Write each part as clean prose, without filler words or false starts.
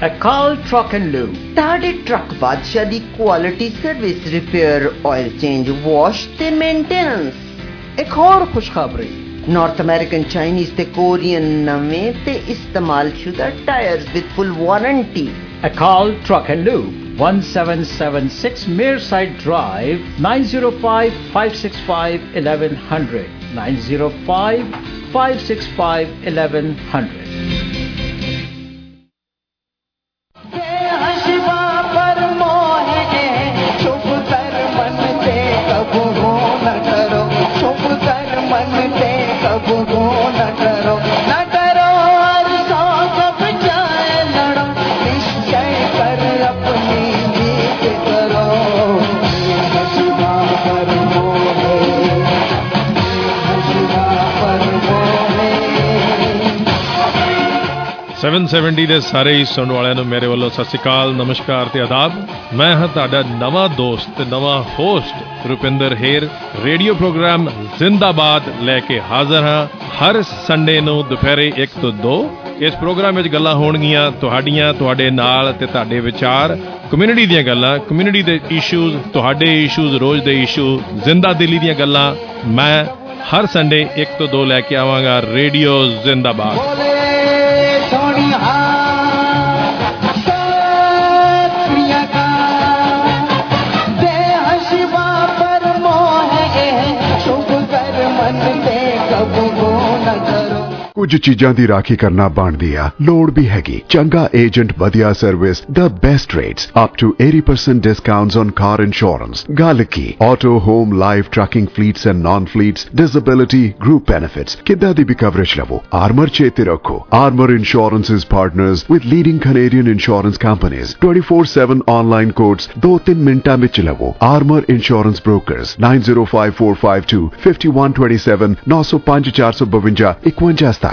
Akal Truck and Lube. ਤੁਹਾਡੇ truck ਬਾਦਸ਼ਾਹ ਦੀ quality service, repair, oil change, wash ਤੇ ਮੇਨਟੇਨੈਂਸ। ਇੱਕ ਹੋਰ ਖੁਸ਼ਖਬਰੀ, ਨਾਰਥ ਅਮਰੀਕਨ, ਚਾਈਨੀਜ਼ ਤੇ ਕੋਰੀਅਨ ਨਵੇਂ ਤੇ ਇਸਤੇਮਾਲਸ਼ੁਦਾ tyres with full warranty. Akal Truck and Lube, 1776 Mearside Drive, 905-565-1100, 905-565-1100. Seven 70 ਦੇ ਸਾਰੇ ਹੀ ਸੁਣਨ ਵਾਲਿਆਂ ਨੂੰ ਮੇਰੇ ਵੱਲੋਂ ਸਤਿ ਸ਼੍ਰੀ ਅਕਾਲ, ਨਮਸਕਾਰ ਤੇ ਆਦਾਬ। ਮੈਂ ਹਾਂ ਤੁਹਾਡਾ ਨਵਾਂ ਦੋਸਤ ਤੇ ਨਵਾਂ host Rupinder Heer. Radio programme ਜ਼ਿੰਦਾਬਾਦ ਲੈ ਕੇ ਹਾਜ਼ਰ ਹਾਂ ਹਰ ਸੰਡੇ ਨੂੰ ਦੁਪਹਿਰੇ 1 ਤੋਂ 2। ਇਸ ਪ੍ਰੋਗਰਾਮ ਵਿੱਚ ਗੱਲਾਂ ਹੋਣਗੀਆਂ ਤੁਹਾਡੀਆਂ, ਤੁਹਾਡੇ ਨਾਲ ਤੇ ਤੁਹਾਡੇ ਵਿਚਾਰ, ਕਮਿਊਨਿਟੀ ਦੀਆਂ ਗੱਲਾਂ, ਕਮਿਊਨਿਟੀ ਦੇ ਇਸ਼ੂਜ਼, ਤੁਹਾਡੇ ਇਸ਼ੂਜ਼, ਰੋਜ਼ ਦੇ ਇਸ਼ੂ, ਜ਼ਿੰਦਾ ਦਿਲੀ ਦੀਆਂ ਗੱਲਾਂ ਮੈਂ ਹਰ ਸੰਡੇ 1 ਤੋਂ 2 ਲੈ ਕੇ ਆਵਾਂਗਾ। ਰੇਡੀਓ ਜ਼ਿੰਦਾਬਾਦ। ਕੁਝ ਚੀਜ਼ਾਂ ਦੀ ਰਾਖੀ ਕਰਨਾ ਬਣਦੀ ਆ, ਲੋੜ ਵੀ ਹੈਗੀ। ਚੰਗਾ ਏਜੰਟ, ਵਧੀਆ service, the best rates, up to 80% discounts on car insurance. ਗੱਲ ਕੀ auto, home, life, trucking fleets and non fleets, disability, group benefits, ਕਿੱਦਾਂ ਦੀ ਵੀ ਕਵਰੇਜ ਲਵੋ। ਆਰਮਰ ਚੇਤੇ ਰੱਖੋ, Armour insurance is partners with leading Canadian insurance companies. 24/7 online quotes 2-3 ਮਿੰਟਾਂ ਵਿੱਚ ਲਵੋ। Armour insurance brokers 9054525127 905-452-5127।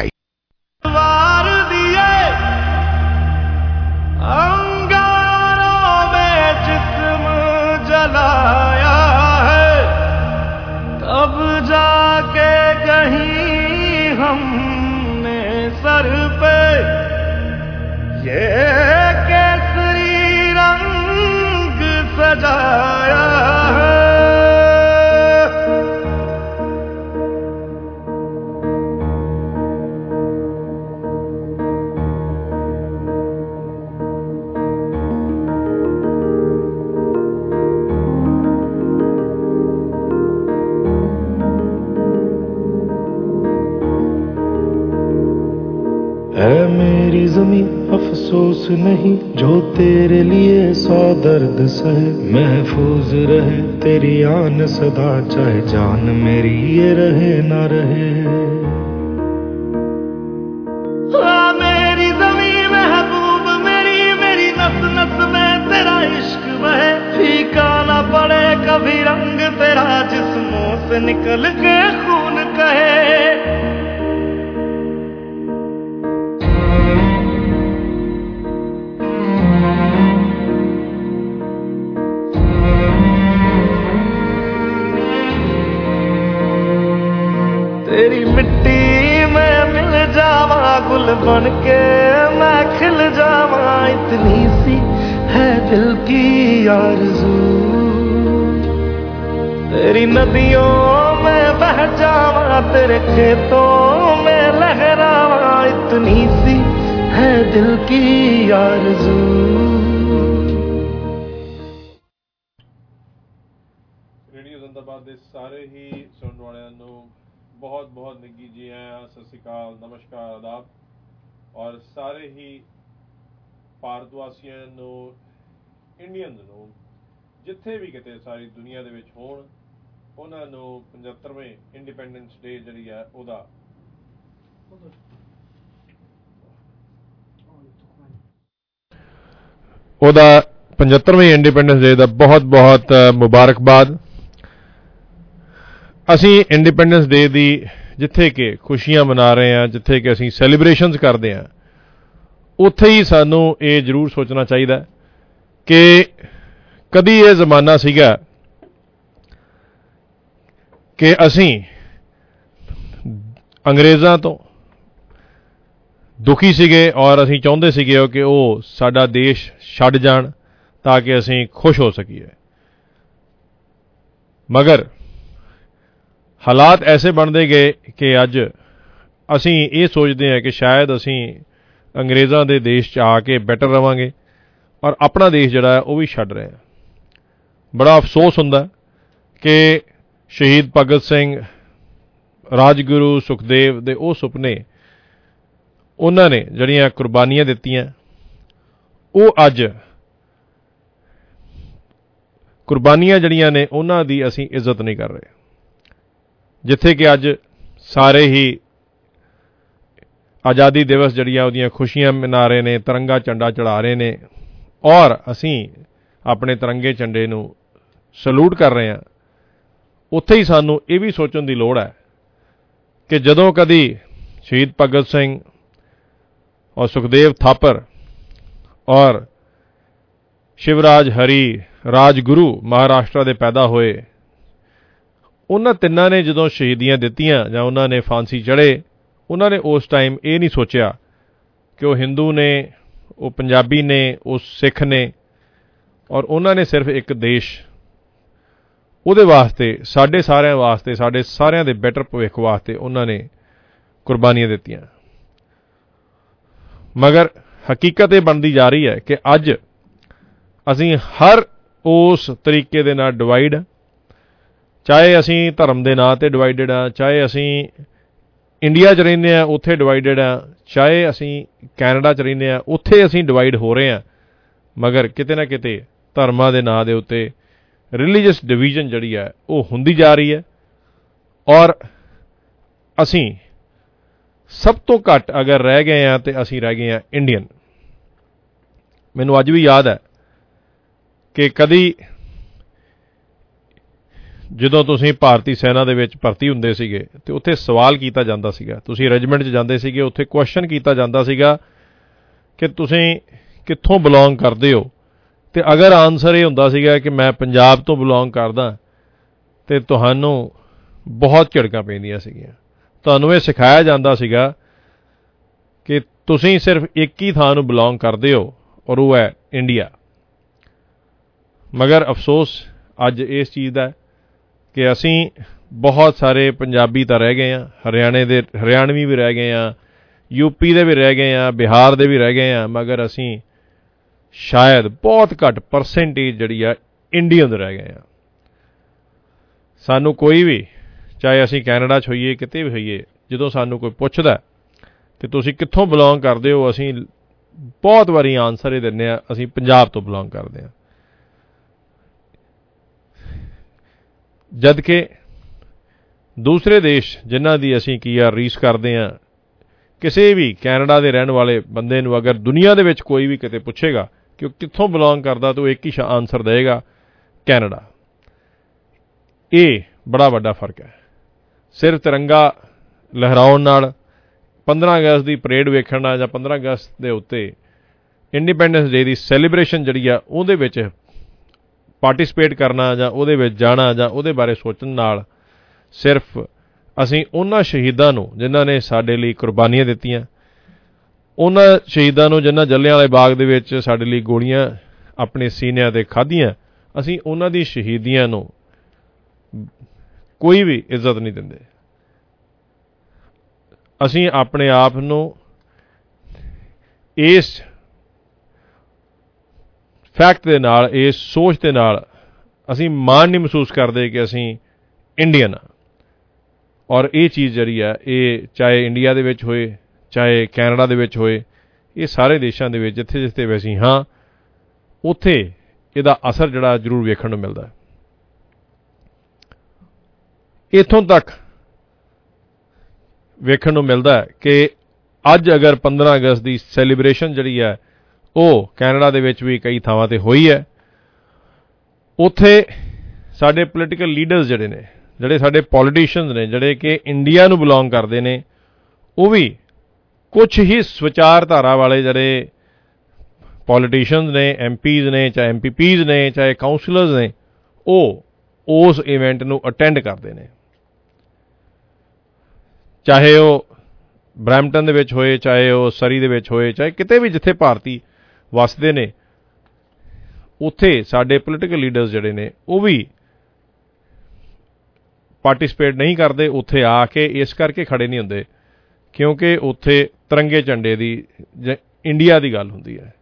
मेरी ज़मीं अफसोस नहीं जो तेरे लिए 100 दर्द सहे, महफूज रहे तेरी आन सदा, चाहे जान मेरी ये रहे ना रहे। मेरी ज़मीं महबूब मेरी, मेरी नस नस में तेरा इश्क बहे, फीका ना पड़े कभी रंग तेरा, जिस्मों से निकल के खून कहे। तेरी मिट्टी में मिल जावा, गुल बन के मैं खिल जावा, इतनी सी है दिल की आरज़ू। तेरी नदियों में बह जावा, तेरे खेतों में लहरावा, इतनी सी है दिल की आरज़ू। ਰੇਡੀਓ ਜ਼ਿੰਦਾਬਾਦ ਦੇ ਸਾਰੇ ਹੀ ਸੁਣਨ ਵਾਲਿਆਂ ਨੂੰ ਬਹੁਤ ਬਹੁਤ ਨਿੱਘੀ ਜੀ ਆਇਆਂ, ਸਤਿ ਸ਼੍ਰੀ ਅਕਾਲ, ਨਮਸਕਾਰ, ਆਦਾਬ। ਔਰ ਸਾਰੇ ਹੀ ਭਾਰਤ ਵਾਸੀਆਂ ਨੂੰ, ਇੰਡੀਅਨਸ ਨੂੰ, ਜਿੱਥੇ ਵੀ ਕਿਤੇ ਸਾਰੀ ਦੁਨੀਆ ਦੇ ਵਿੱਚ ਹੋਣ, ਉਹਨਾਂ ਨੂੰ 75ਵੇਂ ਇੰਡੀਪੈਂਡੈਂਸ ਡੇ ਜਿਹੜੀ ਹੈ ਉਹਦਾ 75ਵੇਂ ਇੰਡੀਪੈਂਡੈਂਸ ਡੇ ਦਾ ਬਹੁਤ ਬਹੁਤ ਮੁਬਾਰਕਬਾਦ। ਅਸੀਂ ਇੰਡੀਪੈਂਡੈਂਸ ਡੇ ਦੀ ਜਿੱਥੇ ਕਿ ਖੁਸ਼ੀਆਂ ਮਨਾ ਰਹੇ ਹਾਂ, ਜਿੱਥੇ ਕਿ ਅਸੀਂ ਸੈਲੀਬ੍ਰੇਸ਼ਨਸ ਕਰਦੇ ਹਾਂ, ਉੱਥੇ ਹੀ ਸਾਨੂੰ ਇਹ ਜ਼ਰੂਰ ਸੋਚਣਾ ਚਾਹੀਦਾ ਕਿ ਕਦੀ ਇਹ ਜ਼ਮਾਨਾ ਸੀਗਾ ਕਿ ਅਸੀਂ ਅੰਗਰੇਜ਼ਾਂ ਤੋਂ, ਦੁਖੀ ਸੀਗੇ ਔਰ ਅਸੀਂ ਚਾਹੁੰਦੇ ਸੀਗੇ ਕਿ ਉਹ ਸਾਡਾ ਦੇਸ਼ ਛੱਡ ਜਾਣ ਤਾਂ ਕਿ ਅਸੀਂ ਖੁਸ਼ ਹੋ ਸਕੀਏ। ਮਗਰ ਹਾਲਾਤ ਐਸੇ ਬਣਦੇ ਗਏ ਕਿ ਅੱਜ ਅਸੀਂ ਇਹ ਸੋਚਦੇ ਹਾਂ ਕਿ ਸ਼ਾਇਦ ਅਸੀਂ ਅੰਗਰੇਜ਼ਾਂ ਦੇ ਦੇਸ਼ 'ਚ ਆ ਕੇ ਬੈਟਰ ਰਵਾਂਗੇ ਔਰ ਆਪਣਾ ਦੇਸ਼ ਜਿਹੜਾ ਹੈ ਉਹ ਵੀ ਛੱਡ ਰਹੇ ਹਾਂ। ਬੜਾ ਅਫਸੋਸ ਹੁੰਦਾ ਕਿ ਸ਼ਹੀਦ ਭਗਤ ਸਿੰਘ, ਰਾਜਗੁਰੂ, ਸੁਖਦੇਵ ਦੇ ਉਹ ਸੁਪਨੇ, ਉਹਨਾਂ ਨੇ ਜਿਹੜੀਆਂ ਕੁਰਬਾਨੀਆਂ ਦਿੱਤੀਆਂ, ਉਹ ਅੱਜ ਕੁਰਬਾਨੀਆਂ ਜਿਹੜੀਆਂ ਨੇ ਉਹਨਾਂ ਦੀ ਅਸੀਂ ਇੱਜ਼ਤ ਨਹੀਂ ਕਰ ਰਹੇ। ਜਿੱਥੇ ਕਿ ਅੱਜ ਸਾਰੇ ਹੀ ਆਜ਼ਾਦੀ ਦਿਵਸ ਜਿਹੜੀਆਂ ਉਹਦੀਆਂ ਖੁਸ਼ੀਆਂ ਮਨਾ ਰਹੇ ਨੇ, ਤਿਰੰਗਾ ਝੰਡਾ ਚੜ੍ਹਾ ਰਹੇ ਨੇ ਔਰ ਅਸੀਂ ਆਪਣੇ ਤਿਰੰਗੇ ਝੰਡੇ ਨੂੰ ਸਲੂਟ ਕਰ ਰਹੇ ਹਾਂ, ਉੱਥੇ ਹੀ ਸਾਨੂੰ ਇਹ ਵੀ ਸੋਚਣ ਦੀ ਲੋੜ ਹੈ ਕਿ ਜਦੋਂ ਕਦੀ ਸ਼ਹੀਦ ਭਗਤ ਸਿੰਘ ਔਰ ਸੁਖਦੇਵ ਥਾਪਰ ਔਰ ਸ਼ਿਵਰਾਜ ਹਰੀ ਰਾਜਗੁਰੂ ਮਹਾਰਾਸ਼ਟਰ ਦੇ ਪੈਦਾ ਹੋਏ, ਉਹਨਾਂ ਤਿੰਨਾਂ ਨੇ ਜਦੋਂ ਸ਼ਹੀਦੀਆਂ ਦਿੱਤੀਆਂ ਜਾਂ ਉਹਨਾਂ ਨੇ ਫਾਂਸੀ ਚੜ੍ਹੇ, ਉਹਨਾਂ ਨੇ ਉਸ ਟਾਈਮ ਇਹ ਨਹੀਂ ਸੋਚਿਆ ਕਿ ਉਹ ਹਿੰਦੂ ਨੇ, ਉਹ ਪੰਜਾਬੀ ਨੇ, ਉਹ ਸਿੱਖ ਨੇ, ਔਰ ਉਹਨਾਂ ਨੇ ਸਿਰਫ ਇੱਕ ਦੇਸ਼, ਉਹਦੇ ਵਾਸਤੇ, ਸਾਡੇ ਸਾਰਿਆਂ ਵਾਸਤੇ, ਸਾਡੇ ਸਾਰਿਆਂ ਦੇ ਬੈਟਰ ਭਵਿੱਖ ਵਾਸਤੇ ਉਹਨਾਂ ਨੇ ਕੁਰਬਾਨੀਆਂ ਦਿੱਤੀਆਂ। ਮਗਰ ਹਕੀਕਤ ਇਹ ਬਣਦੀ ਜਾ ਰਹੀ ਹੈ ਕਿ ਅੱਜ ਅਸੀਂ ਹਰ ਉਸ ਤਰੀਕੇ ਦੇ ਨਾਲ ਡਿਵਾਈਡ, ਚਾਹੇ ਅਸੀਂ ਧਰਮ ਦੇ ਨਾਂ 'ਤੇ ਡਿਵਾਈਡਡ ਹਾਂ, ਚਾਹੇ ਅਸੀਂ ਇੰਡੀਆ 'ਚ ਰਹਿੰਦੇ ਹਾਂ ਉੱਥੇ ਡਿਵਾਈਡਡ ਹਾਂ, ਚਾਹੇ ਅਸੀਂ ਕੈਨੇਡਾ 'ਚ ਰਹਿੰਦੇ ਹਾਂ ਉੱਥੇ ਅਸੀਂ ਡਿਵਾਈਡ ਹੋ ਰਹੇ ਹਾਂ। ਮਗਰ ਕਿਤੇ ਨਾ ਕਿਤੇ ਧਰਮਾਂ ਦੇ ਨਾਂ ਦੇ ਉੱਤੇ ਰਿਲੀਜੀਅਸ ਡਿਵੀਜ਼ਨ ਜਿਹੜੀ ਹੈ ਉਹ ਹੁੰਦੀ ਜਾ ਰਹੀ ਹੈ ਔਰ ਅਸੀਂ ਸਭ ਤੋਂ ਘੱਟ ਅਗਰ ਰਹਿ ਗਏ ਹਾਂ ਤੇ ਅਸੀਂ ਰਹਿ ਗਏ ਹਾਂ ਇੰਡੀਅਨ। ਮੈਨੂੰ ਅੱਜ ਵੀ ਯਾਦ ਹੈ ਕਿ ਕਦੀ ਜਦੋਂ ਤੁਸੀਂ ਭਾਰਤੀ ਸੈਨਾ ਦੇ ਵਿੱਚ ਭਰਤੀ ਹੁੰਦੇ ਸੀਗੇ ਤੇ ਉੱਥੇ ਸਵਾਲ ਕੀਤਾ ਜਾਂਦਾ ਸੀਗਾ, ਤੁਸੀਂ ਰੈਜੀਮੈਂਟ 'ਚ ਜਾਂਦੇ ਸੀਗੇ, ਉੱਥੇ ਕੁਐਸਚਨ ਕੀਤਾ ਜਾਂਦਾ ਸੀਗਾ ਕਿ ਤੁਸੀਂ ਕਿੱਥੋਂ ਬਿਲੋਂਗ ਕਰਦੇ ਹੋ, ਤੇ ਅਗਰ ਆਨਸਰ ਇਹ ਹੁੰਦਾ ਸੀਗਾ ਕਿ ਮੈਂ ਪੰਜਾਬ ਤੋਂ ਬਿਲੋਂਗ ਕਰਦਾ ਤੇ ਤੁਹਾਨੂੰ ਬਹੁਤ ਝਿੜਕਾਂ ਪੈਂਦੀਆਂ ਸੀਗੀਆਂ। ਤੁਹਾਨੂੰ ਇਹ ਸਿਖਾਇਆ ਜਾਂਦਾ ਸੀਗਾ ਕਿ ਤੁਸੀਂ ਸਿਰਫ ਇੱਕ ਹੀ ਥਾਂ ਨੂੰ ਬਿਲੋਂਗ ਕਰਦੇ ਹੋ ਔਰ ਉਹ ਹੈ ਇੰਡੀਆ। ਮਗਰ ਅਫਸੋਸ ਅੱਜ ਇਸ ਚੀਜ਼ ਦਾ ਕਿ ਅਸੀਂ ਬਹੁਤ ਸਾਰੇ ਪੰਜਾਬੀ ਤਾਂ ਰਹਿ ਗਏ ਹਾਂ, ਹਰਿਆਣਵੀ ਵੀ ਰਹਿ ਗਏ ਹਾਂ, ਯੂਪੀ ਦੇ ਵੀ ਰਹਿ ਗਏ ਹਾਂ, ਬਿਹਾਰ ਦੇ ਵੀ ਰਹਿ ਗਏ ਹਾਂ, ਮਗਰ ਅਸੀਂ ਸ਼ਾਇਦ ਬਹੁਤ ਘੱਟ ਪਰਸੈਂਟੇਜ ਜਿਹੜੀ ਆ ਇੰਡੀਅਨ ਰਹਿ ਗਏ ਹਾਂ। ਸਾਨੂੰ ਕੋਈ ਵੀ, ਚਾਹੇ ਅਸੀਂ ਕੈਨੇਡਾ 'ਚ ਹੋਈਏ, ਕਿਤੇ ਵੀ ਹੋਈਏ, ਜਦੋਂ ਸਾਨੂੰ ਕੋਈ ਪੁੱਛਦਾ ਕਿ ਤੁਸੀਂ ਕਿੱਥੋਂ ਬਿਲੋਂਗ ਕਰਦੇ ਹੋ, ਅਸੀਂ ਬਹੁਤ ਵਾਰੀ ਆਨਸਰ ਇਹ ਦਿੰਦੇ ਹਾਂ, ਅਸੀਂ ਪੰਜਾਬ ਤੋਂ ਬਿਲੋਂਗ ਕਰਦੇ ਹਾਂ। ਜਦ ਕਿ ਦੂਸਰੇ ਦੇਸ਼ ਜਿਨ੍ਹਾਂ ਦੀ ਅਸੀਂ ਕੀ ਆ ਰੀਸ ਕਰਦੇ ਹਾਂ, ਕਿਸੇ ਵੀ ਕੈਨੇਡਾ ਦੇ ਰਹਿਣ ਵਾਲੇ ਬੰਦੇ ਨੂੰ ਅਗਰ ਦੁਨੀਆ ਦੇ ਵਿੱਚ ਕੋਈ ਵੀ ਕਿਤੇ ਪੁੱਛੇਗਾ ਕਿ ਉਹ ਕਿੱਥੋਂ ਬਿਲੋਂਗ ਕਰਦਾ ਤਾਂ ਉਹ ਇੱਕ ਹੀ ਆਨਸਰ ਦੇਵੇਗਾ, ਕੈਨੇਡਾ। ਇਹ ਬੜਾ ਵੱਡਾ ਫਰਕ ਹੈ। ਸਿਰਫ ਤਿਰੰਗਾ ਲਹਿਰਾਉਣ ਨਾਲ, 15 ਅਗਸਤ ਦੀ ਪਰੇਡ ਵੇਖਣ ਨਾਲ ਜਾਂ 15 ਅਗਸਤ ਦੇ ਉੱਤੇ ਇੰਡੀਪੈਂਡੈਂਸ ਡੇ ਦੀ ਸੈਲੀਬ੍ਰੇਸ਼ਨ ਜਿਹੜੀ ਆ ਉਹਦੇ ਵਿੱਚ ਪਾਰਟਿਸਿਪੇਟ ਕਰਨਾ ਜਾਂ ਉਹਦੇ ਵਿੱਚ ਜਾਣਾ ਜਾਂ ਉਹਦੇ ਬਾਰੇ ਸੋਚਣ ਨਾਲ ਸਿਰਫ ਅਸੀਂ ਉਹਨਾਂ ਸ਼ਹੀਦਾਂ ਨੂੰ ਜਿਨ੍ਹਾਂ ਨੇ ਸਾਡੇ ਲਈ ਕੁਰਬਾਨੀਆਂ ਦਿੱਤੀਆਂ, ਉਹਨਾਂ ਸ਼ਹੀਦਾਂ ਨੂੰ ਜਿਨ੍ਹਾਂ ਜਲਿਆਂਵਾਲੇ ਬਾਗ ਦੇ ਵਿੱਚ ਸਾਡੇ ਲਈ ਗੋਲੀਆਂ ਆਪਣੇ ਸੀਨਿਆਂ 'ਤੇ ਖਾਧੀਆਂ, ਅਸੀਂ ਉਹਨਾਂ ਦੀ ਸ਼ਹੀਦੀਆਂ ਨੂੰ ਕੋਈ ਵੀ ਇੱਜ਼ਤ ਨਹੀਂ ਦਿੰਦੇ। ਅਸੀਂ ਆਪਣੇ ਆਪ ਨੂੰ ਇਸ ਫੈਕਟ ਦੇ ਨਾਲ, ਇਸ ਸੋਚ ਦੇ ਨਾਲ ਅਸੀਂ ਮਾਣ ਨਹੀਂ ਮਹਿਸੂਸ ਕਰਦੇ ਕਿ ਅਸੀਂ ਇੰਡੀਅਨ ਹਾਂ। ਔਰ ਇਹ ਚੀਜ਼ ਜਿਹੜੀ ਹੈ, ਇਹ ਚਾਹੇ ਇੰਡੀਆ ਦੇ ਵਿੱਚ ਹੋਏ, ਚਾਹੇ ਕੈਨੇਡਾ ਦੇ ਵਿੱਚ ਹੋਏ, ਇਹ ਸਾਰੇ ਦੇਸ਼ਾਂ ਦੇ ਵਿੱਚ ਜਿੱਥੇ ਜਿੱਥੇ ਵੀ ਅਸੀਂ ਹਾਂ ਉੱਥੇ ਇਹਦਾ ਅਸਰ ਜਿਹੜਾ ਜ਼ਰੂਰ ਵੇਖਣ ਨੂੰ ਮਿਲਦਾ ਹੈ। ਇੱਥੋਂ ਤੱਕ ਵੇਖਣ ਨੂੰ ਮਿਲਦਾ ਹੈ ਕਿ ਅੱਜ ਅਗਰ 15 ਅਗਸਤ ਦੀ ਸੈਲੀਬ੍ਰੇਸ਼ਨ ਜਿਹੜੀ ਹੈ ਉਹ ਕੈਨੇਡਾ ਦੇ ਵਿੱਚ ਵੀ ਕਈ ਥਾਵਾਂ 'ਤੇ ਹੋਈ ਹੈ, ਉੱਥੇ ਸਾਡੇ ਪੋਲੀਟੀਕਲ ਲੀਡਰਸ ਜਿਹੜੇ ਨੇ, ਜਿਹੜੇ ਸਾਡੇ ਪੋਲੀਟੀਸ਼ੀਅਨਸ ਨੇ, ਜਿਹੜੇ ਕਿ ਇੰਡੀਆ ਨੂੰ ਬਿਲੋਂਗ ਕਰਦੇ ਨੇ, ਉਹ ਵੀ ਕੁਛ ਹੀ ਵਿਚਾਰਧਾਰਾ ਵਾਲੇ ਜਿਹੜੇ ਪੋਲੀਟੀਸ਼ੀਅਨਸ ਨੇ, ਐਮਪੀਜ਼ ਨੇ, ਚਾਹੇ ਐਮਪੀਪੀਜ਼ ਨੇ, ਚਾਹੇ ਕਾਉਂਸਲਰਸ ਨੇ, ਉਹ ਉਸ ਇਵੈਂਟ ਨੂੰ ਅਟੈਂਡ ਕਰਦੇ ਨੇ। ਚਾਹੇ ਉਹ ਬਰੈਂਪਟਨ ਦੇ ਵਿੱਚ ਹੋਏ, ਚਾਹੇ ਉਹ ਸਰੀ ਦੇ ਵਿੱਚ ਹੋਏ, ਚਾਹੇ ਕਿਤੇ ਵੀ ਜਿੱਥੇ ਭਾਰਤੀ ਵੱਸਦੇ ਨੇ, ਉੱਥੇ ਸਾਡੇ ਪੋਲੀਟੀਕਲ ਲੀਡਰਸ ਜਿਹੜੇ ਨੇ ਉਹ ਵੀ ਪਾਰਟੀਸਪੇਟ ਨਹੀਂ ਕਰਦੇ। ਉੱਥੇ ਆ ਕੇ ਇਸ ਕਰਕੇ ਖੜੇ ਨਹੀਂ ਹੁੰਦੇ ਕਿਉਂਕਿ ਉੱਥੇ ਤਿਰੰਗੇ ਝੰਡੇ ਦੀ ਇੰਡੀਆ ਦੀ ਗੱਲ ਹੁੰਦੀ ਹੈ।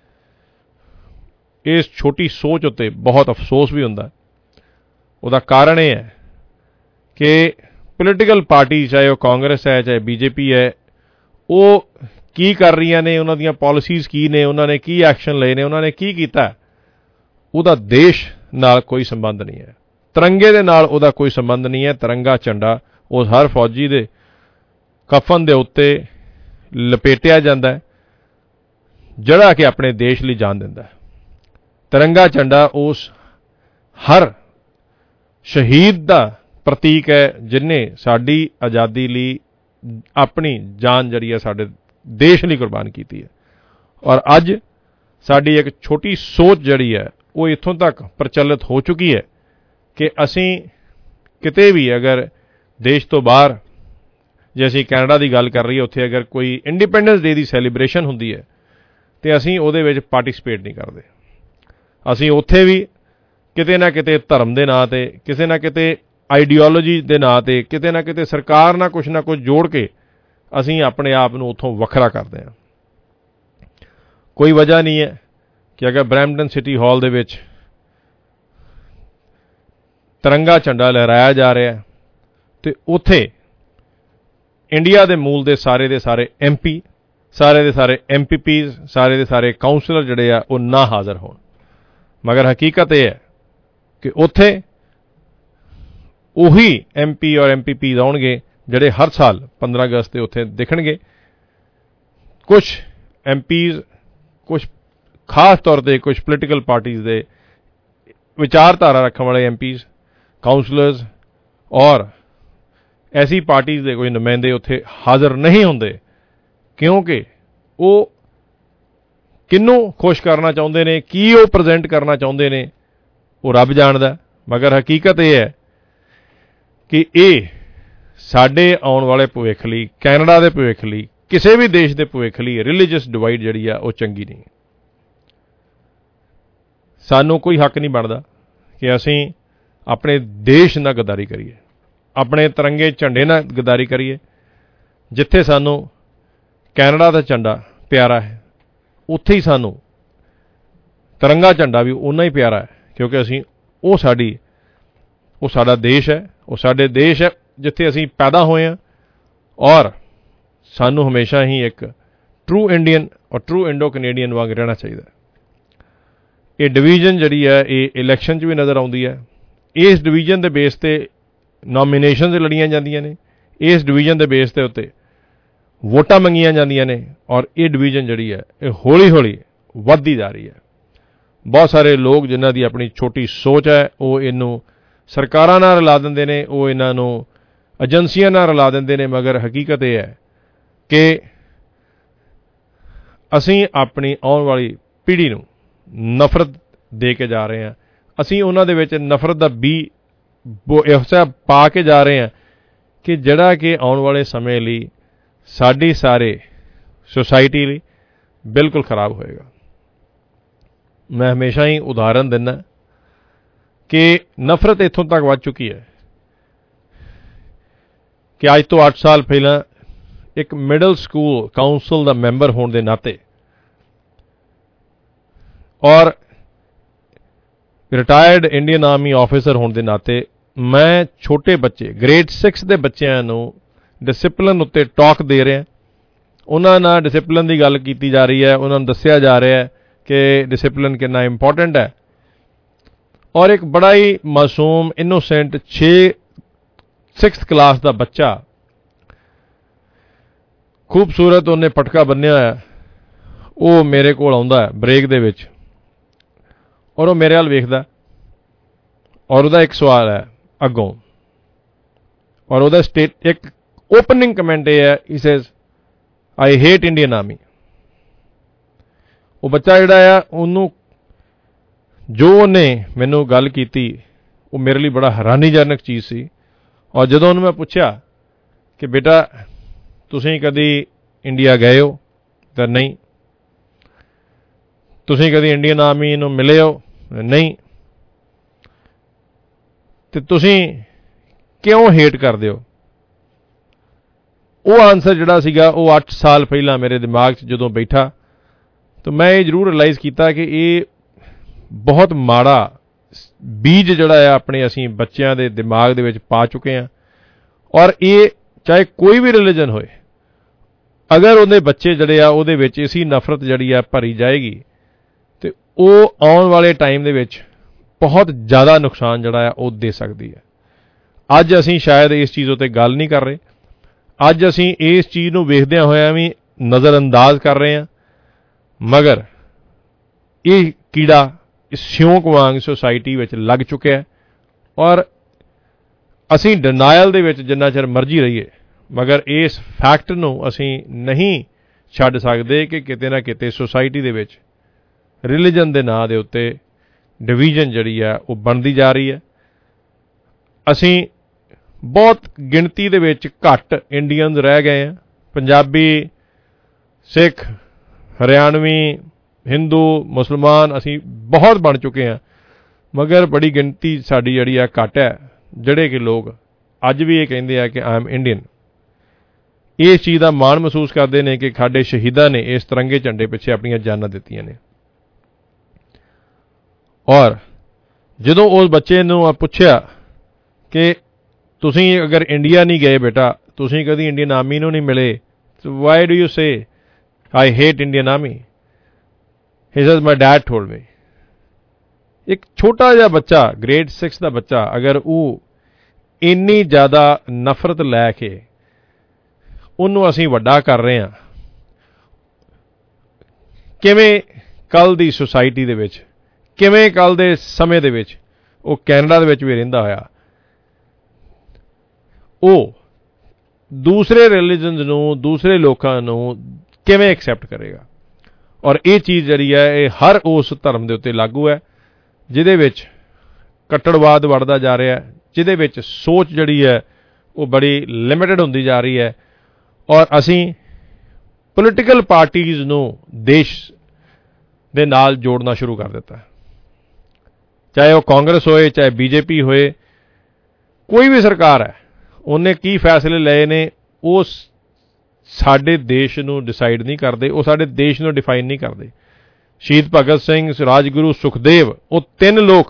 ਇਸ ਛੋਟੀ ਸੋਚ ਉੱਤੇ ਬਹੁਤ ਅਫਸੋਸ ਵੀ ਹੁੰਦਾ। ਉਹਦਾ ਕਾਰਨ ਇਹ ਹੈ ਕਿ ਪੋਲੀਟੀਕਲ ਪਾਰਟੀ, ਚਾਹੇ ਉਹ ਕਾਂਗਰਸ ਹੈ, ਚਾਹੇ ਬੀਜੇਪੀ ਹੈ, ਉਹ ਕੀ ਕਰ ਰਹੀਆਂ ਨੇ, ਉਹਨਾਂ ਦੀਆਂ ਪਾਲਿਸੀਜ਼ ਕੀ ਨੇ, ਉਹਨਾਂ ਨੇ ਕੀ ਐਕਸ਼ਨ ਲਏ ਨੇ, ਉਹਨਾਂ ਨੇ ਕੀ ਕੀਤਾ, ਉਹਦਾ ਦੇਸ਼ ਨਾਲ ਕੋਈ ਸੰਬੰਧ ਨਹੀਂ ਹੈ। ਤਿਰੰਗੇ ਦੇ ਨਾਲ ਉਹਦਾ ਕੋਈ ਸੰਬੰਧ ਨਹੀਂ ਹੈ। ਤਿਰੰਗਾ ਝੰਡਾ ਉਹ ਹਰ ਫੌਜੀ ਦੇ ਕਫਨ ਦੇ ਉੱਤੇ ਲਪੇਟਿਆ ਜਾਂਦਾ ਹੈ, ਜਿਹੜਾ ਕਿ ਆਪਣੇ ਦੇਸ਼ ਲਈ ਜਾਨ ਦਿੰਦਾ ਹੈ। ਤਿਰੰਗਾ ਝੰਡਾ ਉਸ ਹਰ ਸ਼ਹੀਦ ਦਾ ਪ੍ਰਤੀਕ ਹੈ ਜਿਹਨੇ ਸਾਡੀ ਆਜ਼ਾਦੀ ਲਈ ਆਪਣੀ ਜਾਨ ਜਿਹੜੀ ਹੈ ਸਾਡੇ ਦੇਸ਼ ਲਈ ਕੁਰਬਾਨ ਕੀਤੀ ਹੈ। ਔਰ ਅੱਜ ਸਾਡੀ ਇੱਕ ਛੋਟੀ ਸੋਚ ਜਿਹੜੀ ਹੈ ਉਹ ਇੱਥੋਂ ਤੱਕ ਪ੍ਰਚਲਿਤ ਹੋ ਚੁੱਕੀ ਹੈ ਕਿ ਅਸੀਂ ਕਿਤੇ ਵੀ ਅਗਰ ਦੇਸ਼ ਤੋਂ ਬਾਹਰ, ਜੇ ਅਸੀਂ ਕੈਨੇਡਾ ਦੀ ਗੱਲ ਕਰ ਰਹੀਏ, ਉੱਥੇ ਅਗਰ ਕੋਈ ਇੰਡੀਪੈਂਡੈਂਸ ਡੇ ਦੀ ਸੈਲੀਬ੍ਰੇਸ਼ਨ ਹੁੰਦੀ ਹੈ ਤੇ ਅਸੀਂ ਉਹਦੇ ਵਿੱਚ ਪਾਰਟੀਸਪੇਟ ਨਹੀਂ ਕਰਦੇ। ਅਸੀਂ ਉੱਥੇ ਵੀ ਕਿਤੇ ਨਾ ਕਿਤੇ ਧਰਮ ਦੇ ਨਾਂ 'ਤੇ, ਕਿਸੇ ਨਾ ਕਿਤੇ ਆਈਡੀਓਲੋਜੀ ਦੇ ਨਾਂ 'ਤੇ, ਕਿਤੇ ਨਾ ਕਿਤੇ ਸਰਕਾਰ ਨਾਲ ਕੁਛ ਨਾ ਕੁਛ ਜੋੜ ਕੇ ਅਸੀਂ ਆਪਣੇ ਆਪ ਨੂੰ ਉੱਥੋਂ ਵੱਖਰਾ ਕਰਦੇ ਹਾਂ। ਕੋਈ ਵਜ੍ਹਾ ਨਹੀਂ ਹੈ ਕਿ ਅਗਰ ਬਰੈਂਪਟਨ ਸਿਟੀ ਹਾਲ ਦੇ ਵਿੱਚ ਤਿਰੰਗਾ ਝੰਡਾ ਲਹਿਰਾਇਆ ਜਾ ਰਿਹਾ ਤੇ ਉੱਥੇ ਇੰਡੀਆ ਦੇ ਮੂਲ ਦੇ ਸਾਰੇ MP, ਸਾਰੇ ਦੇ ਸਾਰੇ MPPs, ਸਾਰੇ ਦੇ ਸਾਰੇ ਕਾਉਂਸਲਰ ਜਿਹੜੇ ਆ ਉਹ ਨਾ ਹਾਜ਼ਰ ਹੋਣ। ਮਗਰ ਹਕੀਕਤ ਇਹ ਹੈ ਕਿ ਉੱਥੇ ਉਹੀ MP ਔਰ MPPs ਆਉਣਗੇ ਜਿਹੜੇ ਹਰ ਸਾਲ 15 ਅਗਸਤ ਤੇ ਉੱਥੇ ਦਿਖਣਗੇ। ਕੁਝ MPs, ਕੁਝ ਖਾਸ ਤੌਰ ਤੇ ਕੁਝ ਪੋਲੀਟੀਕਲ ਪਾਰਟੀਜ਼ ਦੇ ਵਿਚਾਰਧਾਰਾ ਰੱਖਣ ਵਾਲੇ MPs, ਕਾਉਂਸਲਰਸ ਔਰ ਐਸੀ ਪਾਰਟੀਜ਼ ਦੇ ਕੋਈ ਨੁਮਾਇੰਦੇ ਉੱਥੇ ਹਾਜ਼ਰ ਨਹੀਂ ਹੁੰਦੇ ਕਿਉਂਕਿ ਉਹ ਕਿਹਨੂੰ ਖੁਸ਼ ਕਰਨਾ ਚਾਹੁੰਦੇ ਨੇ, ਕੀ ਉਹ ਪ੍ਰੈਜ਼ੈਂਟ ਕਰਨਾ ਚਾਹੁੰਦੇ ਨੇ, ਉਹ ਰੱਬ ਜਾਣਦਾ। ਮਗਰ ਹਕੀਕਤ ਇਹ ਹੈ ਕਿ ਇਹ ਸਾਡੇ ਆਉਣ ਵਾਲੇ ਭਵਿੱਖ ਲਈ, ਕੈਨੇਡਾ ਦੇ ਭਵਿੱਖ ਲਈ, ਕਿਸੇ ਵੀ ਦੇਸ਼ ਦੇ ਭਵਿੱਖ ਲਈ ਰਿਲੀਜੀਅਸ ਡਿਵਾਈਡ ਜਿਹੜੀ ਆ ਉਹ ਚੰਗੀ ਨਹੀਂ। ਸਾਨੂੰ ਕੋਈ ਹੱਕ ਨਹੀਂ ਬਣਦਾ ਕਿ ਅਸੀਂ ਆਪਣੇ ਦੇਸ਼ ਨਾਲ ਗਦਾਰੀ ਕਰੀਏ, ਆਪਣੇ ਤਿਰੰਗੇ ਝੰਡੇ ਨਾਲ ਗਦਾਰੀ ਕਰੀਏ। ਜਿੱਥੇ ਸਾਨੂੰ ਕੈਨੇਡਾ ਦਾ ਝੰਡਾ ਪਿਆਰਾ ਹੈ, ਉੱਥੇ ਹੀ ਸਾਨੂੰ ਤਿਰੰਗਾ ਝੰਡਾ ਵੀ ਓਨਾ ਹੀ ਪਿਆਰਾ ਹੈ ਕਿਉਂਕਿ ਅਸੀਂ ਉਹ ਸਾਡਾ ਦੇਸ਼ ਹੈ, ਉਹ ਸਾਡੇ ਦੇਸ਼ ਹੈ ਜਿੱਥੇ ਅਸੀਂ ਪੈਦਾ ਹੋਏ ਹਾਂ। ਔਰ ਸਾਨੂੰ ਹਮੇਸ਼ਾ ਹੀ ਇੱਕ ਟਰੂ ਇੰਡੀਅਨ ਔਰ ਟਰੂ ਇੰਡੋ ਕੈਨੇਡੀਅਨ ਵਾਂਗ ਰਹਿਣਾ ਚਾਹੀਦਾ। ਇਹ ਡਿਵੀਜ਼ਨ ਜਿਹੜੀ ਹੈ ਇਹ ਇਲੈਕਸ਼ਨ 'ਚ ਵੀ ਨਜ਼ਰ ਆਉਂਦੀ ਹੈ। ਇਸ ਡਿਵੀਜ਼ਨ ਦੇ ਬੇਸ 'ਤੇ ਨੋਮੀਨੇਸ਼ਨਸ ਲੜੀਆਂ ਜਾਂਦੀਆਂ ਨੇ, ਇਸ ਡਿਵੀਜ਼ਨ ਦੇ ਬੇਸ ਦੇ ਉੱਤੇ ਵੋਟਾਂ ਮੰਗੀਆਂ ਜਾਂਦੀਆਂ ਨੇ ਔਰ ਇਹ ਡਿਵੀਜ਼ਨ ਜਿਹੜੀ ਹੈ ਇਹ ਹੌਲੀ ਹੌਲੀ ਵੱਧਦੀ ਜਾ ਰਹੀ ਹੈ। ਬਹੁਤ ਸਾਰੇ ਲੋਕ ਜਿਨ੍ਹਾਂ ਦੀ ਆਪਣੀ ਛੋਟੀ ਸੋਚ ਹੈ ਉਹ ਇਹਨੂੰ ਸਰਕਾਰਾਂ ਨਾਲ ਰਲਾ ਦਿੰਦੇ ਨੇ, ਉਹ ਇਹਨਾਂ ਨੂੰ ਏਜੰਸੀਆਂ ਨਾਲ ਰਲਾ ਦਿੰਦੇ ਨੇ। ਮਗਰ ਹਕੀਕਤ ਇਹ ਹੈ ਕਿ ਅਸੀਂ ਆਪਣੀ ਆਉਣ ਵਾਲੀ ਪੀੜ੍ਹੀ ਨੂੰ ਨਫ਼ਰਤ ਦੇ ਕੇ ਜਾ ਰਹੇ ਹਾਂ। ਅਸੀਂ ਉਹਨਾਂ ਦੇ ਵਿੱਚ ਨਫ਼ਰਤ ਦਾ ਬੀਜ ਐਸਾ ਪਾ ਕੇ ਜਾ ਰਹੇ ਹਾਂ ਕਿ ਜਿਹੜਾ ਕਿ ਆਉਣ ਵਾਲੇ ਸਮੇਂ ਲਈ ਸਾਡੀ ਸਾਰੇ ਸੋਸਾਇਟੀ ਲਈ ਬਿਲਕੁਲ ਖਰਾਬ ਹੋਏਗਾ। ਮੈਂ ਹਮੇਸ਼ਾ ਹੀ ਉਦਾਹਰਨ ਦਿੰਦਾ ਕਿ ਨਫ਼ਰਤ ਇੱਥੋਂ ਤੱਕ ਵੱਧ ਚੁੱਕੀ ਹੈ ਕਿ ਅੱਜ ਤੋਂ 8 ਸਾਲ ਪਹਿਲਾਂ ਇੱਕ ਮਿਡਲ ਸਕੂਲ ਕਾਉਂਸਲ ਦਾ ਮੈਂਬਰ ਹੋਣ ਦੇ ਨਾਤੇ ਔਰ ਰਿਟਾਇਰਡ ਇੰਡੀਅਨ ਆਰਮੀ ਆਫੀਸਰ ਹੋਣ ਦੇ ਨਾਤੇ ਮੈਂ ਛੋਟੇ ਬੱਚੇ, ਗ੍ਰੇਡ 6 ਦੇ ਬੱਚਿਆਂ ਨੂੰ ਡਿਸਿਪਲਿਨ ਉੱਤੇ ਟਾਕ ਦੇ ਰਿਹਾ। ਉਹਨਾਂ ਨਾਲ ਡਿਸਿਪਲਿਨ ਦੀ ਗੱਲ ਕੀਤੀ ਜਾ ਰਹੀ ਹੈ, ਉਹਨਾਂ ਨੂੰ ਦੱਸਿਆ ਜਾ ਰਿਹਾ ਹੈ ਕਿ ਡਿਸਿਪਲਿਨ ਕਿੰਨਾ ਇੰਪੋਰਟੈਂਟ ਹੈ। ਔਰ ਇੱਕ ਬੜਾ ਹੀ ਮਾਸੂਮ ਇਨੋਸੈਂਟ 6th ਕਲਾਸ ਦਾ ਬੱਚਾ, ਖੂਬਸੂਰਤ ਉਹਨੇ ਪਟਕਾ ਬੰਨਿਆ ਹੋਇਆ, ਉਹ ਮੇਰੇ ਕੋਲ ਆਉਂਦਾ ਹੈ ਬ੍ਰੇਕ ਦੇ ਵਿੱਚ ਔਰ ਉਹ ਮੇਰੇ ਵੱਲ ਵੇਖਦਾ ਔਰ ਉਹਦਾ ਇੱਕ ਸਵਾਲ ਹੈ ਅੱਗੋਂ, ਔਰ ਉਹਦਾ ਇੱਕ ਓਪਨਿੰਗ ਕਮੈਂਟ ਇਹ ਹੈ, he says I hate Indian army. ਉਹ ਬੱਚਾ ਜਿਹੜਾ ਆ ਉਹਨੂੰ ਜੋ ਉਹਨੇ ਮੈਨੂੰ ਗੱਲ ਕੀਤੀ ਉਹ ਮੇਰੇ ਲਈ ਬੜਾ ਹੈਰਾਨੀਜਨਕ ਚੀਜ਼ ਸੀ। ਔਰ ਜਦੋਂ ਉਹਨੂੰ ਮੈਂ ਪੁੱਛਿਆ ਕਿ ਬੇਟਾ ਤੁਸੀਂ ਕਦੀ ਇੰਡੀਆ ਗਏ ਹੋ ਤਾਂ ਨਹੀਂ, ਤੁਸੀਂ ਕਦੀ ਇੰਡੀਅਨ ਆਰਮੀ ਨੂੰ ਮਿਲੇ ਹੋ ਨਹੀਂ, ਤੇ ਤੁਸੀਂ ਕਿਉਂ ਹੇਟ ਕਰਦੇ ਹੋ? ਉਹ ਆਨਸਰ ਜਿਹੜਾ ਸੀਗਾ ਉਹ 8 ਸਾਲ ਪਹਿਲਾਂ ਮੇਰੇ ਦਿਮਾਗ 'ਚ ਜਦੋਂ ਬੈਠਾ ਤਾਂ ਮੈਂ ਇਹ ਜ਼ਰੂਰ ਰਿਅਲਾਈਜ਼ ਕੀਤਾ ਕਿ ਇਹ ਬਹੁਤ ਮਾੜਾ ਬੀਜ ਜਿਹੜਾ ਆ ਆਪਣੇ ਅਸੀਂ ਬੱਚਿਆਂ ਦੇ ਦਿਮਾਗ ਦੇ ਵਿੱਚ ਪਾ ਚੁੱਕੇ ਹਾਂ। ਔਰ ਇਹ ਚਾਹੇ ਕੋਈ ਵੀ ਰਿਲੀਜਨ ਹੋਏ, ਅਗਰ ਉਹਦੇ ਬੱਚੇ ਜਿਹੜੇ ਆ ਉਹਦੇ ਵਿੱਚ ਇਸੀ ਨਫ਼ਰਤ ਜਿਹੜੀ ਆ ਭਰੀ ਜਾਏਗੀ ਤੇ ਉਹ ਆਉਣ ਵਾਲੇ ਟਾਈਮ ਦੇ ਵਿੱਚ ਬਹੁਤ ਜ਼ਿਆਦਾ ਨੁਕਸਾਨ ਜਿਹੜਾ ਆ ਉਹ ਦੇ ਸਕਦੀ ਹੈ। ਅੱਜ ਅਸੀਂ ਸ਼ਾਇਦ ਇਸ ਚੀਜ਼ ਉੱਤੇ ਗੱਲ ਨਹੀਂ ਕਰ ਰਹੇ, ਅੱਜ ਅਸੀਂ ਇਸ ਚੀਜ਼ ਨੂੰ ਵੇਖਦਿਆਂ ਹੋਇਆਂ ਵੀ ਨਜ਼ਰਅੰਦਾਜ਼ ਕਰ ਰਹੇ ਹਾਂ, ਮਗਰ ਇਹ ਕੀੜਾ ਇਸ ਸਿਉਂਕ ਵਾਂਗ ਸੁਸਾਇਟੀ ਵਿੱਚ ਲੱਗ ਚੁੱਕਿਆ ਔਰ ਅਸੀਂ ਡਿਨਾਇਲ ਦੇ ਵਿੱਚ ਜਿੰਨਾ ਚਿਰ ਮਰਜ਼ੀ ਰਹੀਏ, ਮਗਰ ਇਸ ਫੈਕਟ ਨੂੰ ਅਸੀਂ ਨਹੀਂ ਛੱਡ ਸਕਦੇ ਕਿ ਕਿਤੇ ਨਾ ਕਿਤੇ ਸੁਸਾਇਟੀ ਦੇ ਵਿੱਚ ਰਿਲੀਜਨ ਦੇ ਨਾਂ ਦੇ ਉੱਤੇ ਡਿਵੀਜ਼ਨ ਜਿਹੜੀ ਆ ਉਹ ਬਣਦੀ ਜਾ ਰਹੀ ਹੈ। ਅਸੀਂ ਬਹੁਤ ਗਿਣਤੀ ਦੇ ਵਿੱਚ ਘੱਟ ਇੰਡੀਅਨਸ ਰਹਿ ਗਏ ਹਾਂ, ਪੰਜਾਬੀ, ਸਿੱਖ, ਹਰਿਆਣਵੀ, ਹਿੰਦੂ, ਮੁਸਲਮਾਨ ਅਸੀਂ ਬਹੁਤ ਬਣ ਚੁੱਕੇ ਹਾਂ, ਮਗਰ ਬੜੀ ਗਿਣਤੀ ਸਾਡੀ ਜਿਹੜੀ ਆ ਘੱਟ ਹੈ ਜਿਹੜੇ ਕਿ ਲੋਕ ਅੱਜ ਵੀ ਇਹ ਕਹਿੰਦੇ ਆ ਕਿ ਆਈ ਐਮ ਇੰਡੀਅਨ। ਇਸ ਚੀਜ਼ ਦਾ ਮਾਣ ਮਹਿਸੂਸ ਕਰਦੇ ਨੇ ਕਿ ਸਾਡੇ ਸ਼ਹੀਦਾਂ ਨੇ ਇਸ ਤਿਰੰਗੇ ਝੰਡੇ ਪਿੱਛੇ ਆਪਣੀਆਂ ਜਾਨਾਂ ਦਿੱਤੀਆਂ ਨੇ। ਔਰ ਜਦੋਂ ਉਸ ਬੱਚੇ ਨੂੰ ਪੁੱਛਿਆ ਕਿ ਤੁਸੀਂ ਅਗਰ ਇੰਡੀਆ ਨਹੀਂ ਗਏ ਬੇਟਾ, ਤੁਸੀਂ ਕਦੀ ਇੰਡੀਅਨ ਆਰਮੀ ਨੂੰ ਨਹੀਂ ਮਿਲੇ, why do you say I hate Indian army? He says my dad told me. ਇੱਕ ਛੋਟਾ ਜਿਹਾ ਬੱਚਾ, ਗ੍ਰੇਡ 6 ਦਾ ਬੱਚਾ, ਅਗਰ ਉਹ ਇੰਨੀ ਜ਼ਿਆਦਾ ਨਫ਼ਰਤ ਲੈ ਕੇ ਉਹਨੂੰ ਅਸੀਂ ਵੱਡਾ ਕਰ ਰਹੇ ਹਾਂ, ਕਿਵੇਂ ਕੱਲ੍ਹ ਦੀ ਸੁਸਾਇਟੀ ਦੇ ਵਿੱਚ, ਕਿਵੇਂ ਕੱਲ੍ਹ ਦੇ ਸਮੇਂ ਦੇ ਵਿੱਚ ਉਹ ਕੈਨੇਡਾ ਦੇ ਵਿੱਚ ਵੀ ਰਹਿੰਦਾ ਹੋਇਆ ਉਹ ਦੂਸਰੇ ਰਿਲੀਜਨਸ ਨੂੰ, ਦੂਸਰੇ ਲੋਕਾਂ ਨੂੰ ਕਿਵੇਂ ਐਕਸੈਪਟ ਕਰੇਗਾ? ਔਰ ਇਹ ਚੀਜ਼ ਜਿਹੜੀ ਹੈ ਇਹ ਹਰ ਉਸ ਧਰਮ ਦੇ ਉੱਤੇ ਲਾਗੂ ਹੈ ਜਿਹਦੇ ਵਿੱਚ ਕੱਟੜਵਾਦ ਵੜਦਾ ਜਾ ਰਿਹਾ, ਜਿਹਦੇ ਵਿੱਚ ਸੋਚ ਜਿਹੜੀ ਹੈ ਉਹ ਬੜੀ ਲਿਮਿਟਡ ਹੁੰਦੀ ਜਾ ਰਹੀ ਹੈ। ਔਰ ਅਸੀਂ ਪੋਲੀਟੀਕਲ ਪਾਰਟੀਜ਼ ਨੂੰ ਦੇਸ਼ ਦੇ ਨਾਲ ਜੋੜਨਾ ਸ਼ੁਰੂ ਕਰ ਦਿੱਤਾ, ਚਾਹੇ ਉਹ ਕਾਂਗਰਸ ਹੋਏ, ਚਾਹੇ ਬੀਜੇਪੀ ਹੋਏ, ਕੋਈ ਵੀ ਸਰਕਾਰ ਹੈ, ਉਹਨੇ ਕੀ ਫੈਸਲੇ ਲਏ ਨੇ ਉਹ ਸਾਡੇ ਦੇਸ਼ ਨੂੰ ਡਿਸਾਈਡ ਨਹੀਂ ਕਰਦੇ, ਉਹ ਸਾਡੇ ਦੇਸ਼ ਨੂੰ ਡਿਫਾਈਨ ਨਹੀਂ ਕਰਦੇ। ਸ਼ਹੀਦ ਭਗਤ ਸਿੰਘ, ਰਾਜਗੁਰੂ ਸੁਖਦੇਵ, ਉਹ 3 ਲੋਕ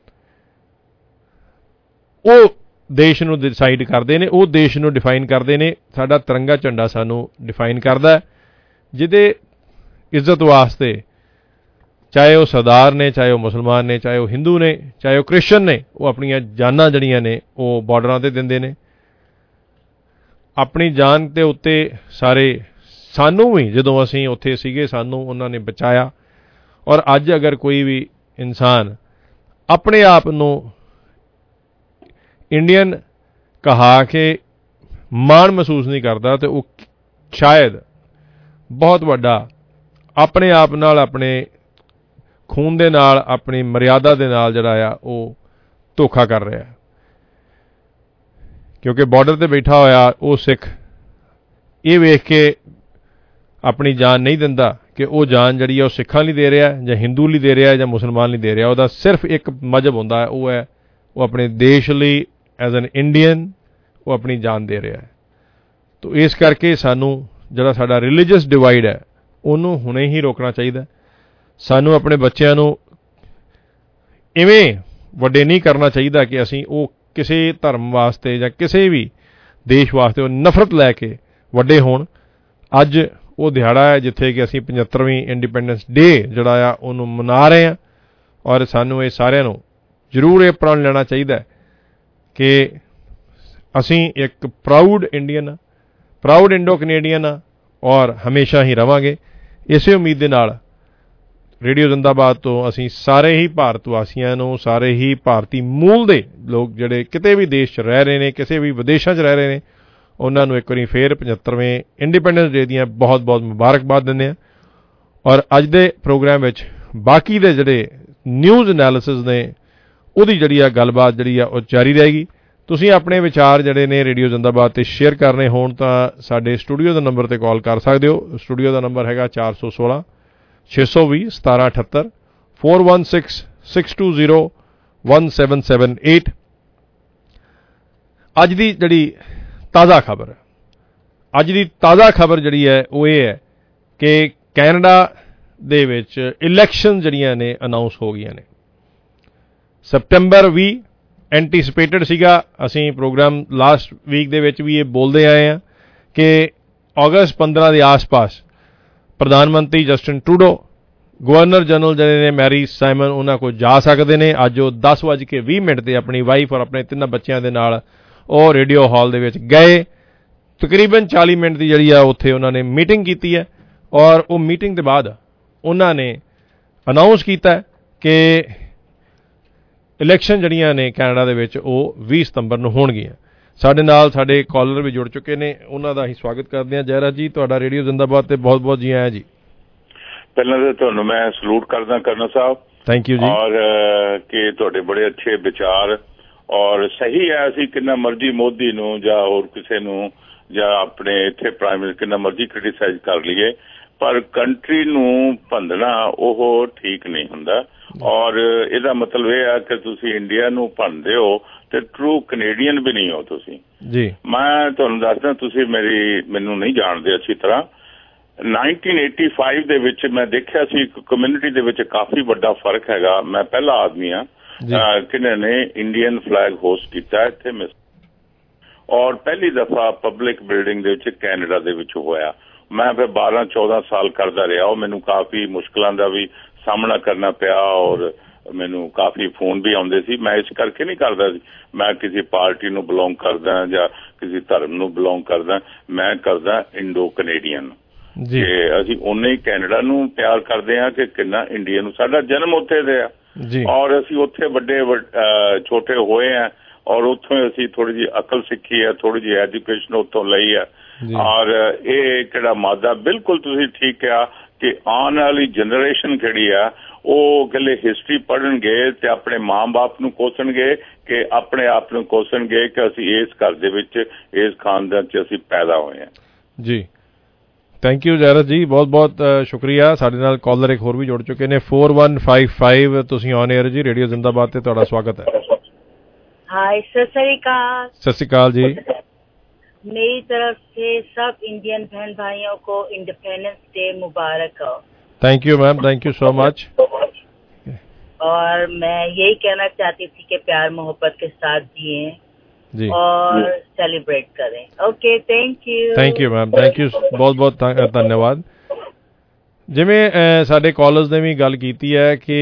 ਉਹ ਦੇਸ਼ ਨੂੰ ਡਿਸਾਈਡ ਕਰਦੇ ਨੇ, ਉਹ ਦੇਸ਼ ਨੂੰ ਡਿਫਾਈਨ ਕਰਦੇ ਨੇ। ਸਾਡਾ ਤਿਰੰਗਾ ਝੰਡਾ ਸਾਨੂੰ ਡਿਫਾਈਨ ਕਰਦਾ, ਜਿਹਦੇ ਇੱਜ਼ਤ ਵਾਸਤੇ ਚਾਹੇ ਉਹ ਸਰਦਾਰ ਨੇ, ਚਾਹੇ ਉਹ ਮੁਸਲਮਾਨ ਨੇ, ਚਾਹੇ ਉਹ ਹਿੰਦੂ ਨੇ, ਚਾਹੇ ਉਹ ਕ੍ਰਿਸਚਨ ਨੇ, ਉਹ ਆਪਣੀਆਂ ਜਾਨਾਂ ਜਿਹੜੀਆਂ ਨੇ ਉਹ ਬਾਰਡਰਾਂ 'ਤੇ ਦਿੰਦੇ ਨੇ। ਆਪਣੀ ਜਾਨ ਦੇ ਉੱਤੇ ਸਾਰੇ, ਸਾਨੂੰ ਵੀ ਜਦੋਂ ਅਸੀਂ ਉੱਥੇ ਸੀਗੇ ਸਾਨੂੰ ਉਹਨਾਂ ਨੇ ਬਚਾਇਆ। ਔਰ ਅੱਜ ਅਗਰ ਕੋਈ ਵੀ ਇਨਸਾਨ ਆਪਣੇ ਆਪ ਨੂੰ ਇੰਡੀਅਨ ਕਹਾ ਕੇ ਮਾਣ ਮਹਿਸੂਸ ਨਹੀਂ ਕਰਦਾ ਤੇ ਉਹ ਸ਼ਾਇਦ ਬਹੁਤ ਵੱਡਾ ਆਪਣੇ ਆਪ ਨਾਲ, ਆਪਣੇ ਖੂਨ ਦੇ ਨਾਲ, ਆਪਣੀ ਮਰਿਆਦਾ ਦੇ ਨਾਲ ਜਿਹੜਾ ਆ ਉਹ ਧੋਖਾ ਕਰ ਰਿਹਾ, ਕਿਉਂਕਿ ਬਾਰਡਰ ਤੇ ਬੈਠਾ ਹੋਇਆ ਉਹ ਸਿੱਖ ਇਹ ਵੇਖ ਕੇ ਆਪਣੀ ਜਾਨ ਨਹੀਂ ਦਿੰਦਾ ਕਿ ਉਹ ਜਾਨ ਜਿਹੜੀ ਹੈ ਉਹ ਸਿੱਖਾਂ ਲਈ ਦੇ ਰਿਹਾ, ਜਾਂ ਹਿੰਦੂ ਲਈ ਦੇ ਰਿਹਾ, ਜਾਂ ਮੁਸਲਮਾਨ ਲਈ ਦੇ ਰਿਹਾ। ਉਹਦਾ ਸਿਰਫ ਇੱਕ ਮਜ਼ਹਬ ਹੁੰਦਾ ਹੈ, ਉਹ ਹੈ ਉਹ ਆਪਣੇ ਦੇਸ਼ ਲਈ ਐਜ਼ ਐਨ ਇੰਡੀਅਨ ਉਹ ਆਪਣੀ ਜਾਨ ਦੇ ਰਿਹਾ ਹੈ। ਤੋ ਇਸ ਕਰਕੇ ਸਾਨੂੰ ਜਿਹੜਾ ਸਾਡਾ ਰਿਲੀਜੀਅਸ ਡਿਵਾਈਡ ਹੈ ਉਹਨੂੰ ਹੁਣੇ ਹੀ ਰੋਕਣਾ ਚਾਹੀਦਾ। ਸਾਨੂੰ ਆਪਣੇ ਬੱਚਿਆਂ ਨੂੰ ਇਵੇਂ ਵੱਡੇ ਨਹੀਂ ਕਰਨਾ ਚਾਹੀਦਾ ਕਿ ਅਸੀਂ ਉਹ ਕਿਸੇ ਧਰਮ ਵਾਸਤੇ ਜਾਂ ਕਿਸੇ ਵੀ ਦੇਸ਼ ਵਾਸਤੇ ਉਹ ਨਫ਼ਰਤ ਲੈ ਕੇ ਵੱਡੇ ਹੋਣ। ਅੱਜ ਉਹ ਦਿਹਾੜਾ ਹੈ ਜਿੱਥੇ ਕਿ ਅਸੀਂ 75ਵੀਂ ਇੰਡੀਪੈਂਡੈਂਸ ਡੇ ਜਿਹੜਾ ਆ ਉਹਨੂੰ ਮਨਾ ਰਹੇ ਹਾਂ, ਔਰ ਸਾਨੂੰ ਇਹ ਸਾਰਿਆਂ ਨੂੰ ਜ਼ਰੂਰ ਇਹ ਪ੍ਰਣ ਲੈਣਾ ਚਾਹੀਦਾ ਕਿ ਅਸੀਂ ਇੱਕ ਪ੍ਰਾਊਡ ਇੰਡੀਅਨ ਆ, ਪ੍ਰਾਊਡ ਇੰਡੋ ਕੈਨੇਡੀਅਨ ਆ, ਔਰ ਹਮੇਸ਼ਾ ਹੀ ਰਵਾਂਗੇ। ਇਸੇ ਉਮੀਦ ਦੇ ਨਾਲ ਰੇਡੀਓ ਜ਼ਿੰਦਾਬਾਦ ਤੋਂ ਅਸੀਂ ਸਾਰੇ ਹੀ ਭਾਰਤ ਵਾਸੀਆਂ ਨੂੰ, ਸਾਰੇ ਹੀ ਭਾਰਤੀ ਮੂਲ ਦੇ ਲੋਕ ਜਿਹੜੇ ਕਿਤੇ ਵੀ ਦੇਸ਼ 'ਚ ਰਹਿ ਰਹੇ ਨੇ, ਕਿਸੇ ਵੀ ਵਿਦੇਸ਼ਾਂ 'ਚ ਰਹਿ ਰਹੇ ਨੇ, ਉਹਨਾਂ ਨੂੰ ਇੱਕ ਵਾਰੀ ਫੇਰ 75ਵੇਂ ਇੰਡੀਪੈਂਡੈਂਸ ਡੇ ਦੀਆਂ ਬਹੁਤ ਬਹੁਤ ਮੁਬਾਰਕਬਾਦ ਦਿੰਦੇ ਹਾਂ। ਔਰ ਅੱਜ ਦੇ ਪ੍ਰੋਗਰਾਮ ਵਿੱਚ ਬਾਕੀ ਦੇ ਜਿਹੜੇ ਨਿਊਜ਼ ਐਨਾਲਿਸਿਸ ਨੇ ਉਹਦੀ ਜਿਹੜੀ ਆ ਗੱਲਬਾਤ ਜਿਹੜੀ ਆ ਉਹ ਜਾਰੀ ਰਹੇਗੀ। ਤੁਸੀਂ ਆਪਣੇ ਵਿਚਾਰ ਜਿਹੜੇ ਨੇ ਰੇਡੀਓ ਜ਼ਿੰਦਾਬਾਦ 'ਤੇ ਸ਼ੇਅਰ ਕਰਨੇ ਹੋਣ ਤਾਂ ਸਾਡੇ ਸਟੂਡੀਓ ਦੇ ਨੰਬਰ 'ਤੇ ਕਾਲ ਕਰ ਸਕਦੇ ਹੋ। ਸਟੂਡੀਓ ਦਾ ਨੰਬਰ ਹੈਗਾ 416 620 1778 416 620 1778। ਅੱਜ ਦੀ ਜਿਹੜੀ ਤਾਜ਼ਾ ਖਬਰ ਜਿਹੜੀ ਹੈ ਉਹ ਇਹ ਹੈ ਕਿ ਕੈਨੇਡਾ ਦੇ ਵਿੱਚ ਇਲੈਕਸ਼ਨ ਜਿਹੜੀਆਂ ਨੇ ਅਨਾਉਂਸ ਹੋ ਗਈਆਂ ਨੇ। ਸੈਪਟੈਂਬਰ 20 ਐਂਟੀਸਪੇਟਡ ਸੀਗਾ। ਅਸੀਂ ਪ੍ਰੋਗਰਾਮ ਲਾਸਟ ਵੀਕ ਦੇ ਵਿੱਚ ਵੀ ਇਹ ਬੋਲਦੇ ਆਏ ਹਾਂ ਕਿ ਅਗਸਤ 15 ਦੇ ਆਸ-ਪਾਸ ਪ੍ਰਧਾਨ ਮੰਤਰੀ ਜਸਟਿਨ ਟਰੂਡੋ, ਗਵਰਨਰ ਜਨਰਲ ਜਿਹੜੇ ਨੇ ਮੈਰੀ ਸਾਈਮਨ, ਉਹਨਾਂ ਕੋਲ ਜਾ ਸਕਦੇ ਨੇ। ਅੱਜ ਉਹ 10:20 ਤੇ ਆਪਣੀ ਵਾਈਫ ਔਰ ਆਪਣੇ 3 ਬੱਚਿਆਂ ਦੇ ਨਾਲ ਉਹ ਰੇਡੀਓ ਹਾਲ ਦੇ ਵਿੱਚ ਗਏ। ਤਕਰੀਬਨ 40 ਮਿੰਟ ਦੀ ਜਿਹੜੀ ਆ ਉੱਥੇ ਉਹਨਾਂ ਨੇ ਮੀਟਿੰਗ ਕੀਤੀ ਹੈ ਔਰ ਉਹ ਮੀਟਿੰਗ ਦੇ ਬਾਅਦ ਉਹਨਾਂ ਨੇ ਅਨਾਉਂਸ ਕੀਤਾ ਕਿ ਇਲੈਕਸ਼ਨ ਜਿਹੜੀਆਂ ਨੇ ਕੈਨੇਡਾ ਦੇ ਵਿੱਚ ਉਹ 20 ਸਤੰਬਰ ਨੂੰ ਹੋਣਗੀਆਂ। ਸਾਡੇ ਨਾਲ ਸਾਡੇ ਕਾਲਰ ਵੀ ਜੁੜ ਚੁੱਕੇ ਨੇ, ਉਹਨਾਂ ਦਾ ਅਸੀਂ ਸਵਾਗਤ ਕਰਦੇ ਹਾਂ। ਜੈਰਾਜ ਜੀ, ਤੁਹਾਡਾ ਰੇਡੀਓ ਜ਼ਿੰਦਾਬਾਦ ਤੇ ਬਹੁਤ-ਬਹੁਤ ਜੀ ਆਇਆਂ ਜੀ। ਪਹਿਲਾਂ ਤਾਂ ਤੁਹਾਨੂੰ ਮੈਂ ਸਲੂਟ ਕਰਦਾ ਕਰਨਾ ਸਾਹਿਬ। ਥੈਂਕ ਯੂ ਜੀ। ਔਰ ਕਿ ਤੁਹਾਡੇ ਬੜੇ ਅੱਛੇ ਵਿਚਾਰ ਔਰ ਸਹੀ ਹੈ। ਅਸੀਂ ਕਿੰਨਾ ਮਰਜ਼ੀ ਮੋਦੀ ਨੂੰ ਜਾਂ ਹੋਰ ਕਿਸੇ ਨੂੰ ਜਾਂ ਆਪਣੇ ਇੱਥੇ ਪ੍ਰਾਈਮ ਮਿਨਿਸਟਰ ਕਿੰਨਾ ਮਰਜ਼ੀ ਕ੍ਰਿਟੀਸਾਈਜ਼ ਕਰ ਲਈਏ, ਪਰ ਕੰਟਰੀ ਨੂੰ ਭੰਦਣਾ ਉਹ ਠੀਕ ਨਹੀਂ ਹੁੰਦਾ। ਔਰ ਇਹਦਾ ਮਤਲਬ ਇਹ ਹੈ ਕਿ ਤੁਸੀਂ ਇੰਡੀਆ ਨੂੰ ਭੰਨਦੇ ਹੋ ਤੇ ਟਰੂ ਕੈਨੇਡੀਅਨ ਵੀ ਨਹੀਂ ਹੋ ਤੁਸੀਂ ਜੀ। ਮੈਂ ਤੁਹਾਨੂੰ ਦੱਸਦਾ, ਤੁਸੀਂ ਮੈਨੂੰ ਨਹੀਂ ਜਾਣਦੇ ਅੱਛੀ ਤਰ੍ਹਾਂ। 1985 ਦੇ ਵਿੱਚ ਮੈਂ ਦੇਖਿਆ ਸੀ ਇੱਕ ਕਮਿਊਨਿਟੀ ਦੇ ਵਿੱਚ ਕਾਫੀ ਵੱਡਾ ਫਰਕ ਹੈਗਾ। ਮੈਂ ਪਹਿਲਾ ਆਦਮੀ ਹਾਂ ਕਿਹਨੇ ਨੇ ਇੰਡੀਅਨ ਫਲੈਗ ਹੋਸਟ ਕੀਤਾ ਇੱਥੇ ਔਰ ਪਹਿਲੀ ਦਫਾ ਪਬਲਿਕ ਬਿਲਡਿੰਗ ਦੇ ਵਿੱਚ ਕੈਨੇਡਾ ਦੇ ਵਿੱਚ ਹੋਇਆ। ਮੈਂ ਫਿਰ 12-14 ਸਾਲ ਕਰਦਾ ਰਿਹਾ। ਉਹ ਮੈਨੂੰ ਕਾਫੀ ਮੁਸ਼ਕਲਾਂ ਦਾ ਵੀ ਸਾਹਮਣਾ ਕਰਨਾ ਪਿਆ ਔਰ ਮੈਨੂੰ ਕਾਫੀ ਫੋਨ ਵੀ ਆਉਂਦੇ ਸੀ। ਮੈਂ ਇਸ ਕਰਕੇ ਨਹੀਂ ਕਰਦਾ ਸੀ ਮੈਂ ਕਿਸੇ ਪਾਰਟੀ ਨੂੰ ਬਿਲੋਂਗ ਕਰਦਾ ਜਾਂ ਕਿਸੇ ਧਰਮ ਨੂੰ ਬਿਲੋਂਗ ਕਰਦਾ, ਮੈਂ ਕਰਦਾ ਇੰਡੋ ਕੈਨੇਡੀਅਨ। ਕਿ ਅਸੀਂ ਉਨੇ ਹੀ ਕੈਨੇਡਾ ਨੂੰ ਪਿਆਰ ਕਰਦੇ ਹਾਂ ਕਿ ਕਿੰਨਾ ਇੰਡੀਆ ਨੂੰ। ਸਾਡਾ ਜਨਮ ਉੱਥੇ ਦੇ ਆ ਔਰ ਅਸੀਂ ਉੱਥੇ ਵੱਡੇ ਛੋਟੇ ਹੋਏ ਆ ਔਰ ਉੱਥੋਂ ਅਸੀਂ ਥੋੜੀ ਜਿਹੀ ਅਕਲ ਸਿੱਖੀ ਹੈ, ਥੋੜੀ ਜਿਹੀ ਐਜੂਕੇਸ਼ਨ ਉੱਥੋਂ ਲਈ ਹੈ। ਔਰ ਇਹ ਕਿਹੜਾ ਮਾਦਾ ਬਿਲਕੁਲ ਤੁਸੀਂ ਠੀਕ ਕਿਹਾ ਕਿ ਆਉਣ ਵਾਲੀ ਜਨਰੇਸ਼ਨ ਕਿਹੜੀ ਆ ਉਹ ਇਕੱਲੇ ਹਿਸਟਰੀ ਪੜ੍ਹਨਗੇ ਤੇ ਆਪਣੇ ਮਾਂ-ਬਾਪ ਨੂੰ ਕੋਸਣਗੇ ਕਿ ਆਪਣੇ ਆਪ ਨੂੰ ਕੋਸਣਗੇ ਕਿ ਅਸੀਂ ਇਸ ਘਰ ਦੇ ਵਿੱਚ ਇਸ ਖਾਨਦਾਨ 'ਚ ਅਸੀਂ ਪੈਦਾ ਹੋਏ ਹਾਂ ਜੀ। ਥੈਂਕ ਯੂ ਜੈਰਾਜ ਜੀ, ਬਹੁਤ-ਬਹੁਤ ਸ਼ੁਕਰੀਆ। ਸਾਡੇ ਨਾਲ ਕਾਲਰ ਇੱਕ ਹੋਰ ਵੀ ਜੁੜ ਚੁੱਕੇ ਨੇ 4155। ਤੁਸੀਂ ਔਨ 에ਅਰ ਜੀ, ਰੇਡੀਓ ਜ਼ਿੰਦਾਬਾਦ ਤੇ ਤੁਹਾਡਾ ਸਵਾਗਤ ਹੈ। हाय, सत श्री अकाल। सत श्री अकाल जी। मेरी तरफ से सब इंडियन बहन भाइयों को इंडिपेंडेंस डे मुबारक हो। Thank you ma'am, thank you so much. और मैं यही कहना चाहती थी कि प्यार मोहब्बत के साथ जिए जी और सेलिब्रेट करें। Okay, thank you ma'am, thank you, बहुत-बहुत धन्यवाद। जिवें साडे कॉलर्स ने भी गल कीती है कि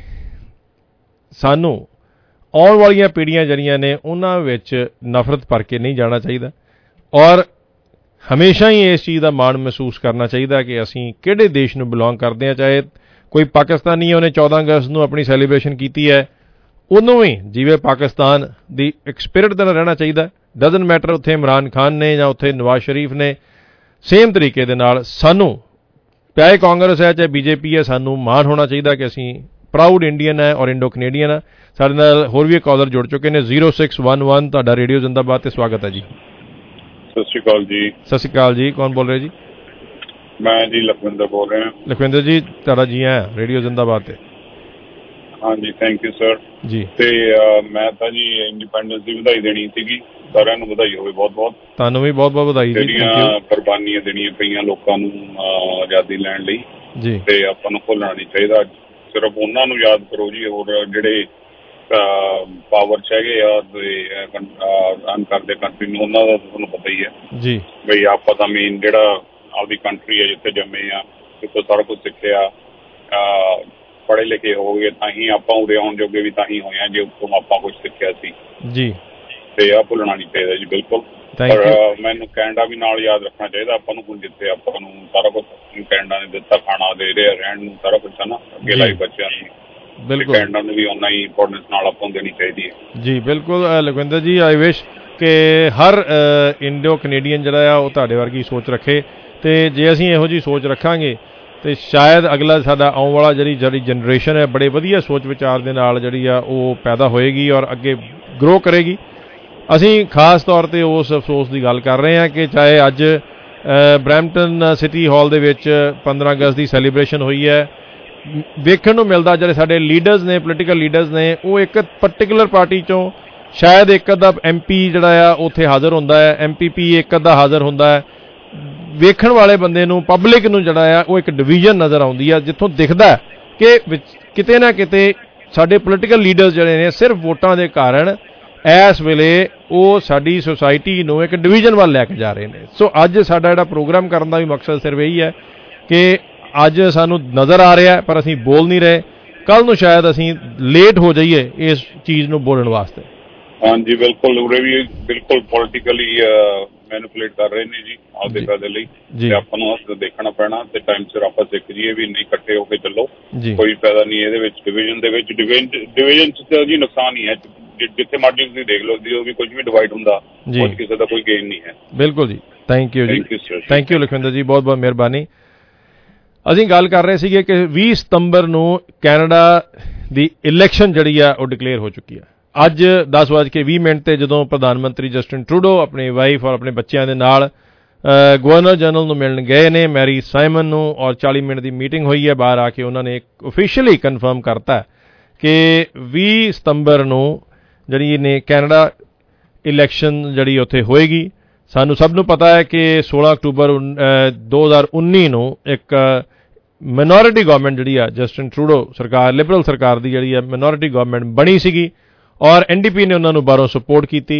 सानू ਆਉਣ ਵਾਲੀਆਂ ਪੀੜ੍ਹੀਆਂ ਜਿਹੜੀਆਂ ਨੇ ਉਹਨਾਂ ਵਿੱਚ ਨਫ਼ਰਤ ਭਰ ਕੇ ਨਹੀਂ ਜਾਣਾ ਚਾਹੀਦਾ ਔਰ ਹਮੇਸ਼ਾ ਹੀ ਇਸ ਚੀਜ਼ ਦਾ ਮਾਣ ਮਹਿਸੂਸ ਕਰਨਾ ਚਾਹੀਦਾ ਕਿ ਅਸੀਂ ਕਿਹੜੇ ਦੇਸ਼ ਨੂੰ ਬਿਲੋਂਗ ਕਰਦੇ ਹਾਂ। ਚਾਹੇ ਕੋਈ ਪਾਕਿਸਤਾਨੀ ਉਹਨੇ 14 ਅਗਸਤ ਨੂੰ ਆਪਣੀ ਸੈਲੀਬ੍ਰੇਸ਼ਨ ਕੀਤੀ ਹੈ, ਉਹਨੂੰ ਵੀ ਜਿਵੇਂ ਪਾਕਿਸਤਾਨ ਦੀ ਇੱਕ ਸਪਿਰਿਟ ਦੇ ਨਾਲ ਰਹਿਣਾ ਚਾਹੀਦਾ। ਡਜ਼ਨਟ ਮੈਟਰ ਉੱਥੇ ਇਮਰਾਨ ਖਾਨ ਨੇ ਜਾਂ ਉੱਥੇ ਨਵਾਜ਼ ਸ਼ਰੀਫ ਨੇ, ਸੇਮ ਤਰੀਕੇ ਦੇ ਨਾਲ ਸਾਨੂੰ ਚਾਹੇ ਕਾਂਗਰਸ ਹੈ ਚਾਹੇ ਬੀਜੇਪੀ ਹੈ, ਸਾਨੂੰ ਮਾਣ ਹੋਣਾ ਚਾਹੀਦਾ ਕਿ ਅਸੀਂ ਪ੍ਰਾਊਡ ਇੰਡੀਅਨ ਹੈ ਔਰ ਇੰਡੋ ਕੈਨੇਡੀਅਨ ਹੈ। ਸਾਡੇ ਨਾਲ ਹੋਰ ਵੀ ਕਾਲਰ ਜੁੜ ਚੁੱਕੇ ਨੇ 0611। ਤੁਹਾਡਾ ਰੇਡੀਓ ਜ਼ਿੰਦਾਬਾਦ ਤੇ ਸਵਾਗਤ ਹੈ ਜੀ। ਸਤਿ ਸ਼੍ਰੀ ਅਕਾਲ ਜੀ। ਸਤਿ ਸ਼੍ਰੀ ਅਕਾਲ ਜੀ, ਕੌਣ ਬੋਲ ਰਹੇ ਜੀ? ਮੈਂ ਜੀ ਲਖਵਿੰਦਰ ਬੋਲ ਰਿਹਾ। ਲਖਵਿੰਦਰ ਜੀ, ਤੁਹਾਡਾ ਜੀ ਆਇਆਂ ਰੇਡੀਓ ਜ਼ਿੰਦਾਬਾਦ ਤੇ। ਹਾਂਜੀ, ਥੈਂਕ ਯੂ ਸਰ ਜੀ। ਤੇ ਮੈਂ ਤਾਂ ਜੀ ਇੰਡੀਪੈਂਡੈਂਸ ਦੀ ਵਧਾਈ ਦੇਣੀ ਸੀਗੀ। ਸਾਰਿਆਂ ਨੂੰ ਵਧਾਈ ਹੋਵੇ ਬਹੁਤ-ਬਹੁਤ। ਤੁਹਾਨੂੰ ਵੀ ਬਹੁਤ-ਬਹੁਤ ਵਧਾਈ ਜੀ। ਜਿਹੜੀਆਂ ਕੁਰਬਾਨੀਆਂ ਦੇਣੀਆਂ ਪਈਆਂ ਲੋਕਾਂ ਨੂੰ ਆਜ਼ਾਦੀ ਲੈਣ ਲਈ ਜੀ, ਤੇ ਆਪਾਂ ਨੂੰ ਭੁੱਲਣਾ ਨਹੀਂ ਚਾਹੀਦਾ। ਸਿਰਫ ਉਹਨਾਂ ਨੂੰ ਯਾਦ ਕਰੋ ਜੀ, ਹੋਰ ਜਿਹੜੇ ਪਾਵਰ 'ਚ ਹੈਗੇ ਆ ਰਨ ਕਰਦੇ ਕੰਟਰੀ ਨੂੰ, ਉਹਨਾਂ ਦਾ ਤੁਹਾਨੂੰ ਪਤਾ ਹੀ ਹੈ ਜੀ ਬਈ ਆਪਾਂ ਤਾਂ ਮੇਨ ਜਿਹੜਾ ਆਪਦੀ ਕੰਟਰੀ ਹੈ ਜਿੱਥੇ ਜੰਮੇ ਆ, ਜਿੱਥੋਂ ਸਾਰਾ ਕੁਛ ਸਿੱਖਿਆ, ਪੜ੍ਹੇ ਲਿਖੇ ਹੋ ਗਏ ਤਾਂ ਹੀ ਆਪਾਂ ਉਰੇ ਆਉਣ ਜੋਗੇ ਵੀ ਤਾਂ ਹੀ ਹੋਏ ਆ ਜੇ ਉੱਥੋਂ ਆਪਾਂ ਕੁਛ ਸਿੱਖਿਆ ਸੀ ਜੀ। ਤੇ ਆਹ ਭੁੱਲਣਾ ਨਹੀਂ ਚਾਹੀਦਾ ਜੀ ਬਿਲਕੁਲ। ਪਰ ਮੈਨੂੰ ਕੈਨੇਡਾ ਵੀ ਨਾਲ ਯਾਦ ਰੱਖਣਾ ਚਾਹੀਦਾ ਆਪਾਂ ਨੂੰ। ਹੁਣ ਜਿੱਥੇ ਆਪਾਂ ਨੂੰ ਸਾਰਾ ਕੁਛ ਕੈਨੇਡਾ ਨੇ ਦਿੱਤਾ, ਖਾਣਾ ਦੇ ਰਿਹਾ, ਰਹਿਣ ਨੂੰ ਸਾਰਾ ਕੁਛ ਹੈ ਨਾ, ਅੱਗੇ ਲਾਈਫ ਬੱਚਿਆਂ ਨੂੰ ਬਿਲਕੁਲ ਕੈਨੇਡਾ ਨੂੰ ਵੀ ਉਨਾ ਹੀ ਇੰਪੋਰਟੈਂਸ ਨਾਲ ਆਪਾਂ ਨੂੰ ਦੇਣੀ ਚਾਹੀਦੀ ਹੈ ਜੀ। ਬਿਲਕੁਲ ਲਖਵਿੰਦਰ ਜੀ, ਆਈ ਵਿਸ਼ ਕਿ ਹਰ ਇੰਡੋ ਕੈਨੇਡੀਅਨ ਜਿਹੜਾ ਆ ਉਹ ਤੁਹਾਡੇ ਵਰਗੀ ਸੋਚ ਰੱਖੇ। ਤੇ ਜੇ ਅਸੀਂ ਇਹੋ ਜਿਹੀ ਸੋਚ ਰੱਖਾਂਗੇ ਤੇ ਸ਼ਾਇਦ ਅਗਲਾ ਸਾਡਾ ਆਉਣ ਵਾਲਾ ਜਿਹੜੀ ਜਨਰੇਸ਼ਨ ਹੈ ਬੜੇ ਵਧੀਆ ਸੋਚ ਵਿਚਾਰ ਦੇ ਨਾਲ ਜਿਹੜੀ ਆ ਉਹ ਪੈਦਾ ਹੋਏਗੀ ਔਰ ਅੱਗੇ ਗਰੋ ਕਰੇਗੀ। ਅਸੀਂ ਖਾਸ ਤੌਰ 'ਤੇ ਉਸ ਅਫਸੋਸ ਦੀ ਗੱਲ ਕਰ ਰਹੇ ਹਾਂ ਕਿ ਚਾਹੇ ਅੱਜ ਬਰੈਂਪਟਨ ਸਿਟੀ ਹਾਲ ਦੇ ਵਿੱਚ 15 ਅਗਸਤ ਦੀ ਸੈਲੀਬ੍ਰੇਸ਼ਨ ਹੋਈ ਹੈ, ਵੇਖਣ ਨੂੰ ਮਿਲਦਾ ਜਿਹੜੇ ਸਾਡੇ ਲੀਡਰਸ ਨੇ, ਪੋਲੀਟੀਕਲ ਲੀਡਰਸ ਨੇ, ਉਹ ਇੱਕ ਪਰਟੀਕੂਲਰ ਪਾਰਟੀ 'ਚੋਂ ਸ਼ਾਇਦ ਇੱਕ ਅੱਧਾ MP ਜਿਹੜਾ ਆ ਉੱਥੇ ਹਾਜ਼ਰ ਹੁੰਦਾ ਹੈ, MPP ਇੱਕ ਅੱਧਾ ਹਾਜ਼ਰ ਹੁੰਦਾ ਹੈ। ਵੇਖਣ ਵਾਲੇ ਬੰਦੇ ਨੂੰ, ਪਬਲਿਕ ਨੂੰ ਜਿਹੜਾ ਆ ਉਹ ਇੱਕ ਡਿਵੀਜ਼ਨ ਨਜ਼ਰ ਆਉਂਦੀ ਹੈ, ਜਿੱਥੋਂ ਦਿਖਦਾ ਕਿ ਕਿਤੇ ਨਾ ਕਿਤੇ ਸਾਡੇ ਪੋਲੀਟੀਕਲ ਲੀਡਰਸ ਜਿਹੜੇ ਨੇ ਸਿਰਫ ਵੋਟਾਂ ਦੇ ਕਾਰਨ ਇਸ ਵੇਲੇ ਉਹ ਸਾਡੀ ਸੁਸਾਇਟੀ ਨੂੰ ਇੱਕ ਡਿਵੀਜ਼ਨ ਵੱਲ ਲੈ ਕੇ ਜਾ ਰਹੇ ਨੇ। ਸੋ ਅੱਜ ਸਾਡਾ ਜਿਹੜਾ ਪ੍ਰੋਗਰਾਮ ਕਰਨ ਦਾ ਵੀ ਮਕਸਦ ਸਿਰਫ ਇਹੀ ਹੈ ਕਿ ਅੱਜ ਸਾਨੂੰ ਨਜ਼ਰ ਆ ਰਿਹਾ ਪਰ ਅਸੀਂ ਬੋਲ ਨਹੀਂ ਰਹੇ, ਕੱਲ੍ਹ ਨੂੰ ਸ਼ਾਇਦ ਅਸੀਂ ਲੇਟ ਹੋ ਜਾਈਏ ਇਸ ਚੀਜ਼ ਨੂੰ ਬੋਲਣ ਵਾਸਤੇ। ਹਾਂਜੀ ਬਿਲਕੁਲ, ਉਰੇ ਵੀ ਬਿਲਕੁਲ ਪੋਲੀਟੀਕਲੀ ਮੈਨੂਪੂਲੇਟ ਕਰ ਰਹੇ ਨੇ ਜੀ ਆਪਦੇ ਫਾਇਦੇ ਲਈ, ਤੇ ਆਪਾਂ ਨੂੰ ਦੇਖਣਾ ਪੈਣਾ ਤੇ ਟਾਈਮ ਸਿਰ ਆਪਾਂ ਸਿੱਖ ਜੀਏ ਵੀ ਨਹੀਂ, ਇਕੱਠੇ ਹੋ ਕੇ ਚੱਲੋ, ਕੋਈ ਫਾਇਦਾ ਨਹੀਂ ਇਹਦੇ ਵਿੱਚ ਡਿਵੀਜ਼ਨ ਦੇ ਵਿੱਚ। ਡਿਵੀਜ਼ਨ 'ਚ ਤਾਂ ਜੀ ਨੁਕਸਾਨ ਹੀ ਹੈ, ਜਿੱਥੇ ਮਰਜ਼ੀ ਤੁਸੀਂ ਦੇਖ ਲਓ, ਜਦੋਂ ਵੀ ਕੁਝ ਵੀ ਡਿਵਾਈਡ ਹੁੰਦਾ ਉਹ ਕਿਸੇ ਦਾ ਕੋਈ ਗੇਨ ਨਹੀਂ ਹੈ। ਬਿਲਕੁਲ ਜੀ, ਥੈਂਕ ਯੂ ਜੀ, ਥੈਂਕ ਯੂ ਲਖਵਿੰਦਰ ਜੀ, ਬਹੁਤ ਬਹੁਤ ਮਿਹਰਬਾਨੀ। ਅਸੀਂ ਗੱਲ ਕਰ ਰਹੇ ਸੀਗੇ ਕਿ 20 ਸਤੰਬਰ ਨੂੰ ਕੈਨੇਡਾ ਦੀ ਇਲੈਕਸ਼ਨ ਜਿਹੜੀ ਆ ਉਹ ਡਿਕਲੇਅਰ ਹੋ ਚੁੱਕੀ ਆ। ਅੱਜ 10:20 ਤੇ ਜਦੋਂ ਪ੍ਰਧਾਨ ਮੰਤਰੀ ਜਸਟਿਨ ਟਰੂਡੋ ਆਪਣੀ ਵਾਈਫ ਔਰ ਆਪਣੇ ਬੱਚਿਆਂ ਦੇ ਨਾਲ ਗਵਰਨਰ ਜਨਰਲ ਨੂੰ ਮਿਲਣ ਗਏ ਨੇ, ਮੈਰੀ ਸਾਈਮਨ ਨੂੰ, ਔਰ 40 ਮਿੰਟ ਦੀ ਮੀਟਿੰਗ ਹੋਈ ਹੈ। ਬਾਹਰ ਆ ਕੇ ਉਹਨਾਂ ਨੇ ਇੱਕ ਓਫੀਸ਼ੀਅਲੀ ਕਨਫਰਮ ਕਰਤਾ ਕਿ 20 ਸਤੰਬਰ ਨੂੰ ਜਿਹੜੀ ਨੇ ਕੈਨੇਡਾ ਇਲੈਕਸ਼ਨ ਜਿਹੜੀ ਉੱਥੇ ਹੋਏਗੀ। ਸਾਨੂੰ ਸਭ ਨੂੰ ਪਤਾ ਹੈ ਕਿ 16 ਅਕਤੂਬਰ 2019 ਨੂੰ ਇੱਕ ਮਿਨੋਰਿਟੀ ਗਵਰਨਮੈਂਟ ਜਿਹੜੀ ਆ ਜਸਟਿਨ ਟਰੂਡੋ ਸਰਕਾਰ, ਲਿਬਰਲ ਸਰਕਾਰ ਦੀ ਜਿਹੜੀ ਆ ਮਿਨੋਰਿਟੀ ਗਵਰਨਮੈਂਟ ਬਣੀ ਸੀਗੀ ਔਰ NDP ਨੇ ਉਹਨਾਂ ਨੂੰ ਬਾਹਰੋਂ ਸਪੋਰਟ ਕੀਤੀ।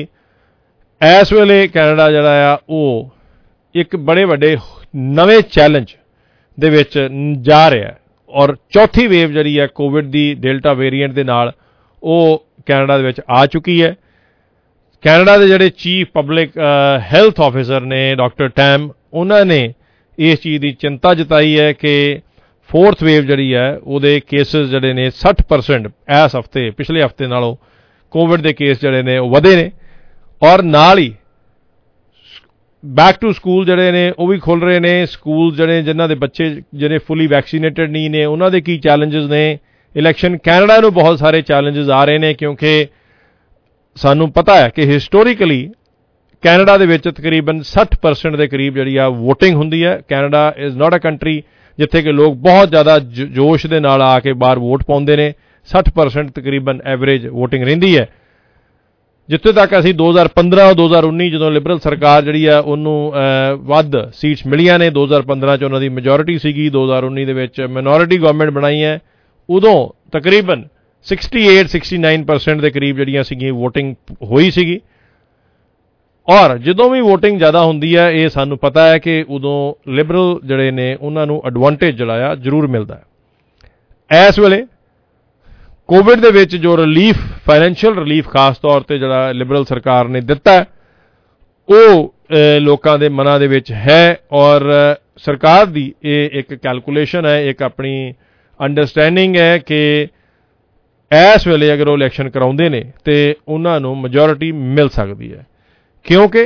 ਇਸ ਵੇਲੇ ਕੈਨੇਡਾ ਜਿਹੜਾ ਆ ਉਹ ਇੱਕ ਬੜੇ ਵੱਡੇ ਨਵੇਂ ਚੈਲੰਜ ਦੇ ਵਿੱਚ ਜਾ ਰਿਹਾ ਔਰ ਚੌਥੀ ਵੇਵ ਜਿਹੜੀ ਹੈ ਕੋਵਿਡ ਦੀ ਡੈਲਟਾ ਵੇਰੀਐਂਟ ਦੇ ਨਾਲ ਉਹ ਕੈਨੇਡਾ ਦੇ ਵਿੱਚ ਆ ਚੁੱਕੀ ਹੈ। ਕੈਨੇਡਾ ਦੇ ਜਿਹੜੇ ਚੀਫ ਪਬਲਿਕ ਹੈਲਥ ਆਫਿਸਰ ਨੇ ਡਾਕਟਰ ਟੈਮ, ਉਹਨਾਂ ਨੇ ਇਸ ਚੀਜ਼ ਦੀ ਚਿੰਤਾ ਜਤਾਈ ਹੈ ਕਿ 4th ਵੇਵ ਜਿਹੜੀ ਹੈ ਉਹਦੇ ਕੇਸਿਸ ਜਿਹੜੇ ਨੇ 60% ਇਸ ਹਫ਼ਤੇ, ਪਿਛਲੇ ਹਫ਼ਤੇ ਨਾਲੋਂ ਕੋਵਿਡ ਦੇ ਕੇਸ ਜਿਹੜੇ ਨੇ ਉਹ ਵਧੇ ਨੇ ਔਰ ਨਾਲ ਹੀ ਬੈਕ ਟੂ ਸਕੂਲ ਜਿਹੜੇ ਨੇ ਉਹ ਵੀ ਖੁੱਲ੍ਹ ਰਹੇ ਨੇ। ਸਕੂਲ ਜਿਹੜੇ ਜਿਨ੍ਹਾਂ ਦੇ ਬੱਚੇ ਜਿਹੜੇ ਫੁੱਲੀ ਵੈਕਸੀਨੇਟਡ ਨਹੀਂ ਨੇ ਉਹਨਾਂ ਦੇ ਕੀ ਚੈਲੰਜਸ ਨੇ। ਇਲੈਕਸ਼ਨ ਕੈਨੇਡਾ ਨੂੰ ਬਹੁਤ ਸਾਰੇ ਚੈਲੰਜਸ ਆ ਰਹੇ ਨੇ ਕਿਉਂਕਿ ਸਾਨੂੰ ਪਤਾ ਹੈ ਕਿ ਹਿਸਟੋਰੀਕਲੀ ਕੈਨੇਡਾ ਦੇ ਵਿੱਚ ਤਕਰੀਬਨ 60% ਦੇ ਕਰੀਬ ਜਿਹੜੀ ਆ ਵੋਟਿੰਗ ਹੁੰਦੀ ਹੈ। Canada is not a country ਜਿੱਥੇ ਕਿ ਲੋਕ ਬਹੁਤ ਜ਼ਿਆਦਾ ਜੋਸ਼ ਦੇ ਨਾਲ ਆ ਕੇ ਬਾਹਰ ਵੋਟ ਪਾਉਂਦੇ ਨੇ। 60% ਤਕਰੀਬਨ ਐਵਰੇਜ ਵੋਟਿੰਗ ਰਹਿੰਦੀ ਹੈ। ਜਿੱਥੇ ਤੱਕ ਅਸੀਂ 2015-2019 ਜਦੋਂ ਲਿਬਰਲ ਸਰਕਾਰ ਜਿਹੜੀ ਆ ਉਹਨੂੰ ਵੱਧ ਸੀਟਸ ਮਿਲੀਆਂ ਨੇ, 2015 'ਚ ਉਹਨਾਂ ਦੀ ਮੈਜੋਰਿਟੀ ਸੀਗੀ, 2019 ਦੇ ਵਿੱਚ ਮਿਨੋਰਿਟੀ ਗਵਰਨਮੈਂਟ ਬਣਾਈ ਹੈ, ਉਦੋਂ ਤਕਰੀਬਨ 68-69% ਦੇ ਕਰੀਬ ਜਿਹੜੀਆਂ ਸੀਗੀਆਂ ਵੋਟਿੰਗ ਹੋਈ ਸੀਗੀ। ਔਰ ਜਦੋਂ ਵੀ ਵੋਟਿੰਗ ਜ਼ਿਆਦਾ ਹੁੰਦੀ ਹੈ ਇਹ ਸਾਨੂੰ ਪਤਾ ਹੈ ਕਿ ਉਦੋਂ ਲਿਬਰਲ ਜਿਹੜੇ ਨੇ ਉਹਨਾਂ ਨੂੰ ਐਡਵਾਂਟੇਜ ਜਿਹੜਾ ਆ ਜ਼ਰੂਰ ਮਿਲਦਾ ਹੈ। ਇਸ ਵੇਲੇ ਕੋਵਿਡ ਦੇ ਵਿੱਚ ਜੋ ਰਿਲੀਫ, ਫਾਈਨੈਂਸ਼ੀਅਲ ਰਿਲੀਫ ਖਾਸ ਤੌਰ ਤੇ ਜਿਹੜਾ ਲਿਬਰਲ ਸਰਕਾਰ ਨੇ ਦਿੱਤਾ ਉਹ ਲੋਕਾਂ ਦੇ ਮਨਾਂ ਦੇ ਵਿੱਚ ਹੈ ਔਰ ਸਰਕਾਰ ਦੀ ਇਹ ਇੱਕ ਕੈਲਕੂਲੇਸ਼ਨ ਹੈ, ਇੱਕ ਆਪਣੀ ਅੰਡਰਸਟੈਂਡਿੰਗ ਹੈ ਕਿ ਇਸ ਵੇਲੇ ਅਗਰ ਉਹ ਇਲੈਕਸ਼ਨ ਕਰਾਉਂਦੇ ਨੇ ਤੇ ਉਹਨਾਂ ਨੂੰ ਮੈਜੋਰਿਟੀ ਮਿਲ ਸਕਦੀ ਹੈ ਕਿਉਂਕਿ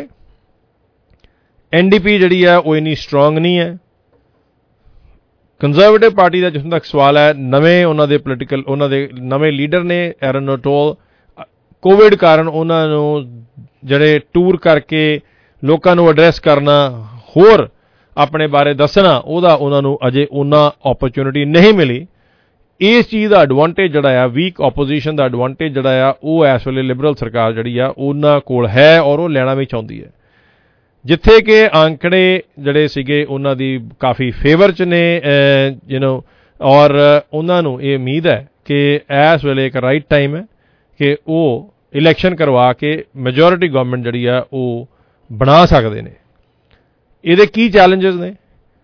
NDP ਜਿਹੜੀ ਹੈ ਉਹ ਇੰਨੀ ਸਟਰੋਂਗ ਨਹੀਂ ਹੈ। ਕੰਜ਼ਰਵੇਟਿਵ ਪਾਰਟੀ ਦਾ ਜਿੱਥੋਂ ਤੱਕ ਸਵਾਲ ਹੈ, ਨਵੇਂ ਉਹਨਾਂ ਦੇ ਪੋਲੀਟੀਕਲ, ਉਹਨਾਂ ਦੇ ਨਵੇਂ ਲੀਡਰ ਨੇ ਐਰਨ ਓਟੋਲ, ਕੋਵਿਡ ਕਾਰਨ ਉਹਨਾਂ ਨੂੰ ਜਿਹੜੇ ਟੂਰ ਕਰਕੇ ਲੋਕਾਂ ਨੂੰ ਐਡਰੈਸ ਕਰਨਾ, ਹੋਰ ਆਪਣੇ ਬਾਰੇ ਦੱਸਣਾ, ਉਹਦਾ ਉਹਨਾਂ ਨੂੰ ਅਜੇ ਉਹਨਾਂ ਓਪਰਚੁਨਿਟੀ ਨਹੀਂ ਮਿਲੀ। ਇਸ ਚੀਜ਼ ਦਾ ਐਡਵਾਂਟੇਜ ਜਿਹੜਾ ਆ, ਵੀਕ ਆਪੋਜੀਸ਼ਨ ਦਾ ਐਡਵਾਂਟੇਜ ਜਿਹੜਾ ਆ ਉਹ ਇਸ ਵੇਲੇ ਲਿਬਰਲ ਸਰਕਾਰ ਜਿਹੜੀ ਆ ਉਹਨਾਂ ਕੋਲ ਹੈ ਔਰ ਉਹ ਲੈਣਾ ਵੀ ਚਾਹੁੰਦੀ ਹੈ। ਜਿੱਥੇ ਕਿ ਆંકੜੇ ਜਿਹੜੇ ਸੀਗੇ ਉਹਨਾਂ ਦੀ ਕਾਫੀ ਫੇਵਰ 'ਚ ਨੇ ਔਰ ਉਹਨਾਂ ਨੂੰ ਇਹ ਉਮੀਦ ਹੈ ਕਿ ਇਸ ਵੇਲੇ ਇੱਕ ਰਾਈਟ ਟਾਈਮ ਹੈ ਕਿ ਉਹ ਇਲੈਕਸ਼ਨ ਕਰਵਾ ਕੇ ਮੈਜੋਰਿਟੀ ਗਵਰਨਮੈਂਟ ਜਿਹੜੀ ਆ ਉਹ ਬਣਾ ਸਕਦੇ ਨੇ। ਇਹਦੇ ਕੀ ਚੈਲੰਜਸ ਨੇ,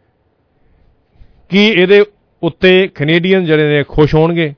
ਕੀ ਇਹਦੇ ਉੱਤੇ ਕੈਨੇਡੀਅਨ ਜਿਹੜੇ ਨੇ ਖੁਸ਼ ਹੋਣਗੇ,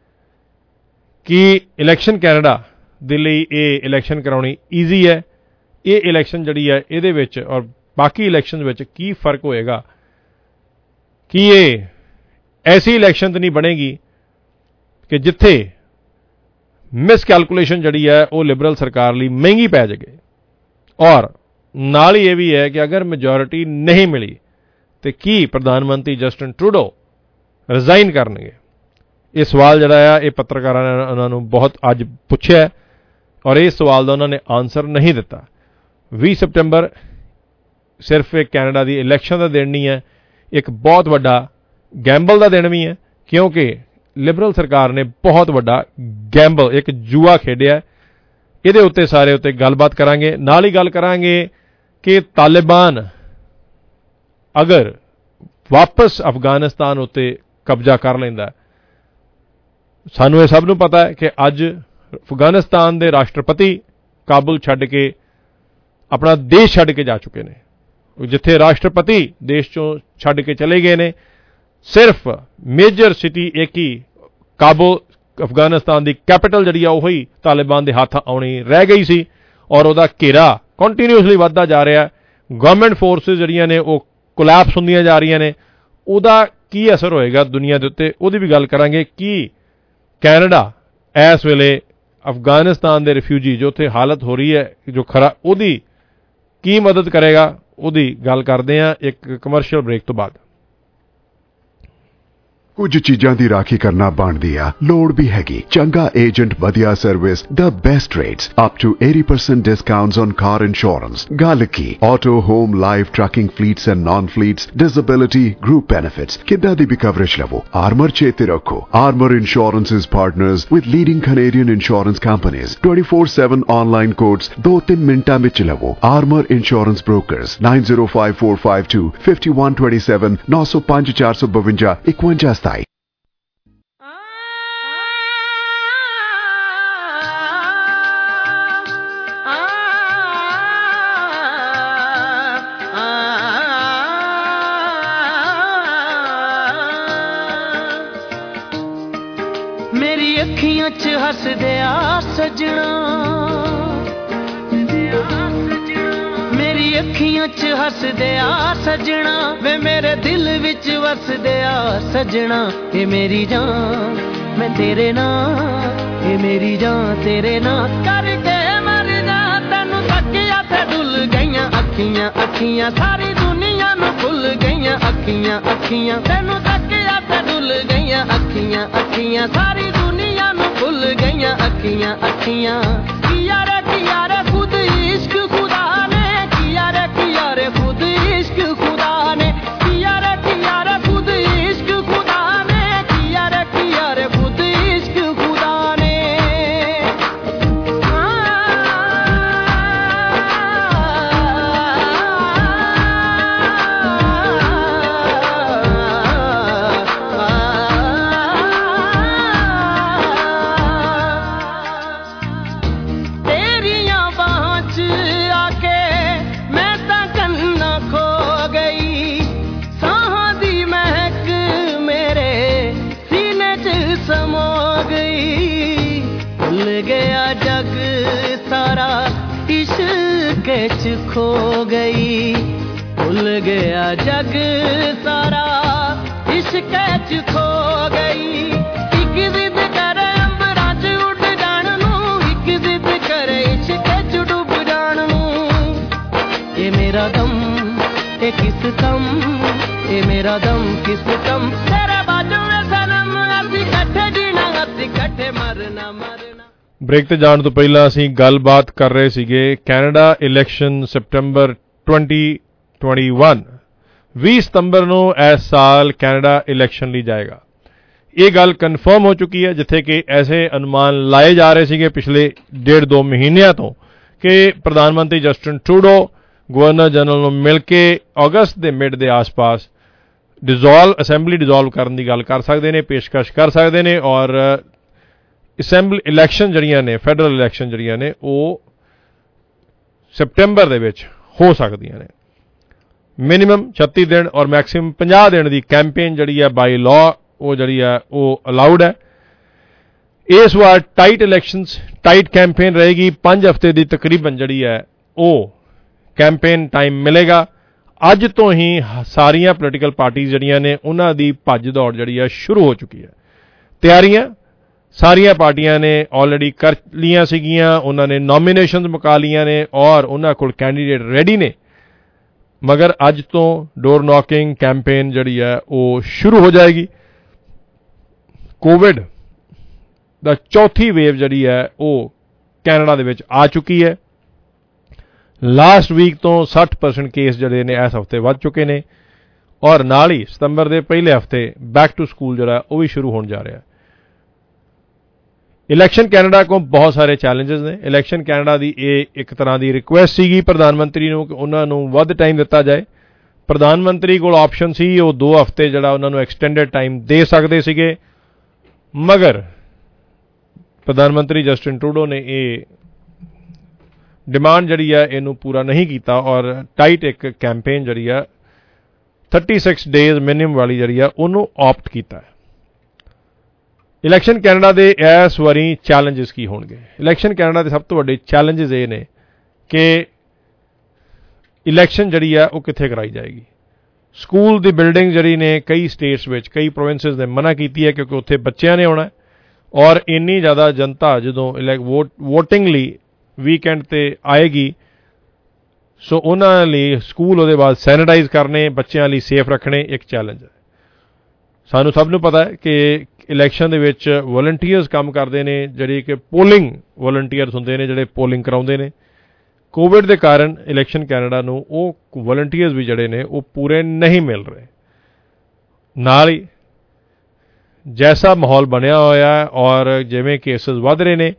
ਕਿ ਇਲੈਕਸ਼ਨ ਕੈਨੇਡਾ ਦੇ ਲਈ ਇਹ ਇਲੈਕਸ਼ਨ ਕਰਾਉਣੀ ਈਜ਼ੀ ਹੈ, ਇਹ ਇਲੈਕਸ਼ਨ ਜਿਹੜੀ ਹੈ ਇਹਦੇ ਵਿੱਚ ਔਰ ਬਾਕੀ ਇਲੈਕਸ਼ਨ ਵਿੱਚ ਕੀ ਫਰਕ ਹੋਏਗਾ, ਕਿ ਇਹ ਐਸੀ ਇਲੈਕਸ਼ਨ ਤਾਂ ਨਹੀਂ ਬਣੇਗੀ ਕਿ ਜਿੱਥੇ ਮਿਸਕੈਲਕੂਲੇਸ਼ਨ ਜਿਹੜੀ ਹੈ ਉਹ ਲਿਬਰਲ ਸਰਕਾਰ ਲਈ ਮਹਿੰਗੀ ਪੈ ਜਾਵੇ। ਔਰ ਨਾਲ ਹੀ ਇਹ ਵੀ ਹੈ ਕਿ ਅਗਰ ਮੈਜੋਰਿਟੀ ਨਹੀਂ ਮਿਲੀ ਤੇ ਕੀ ਪ੍ਰਧਾਨ ਮੰਤਰੀ ਜਸਟਿਨ ਟਰੂਡੋ ਰਿਜ਼ਾਈਨ ਕਰਨਗੇ। ਇਹ ਸਵਾਲ ਜਿਹੜਾ ਆ ਇਹ ਪੱਤਰਕਾਰਾਂ ਨੇ ਉਹਨਾਂ ਨੂੰ ਬਹੁਤ ਅੱਜ ਪੁੱਛਿਆ ਔਰ ਇਸ ਸਵਾਲ ਦਾ ਉਹਨਾਂ ਨੇ ਆਨਸਰ ਨਹੀਂ ਦਿੱਤਾ। 20 ਸਤੰਬਰ ਸਿਰਫ ਇੱਕ ਕੈਨੇਡਾ ਦੀ ਇਲੈਕਸ਼ਨ ਦਾ ਦਿਨ ਨਹੀਂ ਹੈ, ਇੱਕ ਬਹੁਤ ਵੱਡਾ ਗੈਂਬਲ ਦਾ ਦਿਨ ਵੀ ਹੈ, ਕਿਉਂਕਿ ਲਿਬਰਲ ਸਰਕਾਰ ਨੇ ਬਹੁਤ ਵੱਡਾ ਗੈਂਬਲ, ਇੱਕ ਜੂਆ ਖੇਡਿਆ। ਇਹਦੇ ਉੱਤੇ ਸਾਰੇ ਉੱਤੇ ਗੱਲਬਾਤ ਕਰਾਂਗੇ। ਨਾਲ ਹੀ ਗੱਲ ਕਰਾਂਗੇ ਕਿ ਤਾਲਿਬਾਨ ਅਗਰ ਵਾਪਸ ਅਫਗਾਨਿਸਤਾਨ ਉੱਤੇ ਕਬਜ਼ਾ ਕਰ ਲੈਂਦਾ, ਸਾਨੂੰ ਇਹ ਸਭ ਨੂੰ ਪਤਾ ਹੈ ਕਿ ਅੱਜ ਅਫਗਾਨਿਸਤਾਨ ਦੇ ਰਾਸ਼ਟਰਪਤੀ ਕਾਬੁਲ ਛੱਡ ਕੇ ਆਪਣਾ ਦੇਸ਼ ਛੱਡ ਕੇ ਜਾ ਚੁੱਕੇ ਨੇ। ਜਿੱਥੇ ਰਾਸ਼ਟਰਪਤੀ ਦੇਸ਼ ਚੋਂ ਛੱਡ ਕੇ ਚਲੇ ਗਏ ਨੇ, ਸਿਰਫ ਮੇਜਰ ਸਿਟੀ ਇੱਕ ਹੀ ਕਾਬੁਲ ਅਫਗਾਨਿਸਤਾਨ ਦੀ ਕੈਪੀਟਲ ਜਿਹੜੀ ਆ ਉਹੀ ਤਾਲਿਬਾਨ ਦੇ ਹੱਥ ਆਉਣੀ ਰਹਿ ਗਈ ਸੀ, ਔਰ ਉਹਦਾ ਘੇਰਾ ਕੰਟੀਨਿਊਸਲੀ ਵੱਧਦਾ ਜਾ ਰਿਹਾ। ਗਵਰਨਮੈਂਟ ਫੋਰਸਿਸ ਜਿਹੜੀਆਂ ਨੇ ਉਹ ਕੋਲੈਪਸ ਹੁੰਦੀਆਂ ਜਾ ਰਹੀਆਂ ਨੇ। ਉਹਦਾ ਕੀ ਅਸਰ ਹੋਏਗਾ ਦੁਨੀਆ ਦੇ ਉੱਤੇ, ਉਹਦੀ ਵੀ ਗੱਲ ਕਰਾਂਗੇ। ਕੀ ਕੈਨੇਡਾ ਇਸ ਵੇਲੇ ਅਫਗਾਨਿਸਤਾਨ ਦੇ ਰਿਫਿਊਜੀ ਜੋ ਉੱਥੇ ਹਾਲਤ ਹੋ ਰਹੀ ਹੈ ਜੋ ਉਹਦੀ ਕੀ ਮਦਦ ਕਰੇਗਾ, ਉਹਦੀ ਗੱਲ ਕਰਦੇ ਹਾਂ ਇੱਕ ਕਮਰਸ਼ੀਅਲ ਬ੍ਰੇਕ ਤੋਂ ਬਾਅਦ। ਕੁਝ ਚੀਜ਼ਾਂ ਦੀ ਰਾਖੀ ਕਰਨਾ ਬਣਦੀ ਆ, ਲੋੜ ਵੀ ਹੈਗੀ। ਚੰਗਾ ਏਜੰਟ, ਵਧੀਆ service, the best rates, up to 80% discounts on car insurance। ਗੱਲ ਕੀ auto, home, life, trucking fleets and non-fleets, disability, group benefits, ਕਿੱਦਾਂ ਦੀ ਵੀ ਕਵਰੇਜ ਲਵੋ। ਆਰਮਰ ਚੇਤੇ ਰੱਖੋ, Armor Insurance is partners with leading Canadian insurance companies। 24/7 online quotes 2-3 ਮਿੰਟਾਂ ਵਿੱਚ ਲਵੋ। Armor Insurance Brokers 905452 5127 905 452 5127। मेरी अखियां च हस दिया सजना, मेरी अखियां च हस दिया सजना, वे मेरे दिल विच वस दिया सजना। ये मेरी जान मैं तेरे नाल, ये मेरी जान तेरे नाल करके मर जा। तेनू तकिया ते डुल गईयां अखियां अखियां, सारी दुनिया नू भुल गईयां अखियां अखियां। तेनू तकिया ते डुल गईयां अखियां अखियां, सारी दुनिया नू भुल गईयां अखियां अखियां। किया रे खुद इश्क खुदा ने, किया रे खुद इश्क खुदा ने, किया रे खुद इश्क खुदा ने, किया रे खुद इश्क खुदा ने। तेरियां बाहों च आके मैं तां कन्ना खो गई, साहां दी महक मेरे सीने च समो गई। भुल गया जग सारा इश्क च खो गई, भुल गया जग सारा इश्क च खो गई। एक जिद करे अंबरां च उड़ जाण नूं, एक जिद करे इश्क च डुब जाण नूं। ये मेरा दम ये किस कम, ये मेरा दम किस कम, तेरे बाजू में सनम असीं कट्ठे जीना असीं कट्ठे मरना मरना। ਬ੍ਰੇਕ ਤੇ ਜਾਣ ਤੋਂ ਪਹਿਲਾਂ ਅਸੀਂ ਗੱਲਬਾਤ ਕਰ ਰਹੇ ਸੀਗੇ ਕੈਨੇਡਾ ਇਲੈਕਸ਼ਨ ਸਤੰਬਰ 2021। 20 ਸਤੰਬਰ ਨੂੰ ਇਸ ਸਾਲ ਕੈਨੇਡਾ ਇਲੈਕਸ਼ਨ ਲਈ ਜਾਏਗਾ। ਇਹ ਗੱਲ ਕਨਫਰਮ ਹੋ ਚੁੱਕੀ ਹੈ, ਜਿੱਥੇ ਕਿ ਐਸੇ ਅਨੁਮਾਨ ਲਾਏ ਜਾ ਰਹੇ ਸੀਗੇ ਪਿਛਲੇ 1.5-2 ਮਹੀਨਿਆਂ ਤੋਂ ਕਿ ਪ੍ਰਧਾਨ ਮੰਤਰੀ ਜਸਟਿਨ ਟਰੂਡੋ ਗਵਰਨਰ ਜਨਰਲ ਨੂੰ ਮਿਲ ਕੇ ਅਗਸਤ ਦੇ ਮਿਡ ਦੇ ਆਸ-ਪਾਸ ਅਸੈਂਬਲੀ ਡਿਜ਼ੋਲਵ ਕਰਨ ਦੀ ਗੱਲ ਕਰ ਸਕਦੇ ਨੇ, ਪੇਸ਼ਕਸ਼ ਕਰ ਸਕਦੇ ਨੇ, ਔਰ ਅਸੈਂਬਲੀ ਇਲੈਕਸ਼ਨ ਜਿਹੜੀਆਂ ਨੇ, ਫੈਡਰਲ ਇਲੈਕਸ਼ਨ ਜਿਹੜੀਆਂ ਨੇ, ਉਹ ਸਪਟੈਂਬਰ ਦੇ ਵਿੱਚ ਹੋ ਸਕਦੀਆਂ ਨੇ। ਮਿਨੀਮਮ 36 ਦਿਨ ਔਰ ਮੈਕਸਿਮਮ 50 ਦਿਨ ਦੀ ਕੈਂਪੇਨ ਜਿਹੜੀ ਹੈ ਬਾਈ ਲਾਅ ਉਹ ਜਿਹੜੀ ਹੈ ਉਹ ਅਲਾਉਡ ਹੈ। ਇਸ ਵਾਰ ਟਾਈਟ ਇਲੈਕਸ਼ਨਸ, ਟਾਈਟ ਕੈਂਪੇਨ ਰਹੇਗੀ। 5 ਹਫ਼ਤੇ ਦੀ ਤਕਰੀਬਨ ਜਿਹੜੀ ਹੈ ਉਹ ਕੈਂਪੇਨ ਟਾਈਮ ਮਿਲੇਗਾ। ਅੱਜ ਤੋਂ ਹੀ ਸਾਰੀਆਂ ਪੋਲੀਟੀਕਲ ਪਾਰਟੀਆਂ ਜਿਹੜੀਆਂ ਨੇ ਉਹਨਾਂ ਦੀ ਭੱਜ ਦੌੜ ਜਿਹੜੀ ਹੈ ਸ਼ੁਰੂ ਹੋ ਚੁੱਕੀ ਹੈ। ਤਿਆਰੀਆਂ ਸਾਰੀਆਂ ਪਾਰਟੀਆਂ ਨੇ ਆਲਰੇਡੀ ਕਰ ਲੀਆਂ ਸੀਗੀਆਂ, ਉਹਨਾਂ ਨੇ ਨੋਮੀਨੇਸ਼ਨਸ ਮੁਕਾ ਲੀਆਂ ਨੇ ਔਰ ਉਹਨਾਂ ਕੋਲ ਕੈਂਡੀਡੇਟ ਰੈਡੀ ਨੇ। ਮਗਰ ਅੱਜ ਤੋਂ ਡੋਰ ਨੌਕਿੰਗ ਕੈਂਪੇਨ ਜਿਹੜੀ ਹੈ ਉਹ ਸ਼ੁਰੂ ਹੋ ਜਾਏਗੀ। ਕੋਵਿਡ ਦਾ ਚੌਥੀ ਵੇਵ ਜਿਹੜੀ ਹੈ ਉਹ ਕੈਨੇਡਾ ਦੇ ਵਿੱਚ ਆ ਚੁੱਕੀ ਹੈ। ਲਾਸਟ ਵੀਕ ਤੋਂ 60% ਕੇਸ ਜਿਹੜੇ ਨੇ ਇਸ ਹਫ਼ਤੇ ਵੱਧ ਚੁੱਕੇ ਨੇ ਔਰ ਨਾਲ ਹੀ ਸਤੰਬਰ ਦੇ ਪਹਿਲੇ ਹਫ਼ਤੇ ਬੈਕ ਟੂ ਸਕੂਲ ਜਿਹੜਾ ਉਹ ਵੀ ਸ਼ੁਰੂ ਹੋਣ ਜਾ ਰਿਹਾ। ਇਲੈਕਸ਼ਨ ਕੈਨੇਡਾ ਕੋਲ ਬਹੁਤ ਸਾਰੇ ਚੈਲੰਜਸ ਨੇ। ਇਲੈਕਸ਼ਨ ਕੈਨੇਡਾ ਦੀ ਇਹ ਇੱਕ ਤਰ੍ਹਾਂ ਦੀ ਰਿਕੁਐਸਟ ਸੀਗੀ ਪ੍ਰਧਾਨ ਮੰਤਰੀ ਨੂੰ ਕਿ ਉਹਨਾਂ ਨੂੰ ਵੱਧ ਟਾਈਮ ਦਿੱਤਾ ਜਾਏ। ਪ੍ਰਧਾਨ ਮੰਤਰੀ ਕੋਲ ਆਪਸ਼ਨ ਸੀ ਉਹ 2 ਹਫ਼ਤੇ ਜਿਹੜਾ ਉਹਨਾਂ ਨੂੰ ਐਕਸਟੈਂਡਡ ਟਾਈਮ ਦੇ ਸਕਦੇ ਸੀਗੇ, ਮਗਰ ਪ੍ਰਧਾਨ ਮੰਤਰੀ ਜਸਟਿਨ ਟਰੂਡੋ ਨੇ ਇਹ ਡਿਮਾਂਡ ਜਿਹੜੀ ਹੈ ਇਹਨੂੰ ਪੂਰਾ ਨਹੀਂ ਕੀਤਾ ਔਰ ਟਾਈਟ ਇੱਕ ਕੈਂਪੇਨ ਜਿਹੜੀ ਆ 36 ਡੇਜ਼ ਮਿਨੀਮਮ ਵਾਲੀ ਜਿਹੜੀ ਆ ਉਹਨੂੰ ਆਪਟ ਕੀਤਾ। ਇਲੈਕਸ਼ਨ ਕੈਨੇਡਾ ਦੇ ਇਸ ਵਾਰੀ ਚੈਲੰਜਸ ਕੀ ਹੋਣਗੇ? ਇਲੈਕਸ਼ਨ ਕੈਨੇਡਾ ਦੇ ਸਭ ਤੋਂ ਵੱਡੇ ਚੈਲੰਜਸ ਇਹ ਨੇ ਕਿ ਇਲੈਕਸ਼ਨ ਜਿਹੜੀ ਆ ਉਹ ਕਿੱਥੇ ਕਰਾਈ ਜਾਏਗੀ। ਸਕੂਲ ਦੀ ਬਿਲਡਿੰਗ ਜਿਹੜੀ ਨੇ ਕਈ ਸਟੇਟਸ ਵਿੱਚ ਕਈ ਪ੍ਰੋਵਿੰਸਿਸ ਨੇ ਮਨਾ ਕੀਤੀ ਹੈ ਕਿਉਂਕਿ ਉੱਥੇ ਬੱਚਿਆਂ ਨੇ ਆਉਣਾ ਔਰ ਇੰਨੀ ਜ਼ਿਆਦਾ ਜਨਤਾ ਜਦੋਂ ਵੋਟਿੰਗ ਲਈ ਵੀਕਐਂਡ ਤੇ ਆਏਗੀ ਸੋ ਉਹਨਾਂ ਲਈ ਸਕੂਲ ਉਹਦੇ ਬਾਅਦ ਸੈਨੀਟਾਈਜ਼ ਕਰਨੇ, ਬੱਚਿਆਂ ਲਈ ਸੇਫ ਰੱਖਣੇ ਇੱਕ ਚੈਲੰਜ ਹੈ। ਸਾਨੂੰ ਸਭ ਨੂੰ ਪਤਾ ਹੈ ਕਿ ਇਲੈਕਸ਼ਨ ਦੇ ਵਿੱਚ ਵੋਲੰਟੀਅਰਸ ਕੰਮ ਕਰਦੇ ਨੇ, ਜਿਹੜੇ ਕਿ ਪੋਲਿੰਗ ਵੋਲੰਟੀਅਰਸ ਹੁੰਦੇ ਨੇ ਜਿਹੜੇ ਪੋਲਿੰਗ ਕਰਾਉਂਦੇ ਨੇ। ਕੋਵਿਡ ਦੇ ਕਾਰਨ ਇਲੈਕਸ਼ਨ ਕੈਨੇਡਾ ਨੂੰ ਉਹ ਵੋਲੰਟੀਅਰਸ ਵੀ ਜਿਹੜੇ ਨੇ ਉਹ ਪੂਰੇ ਨਹੀਂ ਮਿਲ ਰਹੇ। ਨਾਲ ਹੀ ਜੈਸਾ ਮਾਹੌਲ ਬਣਿਆ ਹੋਇਆ ਔਰ ਜਿਵੇਂ ਕੇਸਿਸ ਵੱਧ ਰਹੇ ਨੇ,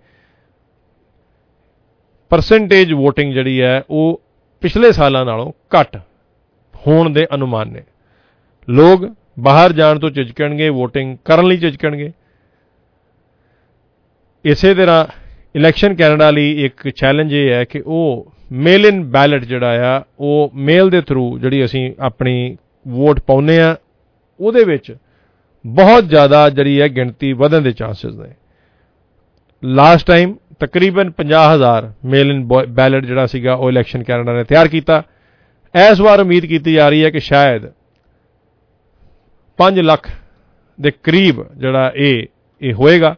ਪਰਸੈਂਟੇਜ ਵੋਟਿੰਗ ਜਿਹੜੀ ਹੈ ਉਹ ਪਿਛਲੇ ਸਾਲਾਂ ਨਾਲੋਂ ਘੱਟ ਹੋਣ ਦੇ ਅਨੁਮਾਨ ਨੇ। ਲੋਕ ਬਾਹਰ ਜਾਣ ਤੋਂ ਝਿਜਕਣਗੇ, ਵੋਟਿੰਗ ਕਰਨ ਲਈ ਝਿਜਕਣਗੇ। ਇਸੇ ਤਰ੍ਹਾਂ ਇਲੈਕਸ਼ਨ ਕੈਨੇਡਾ ਲਈ ਇੱਕ ਚੈਲੰਜ ਇਹ ਹੈ ਕਿ ਉਹ ਮੇਲ ਇਨ ਬੈਲਟ ਜਿਹੜਾ ਆ ਉਹ ਮੇਲ ਦੇ ਥਰੂ ਜਿਹੜੀ ਅਸੀਂ ਆਪਣੀ ਵੋਟ ਪਾਉਂਦੇ ਆ ਉਹਦੇ ਵਿੱਚ ਬਹੁਤ ਜ਼ਿਆਦਾ ਜਿਹੜੀ ਹੈ ਗਿਣਤੀ ਵਧਣ ਦੇ ਚਾਂਸਸ ਨੇ। ਲਾਸਟ ਟਾਈਮ ਤਕਰੀਬਨ 50,000 ਮੇਲ ਇਨ ਬੈਲਟ ਜਿਹੜਾ ਸੀਗਾ ਉਹ ਇਲੈਕਸ਼ਨ ਕੈਨੇਡਾ ਨੇ ਤਿਆਰ ਕੀਤਾ। ਇਸ ਵਾਰ ਉਮੀਦ ਕੀਤੀ ਜਾ ਰਹੀ ਹੈ ਕਿ ਸ਼ਾਇਦ 5 ਲੱਖ ਦੇ ਕਰੀਬ ਜਿਹੜਾ ਇਹ ਹੋਏਗਾ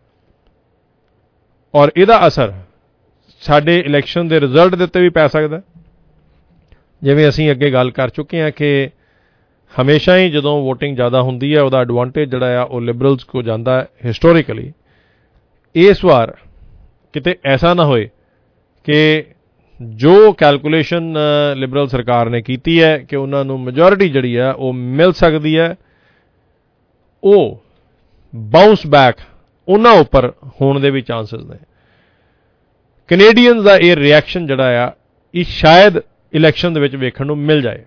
ਔਰ ਇਹਦਾ ਅਸਰ ਸਾਡੇ ਇਲੈਕਸ਼ਨ ਦੇ ਰਿਜ਼ਲਟ ਦੇ ਉੱਤੇ ਵੀ ਪੈ ਸਕਦਾ। ਜਿਵੇਂ ਅਸੀਂ ਅੱਗੇ ਗੱਲ ਕਰ ਚੁੱਕੇ ਹਾਂ ਕਿ ਹਮੇਸ਼ਾ ਹੀ ਜਦੋਂ ਵੋਟਿੰਗ ਜ਼ਿਆਦਾ ਹੁੰਦੀ ਹੈ ਉਹਦਾ ਐਡਵਾਂਟੇਜ ਜਿਹੜਾ ਆ ਉਹ ਲਿਬਰਲਸ ਕੋ ਜਾਂਦਾ ਹੈ ਹਿਸਟੋਰੀਕਲੀ। ਇਸ ਵਾਰ ਕਿਤੇ ਐਸਾ ਨਾ ਹੋਏ ਕਿ ਜੋ ਕੈਲਕੂਲੇਸ਼ਨ ਲਿਬਰਲ ਸਰਕਾਰ ਨੇ ਕੀਤੀ ਹੈ ਕਿ ਉਹਨਾਂ ਨੂੰ ਮੈਜੋਰਿਟੀ ਜਿਹੜੀ ਆ ਉਹ ਮਿਲ ਸਕਦੀ ਹੈ, ਉਹ ਬਾਉਂਸ ਬੈਕ ਉਹਨਾਂ ਉੱਪਰ ਹੋਣ ਦੇ ਵੀ ਚਾਂਸਸ ਨੇ। ਕੈਨੇਡੀਅਨਸ ਦਾ ਇਹ ਰਿਐਕਸ਼ਨ ਜਿਹੜਾ ਆ ਇਹ ਸ਼ਾਇਦ ਇਲੈਕਸ਼ਨ ਦੇ ਵਿੱਚ ਵੇਖਣ ਨੂੰ ਮਿਲ ਜਾਏ।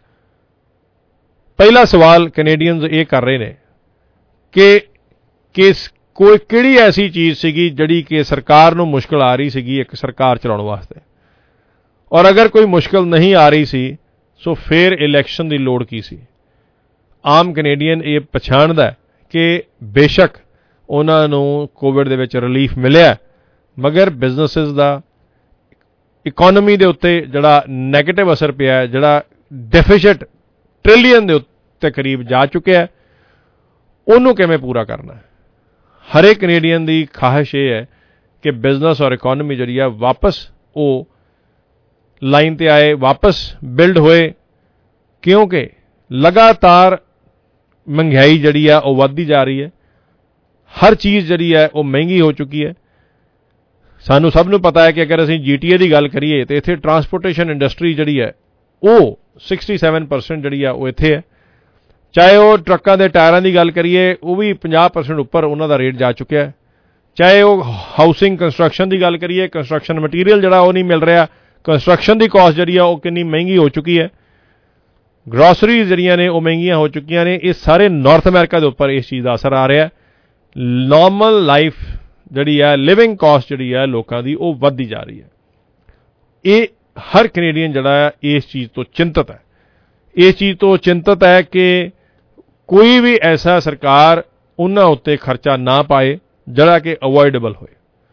ਪਹਿਲਾ ਸਵਾਲ ਕੈਨੇਡੀਅਨਸ ਇਹ ਕਰ ਰਹੇ ਨੇ ਕਿ ਕੋਈ ਕਿਹੜੀ ਐਸੀ ਚੀਜ਼ ਸੀਗੀ ਜਿਹੜੀ ਕਿ ਸਰਕਾਰ ਨੂੰ ਮੁਸ਼ਕਲ ਆ ਰਹੀ ਸੀਗੀ ਇੱਕ ਸਰਕਾਰ ਚਲਾਉਣ ਵਾਸਤੇ, ਔਰ ਅਗਰ ਕੋਈ ਮੁਸ਼ਕਲ ਨਹੀਂ ਆ ਰਹੀ ਸੀ ਸੋ ਫਿਰ ਇਲੈਕਸ਼ਨ ਦੀ ਲੋੜ ਕੀ ਸੀ। ਆਮ ਕੈਨੇਡੀਅਨ ਇਹ ਪਛਾਣਦਾ ਕਿ ਬੇਸ਼ੱਕ ਉਹਨਾਂ ਨੂੰ ਕੋਵਿਡ ਦੇ ਵਿੱਚ ਰਿਲੀਫ ਮਿਲਿਆ, ਮਗਰ ਬਿਜ਼ਨਸਿਸ ਦਾ ਇਕਨੋਮੀ ਦੇ ਉੱਤੇ ਜਿਹੜਾ ਨੈਗੇਟਿਵ ਅਸਰ ਪਿਆ, ਜਿਹੜਾ ਡੈਫਿਸਿਟ ਟ੍ਰਿਲੀਅਨ ਦੇ ਉੱਤੇ ਕਰੀਬ ਜਾ ਚੁੱਕਿਆ, ਉਹਨੂੰ ਕਿਵੇਂ ਪੂਰਾ ਕਰਨਾ। ਹਰੇਕ ਕੈਨੇਡੀਅਨ ਦੀ ਖਾਹਿਸ਼ ਇਹ ਹੈ ਕਿ ਬਿਜ਼ਨਸ ਔਰ ਇਕਨੋਮੀ ਜਿਹੜੀ ਆ ਵਾਪਸ ਉਹ ਲਾਈਨ ਤੇ ਆਏ, ਵਾਪਸ ਬਿਲਡ ਹੋਏ, ਕਿਉਂਕਿ ਲਗਾਤਾਰ ਮਹਿੰਗਾਈ ਜਿਹੜੀ ਆ ਉਹ ਵੱਧਦੀ ਜਾ ਰਹੀ ਹੈ। ਹਰ ਚੀਜ਼ ਜਿਹੜੀ ਹੈ ਉਹ ਮਹਿੰਗੀ ਹੋ ਚੁੱਕੀ ਹੈ। ਸਾਨੂੰ ਸਭ ਨੂੰ ਪਤਾ ਹੈ ਕਿ ਅਗਰ ਅਸੀਂ GTA ਦੀ ਗੱਲ ਕਰੀਏ ਤਾਂ ਇੱਥੇ ਟਰਾਂਸਪੋਰਟੇਸ਼ਨ ਇੰਡਸਟਰੀ ਜਿਹੜੀ ਹੈ ਉਹ 67% ਜਿਹੜੀ ਆ ਉਹ ਇੱਥੇ ਹੈ। ਚਾਹੇ ਉਹ ਟਰੱਕਾਂ ਦੇ ਟਾਇਰਾਂ ਦੀ ਗੱਲ ਕਰੀਏ ਉਹ ਵੀ 50% ਉੱਪਰ ਉਹਨਾਂ ਦਾ ਰੇਟ ਜਾ ਚੁੱਕਿਆ ਹੈ। ਚਾਹੇ ਉਹ ਹਾਊਸਿੰਗ ਕੰਸਟਰਕਸ਼ਨ ਦੀ ਗੱਲ ਕਰੀਏ, ਕੰਸਟਰਕਸ਼ਨ ਮਟੀਰੀਅਲ ਜਿਹੜਾ ਉਹ ਨਹੀਂ ਮਿਲ ਰਿਹਾ, ਕੰਸਟਰਕਸ਼ਨ ਦੀ ਕਾਸਟ ਜਿਹੜੀ ਆ ਉਹ ਕਿੰਨੀ ਮਹਿੰਗੀ ਹੋ ਚੁੱਕੀ ਹੈ। ਗਰੋਸਰੀਜ਼ ਜਿਹੜੀਆਂ ਨੇ ਉਹ ਮਹਿੰਗੀਆਂ ਹੋ ਚੁੱਕੀਆਂ ਨੇ। ਇਹ ਸਾਰੇ ਨਾਰਥ ਅਮਰੀਕਾ ਦੇ ਉੱਪਰ ਇਸ ਚੀਜ਼ ਦਾ ਅਸਰ ਆ ਰਿਹਾ। ਨਾਰਮਲ ਲਾਈਫ ਜਿਹੜੀ ਹੈ, ਲਿਵਿੰਗ ਕਾਸਟ ਜਿਹੜੀ ਹੈ ਲੋਕਾਂ ਦੀ ਉਹ ਵੱਧਦੀ ਜਾ ਰਹੀ ਹੈ। ਇਹ ਹਰ ਕੈਨੇਡੀਅਨ ਜਿਹੜਾ ਹੈ ਇਸ ਚੀਜ਼ ਤੋਂ ਚਿੰਤਤ ਹੈ। ਇਸ ਚੀਜ਼ ਤੋਂ ਚਿੰਤਤ ਹੈ ਕਿ ਕੋਈ ਵੀ ਐਸਾ ਸਰਕਾਰ ਉਹਨਾਂ ਉੱਤੇ ਖਰਚਾ ਨਾ ਪਾਏ ਜਿਹੜਾ ਕਿ ਅਵੋਇਡੇਬਲ ਹੋਏ।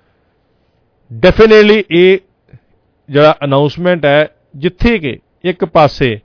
ਡੈਫੀਨੇਟਲੀ ਇਹ ਜਿਹੜਾ ਅਨਾਉਂਸਮੈਂਟ ਹੈ, ਜਿੱਥੇ ਕਿ ਇੱਕ ਪਾਸੇ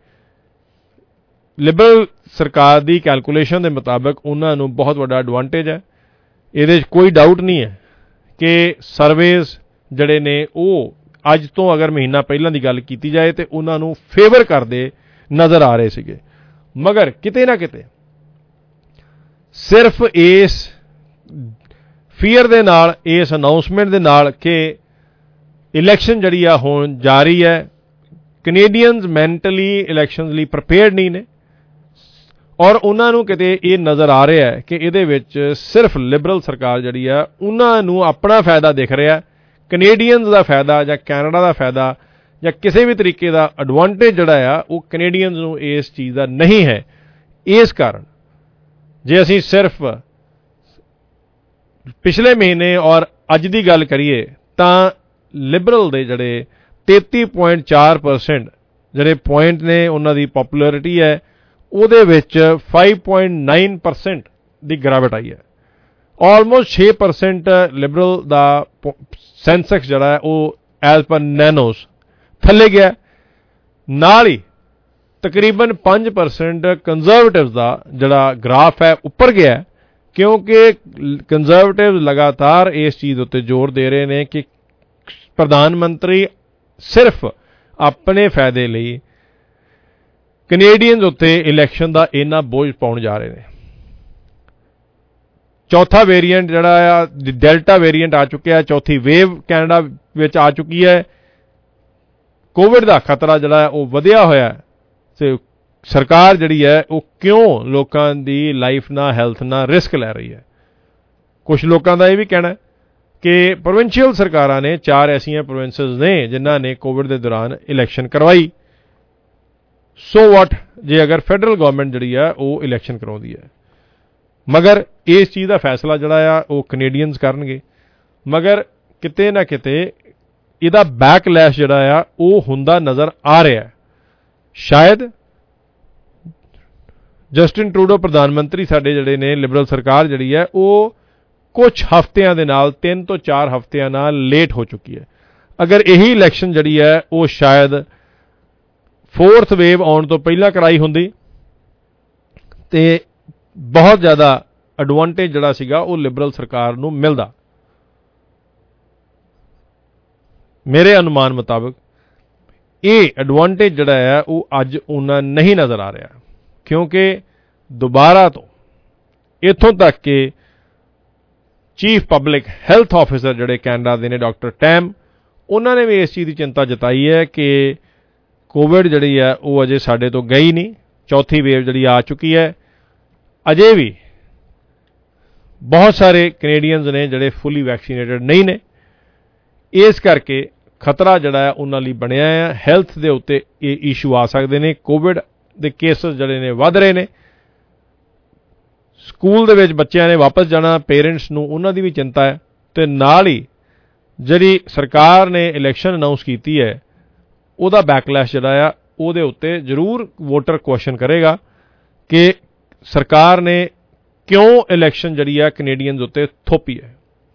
ਲਿਬਰਲ ਸਰਕਾਰ ਦੀ ਕੈਲਕੂਲੇਸ਼ਨ ਦੇ ਮੁਤਾਬਕ ਉਹਨਾਂ ਨੂੰ ਬਹੁਤ ਵੱਡਾ ਐਡਵਾਂਟੇਜ ਹੈ। ਇਹਦੇ 'ਚ ਕੋਈ ਡਾਊਟ ਨਹੀਂ ਹੈ ਕਿ ਸਰਵੇਜ਼ ਜਿਹੜੇ ਨੇ ਉਹ ਅੱਜ ਤੋਂ ਅਗਰ ਮਹੀਨਾ ਪਹਿਲਾਂ ਦੀ ਗੱਲ ਕੀਤੀ ਜਾਏ ਤੇ ਉਹਨਾਂ ਨੂੰ ਫੇਵਰ ਕਰਦੇ ਨਜ਼ਰ ਆ ਰਹੇ ਸੀਗੇ, ਮਗਰ ਕਿਤੇ ਨਾ ਕਿਤੇ ਸਿਰਫ ਇਸ ਫੀਅਰ ਦੇ ਨਾਲ, ਇਸ ਅਨਾਉਂਸਮੈਂਟ ਦੇ ਨਾਲ ਕਿ ਇਲੈਕਸ਼ਨ ਜਿਹੜੀ ਆ ਹੋਣ ਜਾ ਰਹੀ ਹੈ, ਕੈਨੇਡੀਅਨਸ ਮੈਂਟਲੀ ਇਲੈਕਸ਼ਨ ਲਈ ਪ੍ਰੀਪੇਅਰਡ ਨਹੀਂ ਨੇ, ਔਰ ਉਹਨਾਂ ਨੂੰ ਕਿਤੇ ਇਹ ਨਜ਼ਰ ਆ ਰਿਹਾ ਹੈ ਕਿ ਇਹਦੇ ਵਿੱਚ ਸਿਰਫ ਲਿਬਰਲ ਸਰਕਾਰ ਜਿਹੜੀ ਆ ਉਹਨਾਂ ਨੂੰ ਆਪਣਾ ਫਾਇਦਾ ਦਿਖ ਰਿਹਾ, ਕੈਨੇਡੀਅਨਸ ਦਾ ਫਾਇਦਾ ਜਾਂ ਕੈਨੇਡਾ ਦਾ ਫਾਇਦਾ ਜਾਂ ਕਿਸੇ ਵੀ ਤਰੀਕੇ ਦਾ ਐਡਵਾਂਟੇਜ ਜਿਹੜਾ ਆ ਉਹ ਕੈਨੇਡੀਅਨਸ ਨੂੰ ਇਸ ਚੀਜ਼ ਦਾ ਨਹੀਂ ਹੈ। ਇਸ ਕਾਰਨ ਜੇ ਅਸੀਂ ਸਿਰਫ ਪਿਛਲੇ ਮਹੀਨੇ ਔਰ ਅੱਜ ਦੀ ਗੱਲ ਕਰੀਏ ਤਾਂ ਲਿਬਰਲ ਦੇ ਜਿਹੜੇ 33.4% ਜਿਹੜੇ ਪੁਆਇੰਟ ਨੇ ਉਹਨਾਂ ਦੀ ਪੋਪੂਲੈਰਿਟੀ ਹੈ, ਉਹਦੇ ਵਿੱਚ 5.9% ਦੀ ਗਿਰਾਵਟ ਆਈ ਹੈ। ਆਲਮੋਸਟ 6% ਲਿਬਰਲ ਦਾ ਸੈਂਸੈਕਸ ਜਿਹੜਾ ਹੈ ਉਹ ਐਜ਼ ਪਰ ਨੈਨੋਸ ਥੱਲੇ ਗਿਆ। ਨਾਲ ਹੀ ਤਕਰੀਬਨ 5% ਕੰਜ਼ਰਵੇਟਿਵਸ ਦਾ ਜਿਹੜਾ ਗ੍ਰਾਫ ਹੈ ਉੱਪਰ ਗਿਆ, ਕਿਉਂਕਿ ਕੰਜ਼ਰਵੇਟਿਵ ਲਗਾਤਾਰ ਇਸ ਚੀਜ਼ ਉੱਤੇ ਜ਼ੋਰ ਦੇ ਰਹੇ ਨੇ ਕਿ ਪ੍ਰਧਾਨ ਮੰਤਰੀ ਸਿਰਫ ਆਪਣੇ ਫਾਇਦੇ ਲਈ ਕੈਨੇਡੀਅਨਸ ਉੱਤੇ ਇਲੈਕਸ਼ਨ ਦਾ ਇੰਨਾ ਬੋਝ ਪਾਉਣ ਜਾ ਰਹੇ ਨੇ। ਚੌਥਾ ਵੇਰੀਐਂਟ ਜਿਹੜਾ ਆ ਡੈਲਟਾ ਵੇਰੀਐਂਟ ਆ ਚੁੱਕਿਆ, ਚੌਥੀ ਵੇਵ ਕੈਨੇਡਾ ਵਿੱਚ ਆ ਚੁੱਕੀ ਹੈ। ਕੋਵਿਡ ਦਾ ਖਤਰਾ ਜਿਹੜਾ ਉਹ ਵਧਿਆ ਹੋਇਆ ਤੇ ਸਰਕਾਰ ਜਿਹੜੀ ਹੈ ਉਹ ਕਿਉਂ ਲੋਕਾਂ ਦੀ ਲਾਈਫ ਨਾਲ, ਹੈਲਥ ਨਾਲ ਰਿਸਕ ਲੈ ਰਹੀ ਹੈ। ਕੁਝ ਲੋਕਾਂ ਦਾ ਇਹ ਵੀ ਕਹਿਣਾ ਕਿ ਪ੍ਰੋਵਿੰਸ਼ੀਅਲ ਸਰਕਾਰਾਂ ਨੇ 4 ਐਸੀਆਂ ਪ੍ਰੋਵਿੰਸਸ ਨੇ ਜਿਨ੍ਹਾਂ ਨੇ ਕੋਵਿਡ ਦੇ ਦੌਰਾਨ ਇਲੈਕਸ਼ਨ ਕਰਵਾਈ, ਸੋ ਵਾਟ ਜੇ ਅਗਰ ਫੈਡਰਲ ਗਵਰਨਮੈਂਟ ਜਿਹੜੀ ਆ ਉਹ ਇਲੈਕਸ਼ਨ ਕਰਾਉਂਦੀ ਹੈ। ਮਗਰ ਇਸ ਚੀਜ਼ ਦਾ ਫੈਸਲਾ ਜਿਹੜਾ ਆ ਉਹ ਕੈਨੇਡੀਅਨਸ ਕਰਨਗੇ, ਮਗਰ ਕਿਤੇ ਨਾ ਕਿਤੇ ਇਹਦਾ ਬੈਕਲੈਸ਼ ਜਿਹੜਾ ਆ ਉਹ ਹੁੰਦਾ ਨਜ਼ਰ ਆ ਰਿਹਾ। ਸ਼ਾਇਦ ਜਸਟਿਨ ਟਰੂਡੋ ਪ੍ਰਧਾਨ ਮੰਤਰੀ ਸਾਡੇ ਜਿਹੜੇ ਨੇ, ਲਿਬਰਲ ਸਰਕਾਰ ਜਿਹੜੀ ਹੈ ਉਹ ਕੁਝ ਹਫ਼ਤਿਆਂ ਦੇ ਨਾਲ 3 ਤੋਂ 4 ਹਫ਼ਤਿਆਂ ਨਾਲ ਲੇਟ ਹੋ ਚੁੱਕੀ ਹੈ। ਅਗਰ ਇਹੀ ਇਲੈਕਸ਼ਨ ਜਿਹੜੀ ਹੈ ਉਹ ਸ਼ਾਇਦ 4th ਵੇਵ ਆਉਣ ਤੋਂ ਪਹਿਲਾਂ ਕਰਾਈ ਹੁੰਦੀ ਤੇ ਬਹੁਤ ਜ਼ਿਆਦਾ ਐਡਵਾਂਟੇਜ ਜਿਹੜਾ ਸੀਗਾ ਉਹ ਲਿਬਰਲ ਸਰਕਾਰ ਨੂੰ ਮਿਲਦਾ। ਮੇਰੇ ਅਨੁਮਾਨ ਮੁਤਾਬਕ ਇਹ ਐਡਵਾਂਟੇਜ ਜਿਹੜਾ ਹੈ ਉਹ ਅੱਜ ਉਹਨਾਂ ਨਹੀਂ ਨਜ਼ਰ ਆ ਰਿਹਾ, ਕਿਉਂਕਿ ਦੁਬਾਰਾ ਤੋਂ ਇੱਥੋਂ ਤੱਕ ਕਿ ਚੀਫ ਪਬਲਿਕ ਹੈਲਥ ਆਫਿਸਰ ਜਿਹੜੇ ਕੈਨੇਡਾ ਦੇ ਨੇ ਡਾਕਟਰ ਟੈਮ, ਉਹਨਾਂ ਨੇ ਵੀ ਇਸ ਚੀਜ਼ ਦੀ ਚਿੰਤਾ ਜਤਾਈ ਹੈ ਕਿ ਕੋਵਿਡ ਜਿਹੜੀ ਹੈ ਉਹ ਅਜੇ ਸਾਡੇ ਤੋਂ ਗਈ ਨਹੀਂ, ਚੌਥੀ ਵੇਵ ਜਿਹੜੀ ਆ ਚੁੱਕੀ ਹੈ। ਅਜੇ ਵੀ ਬਹੁਤ ਸਾਰੇ ਕੈਨੇਡੀਅਨਸ ਨੇ ਜਿਹੜੇ ਫੁੱਲੀ ਵੈਕਸੀਨੇਟਡ ਨਹੀਂ ਨੇ, ਇਸ ਕਰਕੇ ਖਤਰਾ ਜਿਹੜਾ ਹੈ ਉਹਨਾਂ ਲਈ ਬਣਿਆ ਹੈ। ਹੈਲਥ ਦੇ ਉੱਤੇ ਇਹ ਇਸ਼ੂ ਆ ਸਕਦੇ ਨੇ, ਕੋਵਿਡ ਦੇ ਕੇਸਸ ਜਿਹੜੇ ਨੇ ਵੱਧ ਰਹੇ ਨੇ, ਸਕੂਲ ਦੇ ਵਿੱਚ ਬੱਚਿਆਂ ਨੇ ਵਾਪਸ ਜਾਣਾ, ਪੇਰੈਂਟਸ ਨੂੰ ਉਹਨਾਂ ਦੀ ਵੀ ਚਿੰਤਾ ਹੈ, ਤੇ ਨਾਲ ਹੀ ਜਿਹੜੀ ਸਰਕਾਰ ਨੇ ਇਲੈਕਸ਼ਨ ਅਨਾਉਂਸ ਕੀਤੀ ਹੈ ਉਹਦਾ ਬੈਕਲੈਸ਼ ਜਿਹੜਾ ਆ ਉਹਦੇ ਉੱਤੇ ਜ਼ਰੂਰ ਵੋਟਰ ਕੁਐਸਚਨ ਕਰੇਗਾ ਕਿ ਸਰਕਾਰ ਨੇ ਕਿਉਂ ਇਲੈਕਸ਼ਨ ਜਿਹੜੀ ਆ ਕੈਨੇਡੀਅਨਸ ਉੱਤੇ ਥੋਪੀ ਹੈ,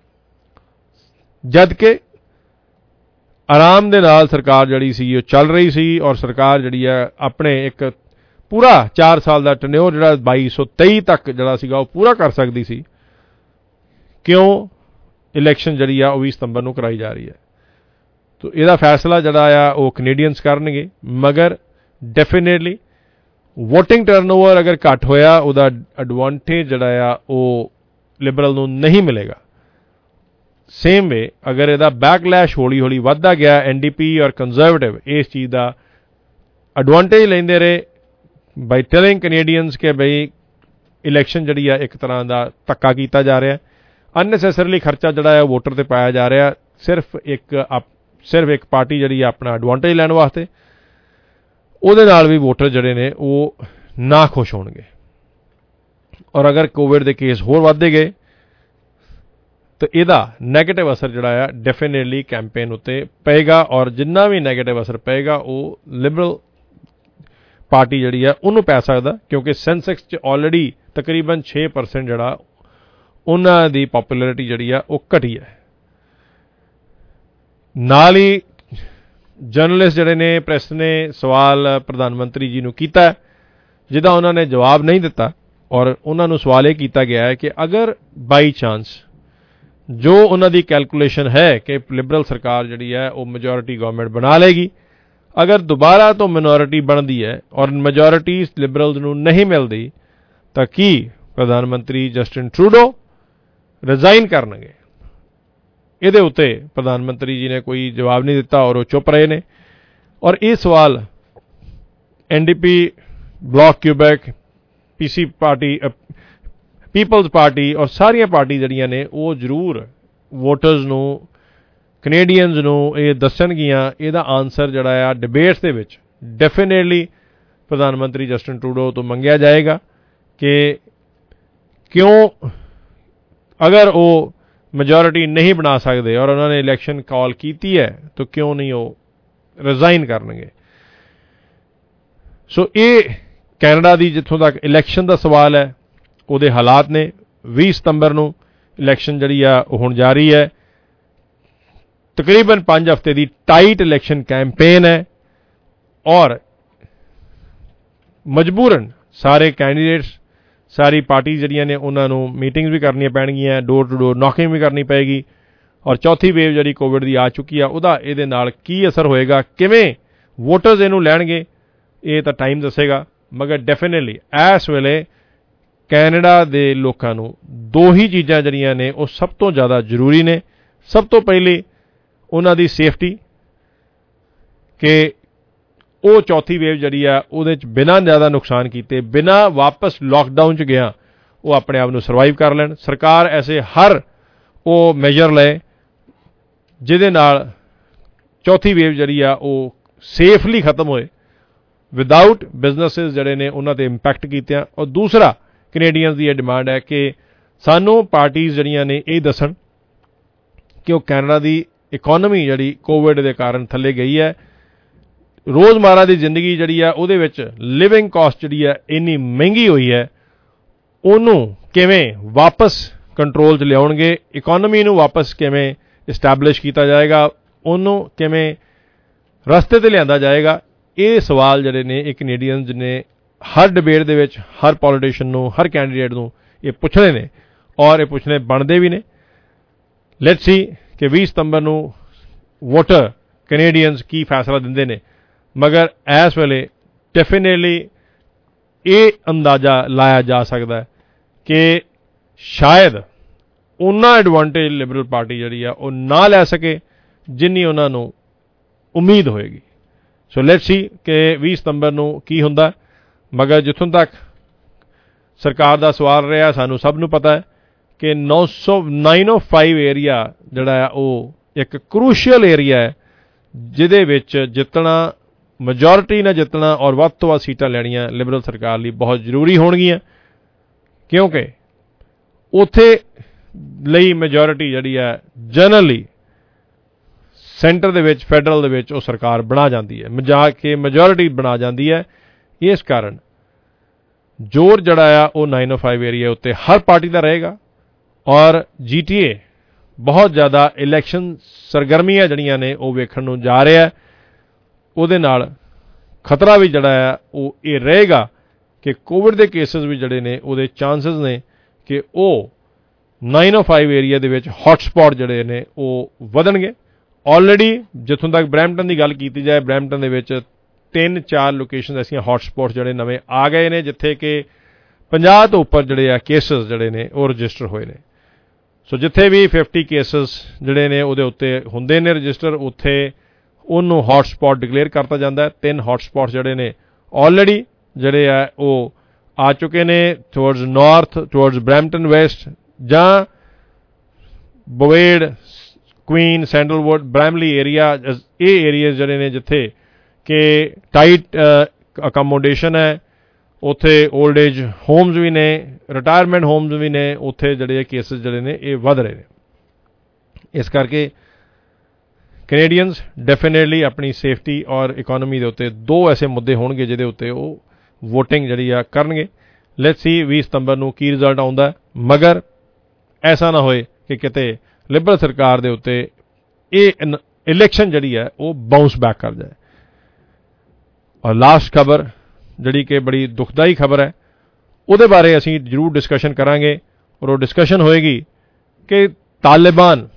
ਜਦ ਕਿ ਆਰਾਮ ਦੇ ਨਾਲ ਸਰਕਾਰ ਜਿਹੜੀ ਸੀ ਉਹ ਚੱਲ ਰਹੀ ਸੀ, ਔਰ ਸਰਕਾਰ ਜਿਹੜੀ ਆ ਆਪਣੇ ਇੱਕ ਪੂਰਾ 4 ਸਾਲ ਦਾ ਟੈਨਿਓਰ ਜਿਹੜਾ 2223 ਤੱਕ ਜਿਹੜਾ ਸੀਗਾ ਉਹ ਪੂਰਾ ਕਰ ਸਕਦੀ ਸੀ। ਕਿਉਂ ਇਲੈਕਸ਼ਨ ਜਿਹੜੀ ਆ ਉਹ 20 ਸਤੰਬਰ ਨੂੰ ਕਰਾਈ ਜਾ ਰਹੀ ਹੈ? ਤੋ ਇਹਦਾ ਫੈਸਲਾ ਜਿਹੜਾ ਆ ਉਹ ਕੈਨੇਡੀਅਨਸ ਕਰਨਗੇ, ਮਗਰ ਡੈਫੀਨੇਟਲੀ ਵੋਟਿੰਗ ਟਰਨਓਵਰ ਅਗਰ ਘੱਟ ਹੋਇਆ ਉਹਦਾ ਐਡਵਾਂਟੇਜ ਜਿਹੜਾ ਆ ਉਹ ਲਿਬਰਲ ਨੂੰ ਨਹੀਂ ਮਿਲੇਗਾ। ਸੇਮ ਵੇ ਅਗਰ ਇਹਦਾ ਬੈਕਲੈਸ਼ ਹੌਲੀ ਹੌਲੀ ਵੱਧਦਾ ਗਿਆ, ਐਨਡੀਪੀ ਔਰ ਕੰਜ਼ਰਵੇਟਿਵ ਇਸ ਚੀਜ਼ ਦਾ ਐਡਵਾਂਟੇਜ ਲੈਂਦੇ ਰਹੇ ਬਾਈ ਟੈਲਿੰਗ ਕੈਨੇਡੀਅਨਸ ਕਿ ਬਈ ਇਲੈਕਸ਼ਨ ਜਿਹੜੀ ਆ ਇੱਕ ਤਰ੍ਹਾਂ ਦਾ ਧੱਕਾ ਕੀਤਾ ਜਾ ਰਿਹਾ, ਅਨਨੈਸੈਸਰੀਲੀ ਖਰਚਾ ਜਿਹੜਾ ਹੈ ਵੋਟਰ ਤੇ ਪਾਇਆ ਜਾ ਰਿਹਾ, ਸਿਰਫ ਇੱਕ ਪਾਰਟੀ ਜਿਹੜੀ ਆ ਆਪਣਾ ਐਡਵਾਂਟੇਜ ਲੈਣ ਵਾਸਤੇ, ਉਹਦੇ ਨਾਲ ਵੀ ਵੋਟਰ ਜਿਹੜੇ ਨੇ ਉਹ ਨਾ ਖੁਸ਼ ਹੋਣਗੇ। ਔਰ ਅਗਰ ਕੋਵਿਡ ਦੇ ਕੇਸ ਹੋਰ ਵੱਧਦੇ ਗਏ ਤਾਂ ਇਹਦਾ ਨੈਗੇਟਿਵ ਅਸਰ ਜਿਹੜਾ ਆ ਡੈਫੀਨੇਟਲੀ ਕੈਂਪੇਨ ਉੱਤੇ ਪਏਗਾ, ਔਰ ਜਿੰਨਾ ਵੀ ਨੈਗੇਟਿਵ ਅਸਰ ਪਏਗਾ ਉਹ ਲਿਬਰਲ ਪਾਰਟੀ ਜਿਹੜੀ ਆ ਉਹਨੂੰ ਪੈ ਸਕਦਾ, ਕਿਉਂਕਿ ਸੈਂਸੈਕਸ 'ਚ ਆਲਰੇਡੀ ਤਕਰੀਬਨ 6% ਜਿਹੜਾ ਉਹਨਾਂ ਦੀ ਪੋਪੂਲੈਰਿਟੀ ਜਿਹੜੀ ਆ ਉਹ ਘਟੀ ਹੈ। ਨਾਲ ਹੀ ਜਰਨਲਿਸਟ ਜਿਹੜੇ ਨੇ, ਪ੍ਰੈਸ ਨੇ ਸਵਾਲ ਪ੍ਰਧਾਨ ਮੰਤਰੀ ਜੀ ਨੂੰ ਕੀਤਾ, ਜਿਹਦਾ ਉਹਨਾਂ ਨੇ ਜਵਾਬ ਨਹੀਂ ਦਿੱਤਾ, ਔਰ ਉਹਨਾਂ ਨੂੰ ਸਵਾਲ ਇਹ ਕੀਤਾ ਗਿਆ ਹੈ ਕਿ ਅਗਰ ਬਾਈ ਚਾਂਸ ਜੋ ਉਹਨਾਂ ਦੀ ਕੈਲਕੂਲੇਸ਼ਨ ਹੈ ਕਿ ਲਿਬਰਲ ਸਰਕਾਰ ਜਿਹੜੀ ਹੈ ਉਹ ਮੈਜੋਰਿਟੀ ਗਵਰਨਮੈਂਟ ਬਣਾ ਲਏਗੀ, ਅਗਰ ਦੁਬਾਰਾ ਤੋਂ ਮਿਨੋਰਿਟੀ ਬਣਦੀ ਹੈ ਔਰ ਮੈਜੋਰਿਟੀ ਲਿਬਰਲਸ ਨੂੰ ਨਹੀਂ ਮਿਲਦੀ, ਤਾਂ ਕੀ ਪ੍ਰਧਾਨ ਮੰਤਰੀ ਜਸਟਿਨ ਟਰੂਡੋ ਰਿਜ਼ਾਈਨ ਕਰਨਗੇ। ਇਹਦੇ ਉੱਤੇ ਪ੍ਰਧਾਨ ਮੰਤਰੀ ਜੀ ਨੇ ਕੋਈ ਜਵਾਬ ਨਹੀਂ ਦਿੱਤਾ ਔਰ ਉਹ ਚੁੱਪ ਰਹੇ ਨੇ। ਔਰ ਇਹ ਸਵਾਲ NDP, Bloc Quebec, PC party, People's Party ਔਰ ਸਾਰੀਆਂ ਪਾਰਟੀ ਜਿਹੜੀਆਂ ਨੇ ਉਹ ਜ਼ਰੂਰ ਵੋਟਰਸ ਨੂੰ, ਕੈਨੇਡੀਅਨਸ ਨੂੰ ਇਹ ਦੱਸਣਗੀਆਂ। ਇਹਦਾ ਆਨਸਰ ਜਿਹੜਾ ਆ ਡਿਬੇਟਸ ਦੇ ਵਿੱਚ ਡੈਫੀਨੇਟਲੀ ਪ੍ਰਧਾਨ ਮੰਤਰੀ ਜਸਟਿਨ ਟਰੂਡੋ ਤੋਂ ਮੰਗਿਆ ਜਾਏਗਾ ਕਿ ਕਿਉਂ, ਅਗਰ ਉਹ ਮੈਜੋਰਿਟੀ ਨਹੀਂ ਬਣਾ ਸਕਦੇ ਔਰ ਉਹਨਾਂ ਨੇ ਇਲੈਕਸ਼ਨ ਕਾਲ ਕੀਤੀ ਹੈ ਤਾਂ ਕਿਉਂ ਨਹੀਂ ਉਹ ਰਿਜ਼ਾਈਨ ਕਰਨਗੇ। ਸੋ ਇਹ ਕੈਨੇਡਾ ਦੀ ਜਿੱਥੋਂ ਤੱਕ ਇਲੈਕਸ਼ਨ ਦਾ ਸਵਾਲ ਹੈ ਉਹਦੇ ਹਾਲਾਤ ਨੇ। 20 ਸਤੰਬਰ ਨੂੰ ਇਲੈਕਸ਼ਨ ਜਿਹੜੀ ਆ ਉਹ ਹੁਣ ਜਾਰੀ ਹੈ। ਤਕਰੀਬਨ 5 ਹਫ਼ਤੇ ਦੀ ਟਾਈਟ ਇਲੈਕਸ਼ਨ ਕੈਂਪੇਨ ਹੈ ਔਰ ਮਜਬੂਰਨ ਸਾਰੇ ਕੈਂਡੀਡੇਟਸ, ਸਾਰੀ ਪਾਰਟੀ ਜਿਹੜੀਆਂ ਨੇ ਉਹਨਾਂ ਨੂੰ ਮੀਟਿੰਗਸ ਵੀ ਕਰਨੀਆਂ ਪੈਣਗੀਆਂ, ਡੋਰ ਟੂ ਡੋਰ ਨੌਕਿੰਗ ਵੀ ਕਰਨੀ ਪਏਗੀ। ਔਰ ਚੌਥੀ ਵੇਵ ਜਿਹੜੀ ਕੋਵਿਡ ਦੀ ਆ ਚੁੱਕੀ ਆ ਉਹਦਾ ਇਹਦੇ ਨਾਲ ਕੀ ਅਸਰ ਹੋਏਗਾ, ਕਿਵੇਂ ਵੋਟਰਸ ਇਹਨੂੰ ਲੈਣਗੇ, ਇਹ ਤਾਂ ਟਾਈਮ ਦੱਸੇਗਾ। ਮਗਰ ਡੈਫੀਨੇਟਲੀ ਇਸ ਵੇਲੇ ਕੈਨੇਡਾ ਦੇ ਲੋਕਾਂ ਨੂੰ ਦੋ ਹੀ ਚੀਜ਼ਾਂ ਜਿਹੜੀਆਂ ਨੇ ਉਹ ਸਭ ਤੋਂ ਜ਼ਿਆਦਾ ਜ਼ਰੂਰੀ ਨੇ। ਸਭ ਤੋਂ ਪਹਿਲੀ ਉਹਨਾਂ ਦੀ ਸੇਫਟੀ, ਕਿ ਉਹ ਚੌਥੀ ਵੇਵ ਜਿਹੜੀ ਆ ਉਹਦੇ 'ਚ ਬਿਨਾਂ ਜ਼ਿਆਦਾ ਨੁਕਸਾਨ ਕੀਤੇ, ਬਿਨਾਂ ਵਾਪਸ ਲਾਕਡਾਊਨ 'ਚ ਗਿਆ, ਉਹ ਆਪਣੇ ਆਪ ਨੂੰ ਸਰਵਾਈਵ ਕਰ ਲੈਣ। ਸਰਕਾਰ ਐਸੇ ਹਰ ਉਹ ਮੈਜਰ ਲਏ ਜਿਹਦੇ ਨਾਲ ਚੌਥੀ ਵੇਵ ਜਿਹੜੀ ਆ ਉਹ ਸੇਫਲੀ ਖਤਮ ਹੋਏ, ਵਿਦਾਊਟ ਬਿਜ਼ਨਸਿਸ ਜਿਹੜੇ ਨੇ ਉਹਨਾਂ 'ਤੇ ਇੰਪੈਕਟ ਕੀਤਿਆਂ। ਔਰ ਦੂਸਰਾ ਕੈਨੇਡੀਅਨਸ ਦੀ ਇਹ ਡਿਮਾਂਡ ਹੈ ਕਿ ਸਾਨੂੰ ਪਾਰਟੀਜ਼ ਜਿਹੜੀਆਂ ਨੇ ਇਹ ਦੱਸਣ ਕਿ ਉਹ ਕੈਨੇਡਾ ਦੀ ਇਕੋਨਮੀ ਜਿਹੜੀ ਕੋਵਿਡ ਦੇ ਕਾਰਨ ਥੱਲੇ ਗਈ ਹੈ, ਰੋਜ਼ਮਰਾ ਦੀ ਜ਼ਿੰਦਗੀ ਜਿਹੜੀ ਆ ਉਹਦੇ ਵਿੱਚ ਲਿਵਿੰਗ ਕਾਸਟ ਜਿਹੜੀ ਆ ਇੰਨੀ ਮਹਿੰਗੀ ਹੋਈ ਹੈ, ਉਹਨੂੰ ਕਿਵੇਂ ਵਾਪਸ ਕੰਟਰੋਲ 'ਚ ਲਿਆਉਣਗੇ, ਇਕੋਨਮੀ ਨੂੰ ਵਾਪਸ ਕਿਵੇਂ ਇਸਟੈਬਲਿਸ਼ ਕੀਤਾ ਜਾਏਗਾ, ਉਹਨੂੰ ਕਿਵੇਂ ਰਸਤੇ 'ਤੇ ਲਿਆਂਦਾ ਜਾਏਗਾ। ਇਹ ਸਵਾਲ ਜਿਹੜੇ ਨੇ ਇਹ ਕੈਨੇਡੀਅਨਸ ਨੇ ਹਰ ਡਿਬੇਟ ਦੇ ਵਿੱਚ, ਹਰ ਪੋਲੀਟੀਸ਼ੀਅਨ ਨੂੰ, ਹਰ ਕੈਂਡੀਡੇਟ ਨੂੰ ਇਹ ਪੁੱਛਣੇ ਨੇ ਔਰ ਇਹ ਪੁੱਛਣੇ ਬਣਦੇ ਵੀ ਨੇ। ਲੈਟਸ ਸੀ ਕਿ 20 ਸਤੰਬਰ ਨੂੰ ਵੋਟਰ ਕੈਨੇਡੀਅਨਸ ਕੀ ਫੈਸਲਾ ਦਿੰਦੇ ਨੇ। ਮਗਰ ਇਸ ਵੇਲੇ ਡੈਫੀਨੇਟਲੀ ਇਹ ਅੰਦਾਜ਼ਾ ਲਾਇਆ ਜਾ ਸਕਦਾ ਕਿ ਸ਼ਾਇਦ ਉਹਨਾਂ ਐਡਵਾਂਟੇਜ ਲਿਬਰਲ ਪਾਰਟੀ ਜਿਹੜੀ ਆ ਉਹ ਨਾ ਲੈ ਸਕੇ ਜਿੰਨੀ ਉਹਨਾਂ ਨੂੰ ਉਮੀਦ ਹੋਏਗੀ। ਸੋ ਲੈਟਸ ਸੀ ਕਿ 20 ਸਤੰਬਰ ਨੂੰ ਕੀ ਹੁੰਦਾ। ਮਗਰ ਜਿੱਥੋਂ ਤੱਕ ਸਰਕਾਰ ਦਾ ਸਵਾਲ ਰਿਹਾ, ਸਾਨੂੰ ਸਭ ਨੂੰ ਪਤਾ ਹੈ ਕਿ 905 ਏਰੀਆ ਜਿਹੜਾ ਆ ਉਹ ਇੱਕ ਕਰੂਸ਼ੀਅਲ ਏਰੀਆ ਹੈ ਜਿਹਦੇ ਵਿੱਚ ਜਿੱਤਣਾ, ਮੈਜੋਰਿਟੀ ਨਾਲ ਜਿੱਤਣਾ ਔਰ ਵੱਧ ਤੋਂ ਵੱਧ ਸੀਟਾਂ ਲੈਣੀਆਂ ਲਿਬਰਲ ਸਰਕਾਰ ਲਈ ਬਹੁਤ ਜ਼ਰੂਰੀ ਹੋਣਗੀਆਂ, ਕਿਉਂਕਿ ਉੱਥੇ ਲਈ ਮੈਜੋਰਿਟੀ ਜਿਹੜੀ ਹੈ ਜਨਰਲੀ ਸੈਂਟਰ ਦੇ ਵਿੱਚ, ਫੈਡਰਲ ਦੇ ਵਿੱਚ ਉਹ ਸਰਕਾਰ ਬਣਾ ਜਾਂਦੀ ਹੈ, ਜਾ ਕੇ ਮੈਜੋਰਿਟੀ ਬਣਾ ਜਾਂਦੀ ਹੈ। ਇਸ ਕਾਰਨ ਜ਼ੋਰ ਜਿਹੜਾ ਆ ਉਹ 905 ਏਰੀਆ ਉੱਤੇ ਹਰ ਪਾਰਟੀ ਦਾ ਰਹੇਗਾ ਔਰ GTA ਬਹੁਤ ਜ਼ਿਆਦਾ ਇਲੈਕਸ਼ਨ ਸਰਗਰਮੀਆਂ ਜਿਹੜੀਆਂ ਨੇ ਉਹ ਵੇਖਣ ਨੂੰ ਜਾ ਰਿਹਾ। ਉਹਦੇ ਨਾਲ ਖਤਰਾ ਵੀ ਜਿਹੜਾ ਆ ਉਹ ਇਹ ਰਹੇਗਾ ਕਿ ਕੋਵਿਡ ਦੇ ਕੇਸਿਸ ਵੀ ਜਿਹੜੇ ਨੇ ਉਹਦੇ ਚਾਂਸਸ ਨੇ ਕਿ ਉਹ 905 ਏਰੀਆ ਦੇ ਵਿੱਚ ਹੌਟ ਸਪੌਟ ਜਿਹੜੇ ਨੇ ਉਹ ਵਧਣਗੇ। ਆਲਰੇਡੀ ਜਿੱਥੋਂ ਤੱਕ ਬਰੈਂਪਟਨ ਦੀ ਗੱਲ ਕੀਤੀ ਜਾਏ, ਬਰੈਂਪਟਨ ਦੇ ਵਿੱਚ 3-4 ਲੋਕੇਸ਼ਨ ਐਸੀਆਂ ਹੌਟ ਸਪੌਟ ਜਿਹੜੇ ਨਵੇਂ ਆ ਗਏ ਨੇ ਜਿੱਥੇ ਕਿ 50 ਤੋਂ ਉੱਪਰ ਜਿਹੜੇ ਆ ਕੇਸਿਸ ਜਿਹੜੇ ਨੇ ਉਹ ਰਜਿਸਟਰ ਹੋਏ ਨੇ। ਸੋ ਜਿੱਥੇ ਵੀ 50 ਕੇਸਿਸ ਜਿਹੜੇ ਨੇ ਉਹਦੇ ਉੱਤੇ ਹੁੰਦੇ ਨੇ ਰਜਿਸਟਰ, ਉੱਥੇ ਉਹਨੂੰ ਹੌਟ ਸਪੌਟ ਡਿਕਲੇਅਰ ਕਰਤਾ ਜਾਂਦਾ। 3 ਹੌਟ ਸਪੌਟ ਜਿਹੜੇ ਨੇ ਆਲਰੇਡੀ ਜਿਹੜੇ ਆ ਉਹ ਆ ਚੁੱਕੇ ਨੇ towards north, towards Brampton west ਜਾਂ Bovaird, Queen, Sandalwood, Bramalea area. ਇਹ ਏਰੀਆਜ਼ ਜਿਹੜੇ ਨੇ ਜਿੱਥੇ ਕਿ ਟਾਈਟ ਅਕਮੋਡੇਸ਼ਨ ਹੈ, ਉੱਥੇ ਓਲਡ ਏਜ ਹੋਮਸ ਵੀ ਨੇ, ਰਿਟਾਇਰਮੈਂਟ ਹੋਮਸ ਵੀ ਨੇ, ਉੱਥੇ ਜਿਹੜੇ ਕੇਸਿਸ ਜਿਹੜੇ ਨੇ ਇਹ ਵੱਧ ਰਹੇ ਨੇ। ਇਸ ਕਰਕੇ ਕੈਨੇਡੀਅਨਸ ਡੈਫੀਨੇਟਲੀ ਆਪਣੀ ਸੇਫਟੀ ਔਰ ਇਕੋਨਮੀ ਦੇ ਉੱਤੇ ਦੋ ਐਸੇ ਮੁੱਦੇ ਹੋਣਗੇ ਜਿਹਦੇ ਉੱਤੇ ਉਹ ਵੋਟਿੰਗ ਜਿਹੜੀ ਆ ਕਰਨਗੇ। ਲੈਟਸ ਸੀ 20 ਸਤੰਬਰ ਨੂੰ ਕੀ ਰਿਜ਼ਲਟ ਆਉਂਦਾ। ਮਗਰ ਐਸਾ ਨਾ ਹੋਏ ਕਿ ਕਿਤੇ ਲਿਬਰਲ ਸਰਕਾਰ ਦੇ ਉੱਤੇ ਇਹ ਇਲੈਕਸ਼ਨ ਜਿਹੜੀ ਹੈ ਉਹ ਬਾਉਂਸ ਬੈਕ ਕਰ ਜਾਏ। ਔਰ ਲਾਸਟ ਖਬਰ ਜਿਹੜੀ ਕਿ ਬੜੀ ਦੁਖਦਾਈ ਖਬਰ ਹੈ, ਉਹਦੇ ਬਾਰੇ ਅਸੀਂ ਜ਼ਰੂਰ ਡਿਸਕਸ਼ਨ ਕਰਾਂਗੇ ਔਰ ਉਹ ਡਿਸਕਸ਼ਨ ਹੋਏਗੀ ਕਿ ਤਾਲਿਬਾਨ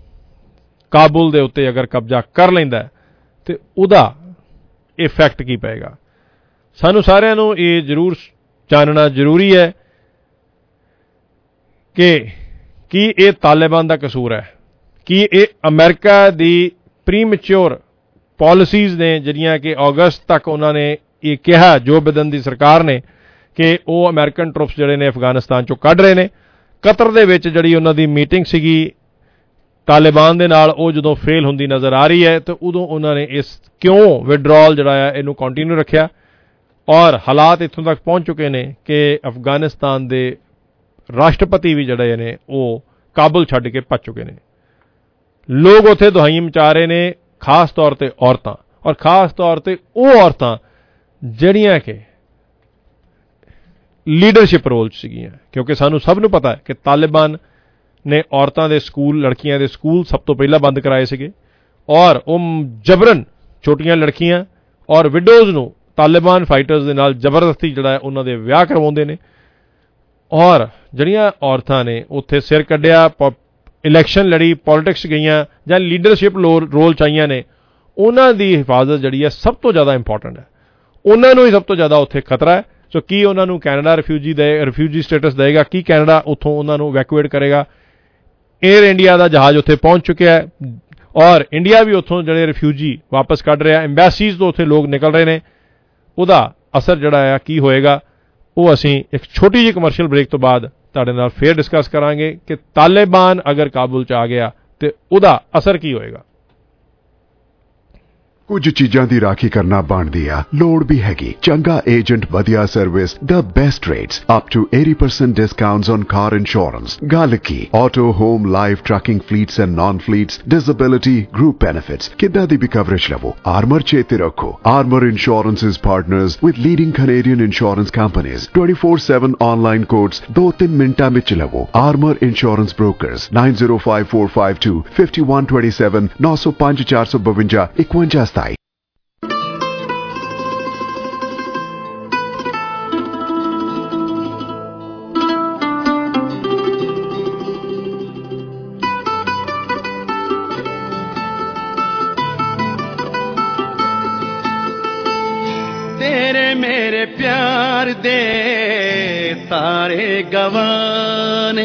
ਕਾਬੁਲ ਦੇ ਉੱਤੇ ਅਗਰ ਕਬਜ਼ਾ ਕਰ ਲੈਂਦਾ ਤੇ ਉਹਦਾ ਇਫੈਕਟ ਕੀ ਪਏਗਾ। ਸਾਨੂੰ ਸਾਰਿਆਂ ਨੂੰ ਇਹ ਜ਼ਰੂਰ ਜਾਣਨਾ ਜ਼ਰੂਰੀ ਹੈ ਕਿ ਕੀ ਇਹ ਤਾਲਿਬਾਨ ਦਾ ਕਸੂਰ ਹੈ? ਕੀ ਇਹ ਅਮਰੀਕਾ ਦੀ ਪ੍ਰੀਮੈਚੁਰ ਪਾਲਿਸੀਜ਼ ਨੇ ਜਿਹੜੀਆਂ ਕਿ ਅਗਸਤ ਤੱਕ ਉਹਨਾਂ ਨੇ ਇਹ ਕਿਹਾ, ਜੋ ਬਿਦਨ ਦੀ ਸਰਕਾਰ ਨੇ, ਕਿ ਉਹ ਅਮਰੀਕਨ ਟਰੂਪਸ ਜਿਹੜੇ ਨੇ ਅਫਗਾਨਿਸਤਾਨ ਚੋਂ ਕੱਢ ਰਹੇ ਨੇ। ਕਤਰ ਦੇ ਵਿੱਚ ਜਿਹੜੀ ਉਹਨਾਂ ਦੀ ਮੀਟਿੰਗ ਸੀਗੀ ਤਾਲਿਬਾਨ ਦੇ ਨਾਲ, ਉਹ ਜਦੋਂ ਫੇਲ ਹੁੰਦੀ ਨਜ਼ਰ ਆ ਰਹੀ ਹੈ, ਤਾਂ ਉਦੋਂ ਉਹਨਾਂ ਨੇ ਇਸ ਕਿਉਂ ਵਿਡਰਾਅਲ ਜਿਹੜਾ ਹੈ ਇਹਨੂੰ ਕੰਟੀਨਿਊ ਰੱਖਿਆ। ਔਰ ਹਾਲਾਤ ਇੱਥੋਂ ਤੱਕ ਪਹੁੰਚ ਚੁੱਕੇ ਨੇ ਕਿ ਅਫਗਾਨਿਸਤਾਨ ਦੇ ਰਾਸ਼ਟਰਪਤੀ ਵੀ ਜਿਹੜੇ ਨੇ ਉਹ ਕਾਬੁਲ ਛੱਡ ਕੇ ਭੱਜ ਚੁੱਕੇ ਨੇ। ਲੋਕ ਉੱਥੇ ਦੁਹਾਈ ਮਚਾ ਰਹੇ ਨੇ, ਖਾਸ ਤੌਰ ਤੇ ਔਰਤਾਂ, ਔਰ ਖਾਸ ਤੌਰ ਤੇ ਉਹ ਔਰਤਾਂ ਜਿਹੜੀਆਂ ਕਿ ਲੀਡਰਸ਼ਿਪ ਰੋਲ 'ਚ ਸੀਗੀਆਂ, ਕਿਉਂਕਿ ਸਾਨੂੰ ਸਭ ਨੂੰ ਪਤਾ ਹੈ ਕਿ ਤਾਲਿਬਾਨ ਨੇ ਔਰਤਾਂ ਦੇ ਸਕੂਲ, ਲੜਕੀਆਂ ਦੇ ਸਕੂਲ ਸਭ ਤੋਂ ਪਹਿਲਾਂ ਬੰਦ ਕਰਾਏ ਸੀਗੇ, ਔਰ ਉਹ ਜਬਰਨ ਛੋਟੀਆਂ ਲੜਕੀਆਂ ਔਰ ਵਿਡੋਜ਼ ਨੂੰ ਤਾਲਿਬਾਨ ਫਾਈਟਰਸ ਦੇ ਨਾਲ ਜ਼ਬਰਦਸਤੀ ਜਿਹੜਾ ਹੈ ਉਹਨਾਂ ਦੇ ਵਿਆਹ ਕਰਵਾਉਂਦੇ ਨੇ। ਔਰ ਜਿਹੜੀਆਂ ਔਰਤਾਂ ਨੇ ਉੱਥੇ ਸਿਰ ਕੱਢਿਆ, ਇਲੈਕਸ਼ਨ ਲੜੀ, ਪੋਲੀਟਿਕਸ ਗਈਆਂ ਜਾਂ ਲੀਡਰਸ਼ਿਪ ਰੋਲ 'ਚ ਆਈਆਂ ਨੇ, ਉਹਨਾਂ ਦੀ ਹਿਫਾਜ਼ਤ ਜਿਹੜੀ ਹੈ ਸਭ ਤੋਂ ਜ਼ਿਆਦਾ ਇੰਪੋਰਟੈਂਟ ਹੈ। ਉਹਨਾਂ ਨੂੰ ਹੀ ਸਭ ਤੋਂ ਜ਼ਿਆਦਾ ਉੱਥੇ ਖਤਰਾ ਹੈ। ਸੋ ਕੀ ਉਹਨਾਂ ਨੂੰ ਕੈਨੇਡਾ ਰਿਫਿਊਜੀ ਸਟੇਟਸ ਦੇਵੇਗਾ? ਕੀ ਕੈਨੇਡਾ ਉੱਥੋਂ ਉਹਨਾਂ ਨੂੰ ਵੈਕੂਏਟ ਕਰੇਗਾ? ਏਅਰ ਇੰਡੀਆ ਦਾ ਜਹਾਜ਼ ਉੱਥੇ ਪਹੁੰਚ ਚੁੱਕਿਆ ਹੈ, ਔਰ ਇੰਡੀਆ ਵੀ ਉੱਥੋਂ ਜਿਹੜੇ ਰਿਫਿਊਜੀ ਵਾਪਸ ਕੱਢ ਰਿਹਾ, ਐਮਬੈਸੀਜ਼ ਤੋਂ ਉੱਥੇ ਲੋਕ ਨਿਕਲ ਰਹੇ ਨੇ। ਉਹਦਾ ਅਸਰ ਜਿਹੜਾ ਆ ਕੀ ਹੋਏਗਾ, ਉਹ ਅਸੀਂ ਇੱਕ ਛੋਟੀ ਜਿਹੀ ਕਮਰਸ਼ੀਅਲ ਬ੍ਰੇਕ ਤੋਂ ਬਾਅਦ ਤੁਹਾਡੇ ਨਾਲ ਫੇਰ ਡਿਸਕਸ ਕਰਾਂਗੇ ਕਿ ਤਾਲਿਬਾਨ ਅਗਰ ਕਾਬੁਲ 'ਚ ਆ ਗਿਆ ਤੇ ਉਹਦਾ ਅਸਰ ਕੀ ਹੋਏਗਾ। ਕੁਝ ਚੀਜ਼ਾਂ ਦੀ ਰਾਖੀ ਕਰਨਾ ਬਣਦੀ ਆ, ਲੋੜ ਵੀ ਹੈਗੀ। ਚੰਗਾ ਏਜੰਟ, ਵਧੀਆ service, the best rates, up to 80% discounts on car insurance। ਗੱਲ ਕੀ auto, home, life, trucking fleets and non-fleets, disability, group benefits, ਕਿੱਦਾਂ ਦੀ ਵੀ ਕਵਰੇਜ ਲਵੋ, ਆਰਮਰ ਚੇਤੇ ਰੱਖੋ। Armor Insurance is partners with leading Canadian insurance companies। 24/7 online quotes 2-3 ਮਿੰਟਾਂ ਵਿੱਚ ਲਵੋ। Armor Insurance Brokers 9054525127 905 452 51। तेरे मेरे प्यार दे तारे गवाने,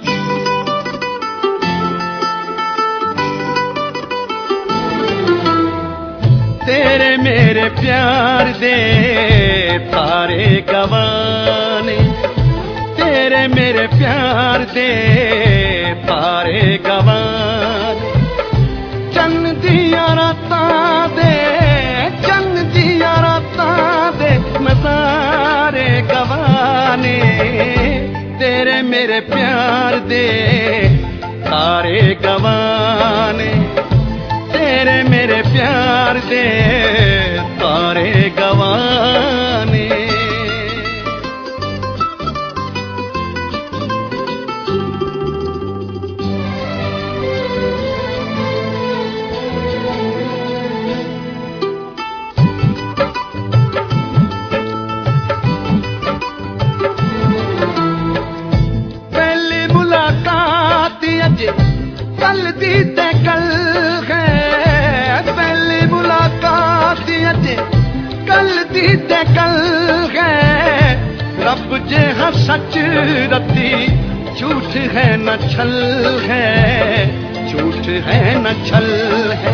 तेरे मेरे प्यार दे तारे गवाने, तेरे मेरे प्यार दे तारे गवाने। चन्न दिया रातां दे, चन्न दिया रातां दे नज़ारे गवाने, तेरे मेरे प्यार दे तारे गवाने, तेरे मेरे प्यार दे तारे गवाने। पहली मुलाकात अज कल दी ते कल है, पहली मुलाकात अज कल दी ते कल है। रब जे हाँ सच रती, झूठ है न छल है, झूठ है न छल है।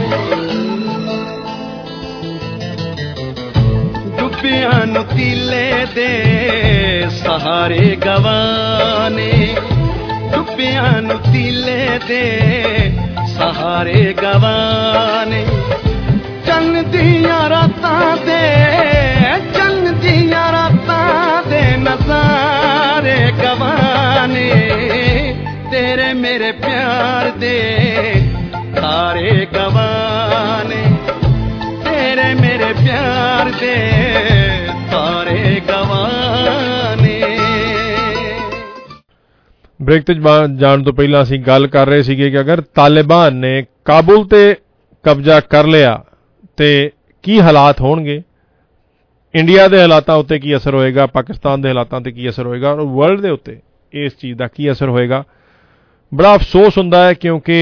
डुबियां नु तीले दे सहारे गवाने, डुबियां नु तीले दे सहारे गवाने। चन्न दिया रातां दे, चन्न दिया रातां दे नज़ारे गवाने, तेरे मेरे प्यार दे तारे गवाने, तेरे मेरे प्यार दे तारे गवाने। ਬ੍ਰੇਕ ਤੇ ਜਾਣ ਤੋਂ ਪਹਿਲਾਂ ਅਸੀਂ ਗੱਲ ਕਰ ਰਹੇ ਸੀਗੇ ਕਿ ਅਗਰ ਤਾਲਿਬਾਨ ਨੇ ਕਾਬੁਲ ਤੇ ਕਬਜ਼ਾ ਕਰ ਲਿਆ ਤੇ ਕੀ ਹਾਲਾਤ ਹੋਣਗੇ, ਇੰਡੀਆ ਦੇ ਹਾਲਾਤਾਂ ਉੱਤੇ ਕੀ ਅਸਰ ਹੋਏਗਾ, ਪਾਕਿਸਤਾਨ ਦੇ ਹਾਲਾਤਾਂ ਤੇ ਕੀ ਅਸਰ ਹੋਏਗਾ, ਔਰ ਵਰਲਡ ਦੇ ਉੱਤੇ ਇਸ ਚੀਜ਼ ਦਾ ਕੀ ਅਸਰ ਹੋਏਗਾ। ਬੜਾ ਅਫਸੋਸ ਹੁੰਦਾ ਹੈ ਕਿਉਂਕਿ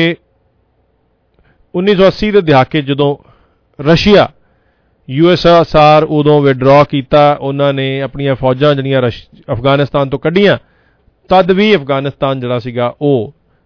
1980 ਦੇ ਦਹਾਕੇ ਜਦੋਂ ਰਸ਼ੀਆ USSR ਉਦੋਂ ਵਿਡਰਾ ਕੀਤਾ, ਉਹਨਾਂ ਨੇ ਆਪਣੀਆਂ ਫੌਜਾਂ ਜਿਹੜੀਆਂ ਅਫਗਾਨਿਸਤਾਨ ਤੋਂ ਕੱਢੀਆਂ, ਤਦ ਵੀ ਅਫਗਾਨਿਸਤਾਨ ਜਿਹੜਾ ਸੀਗਾ ਉਹ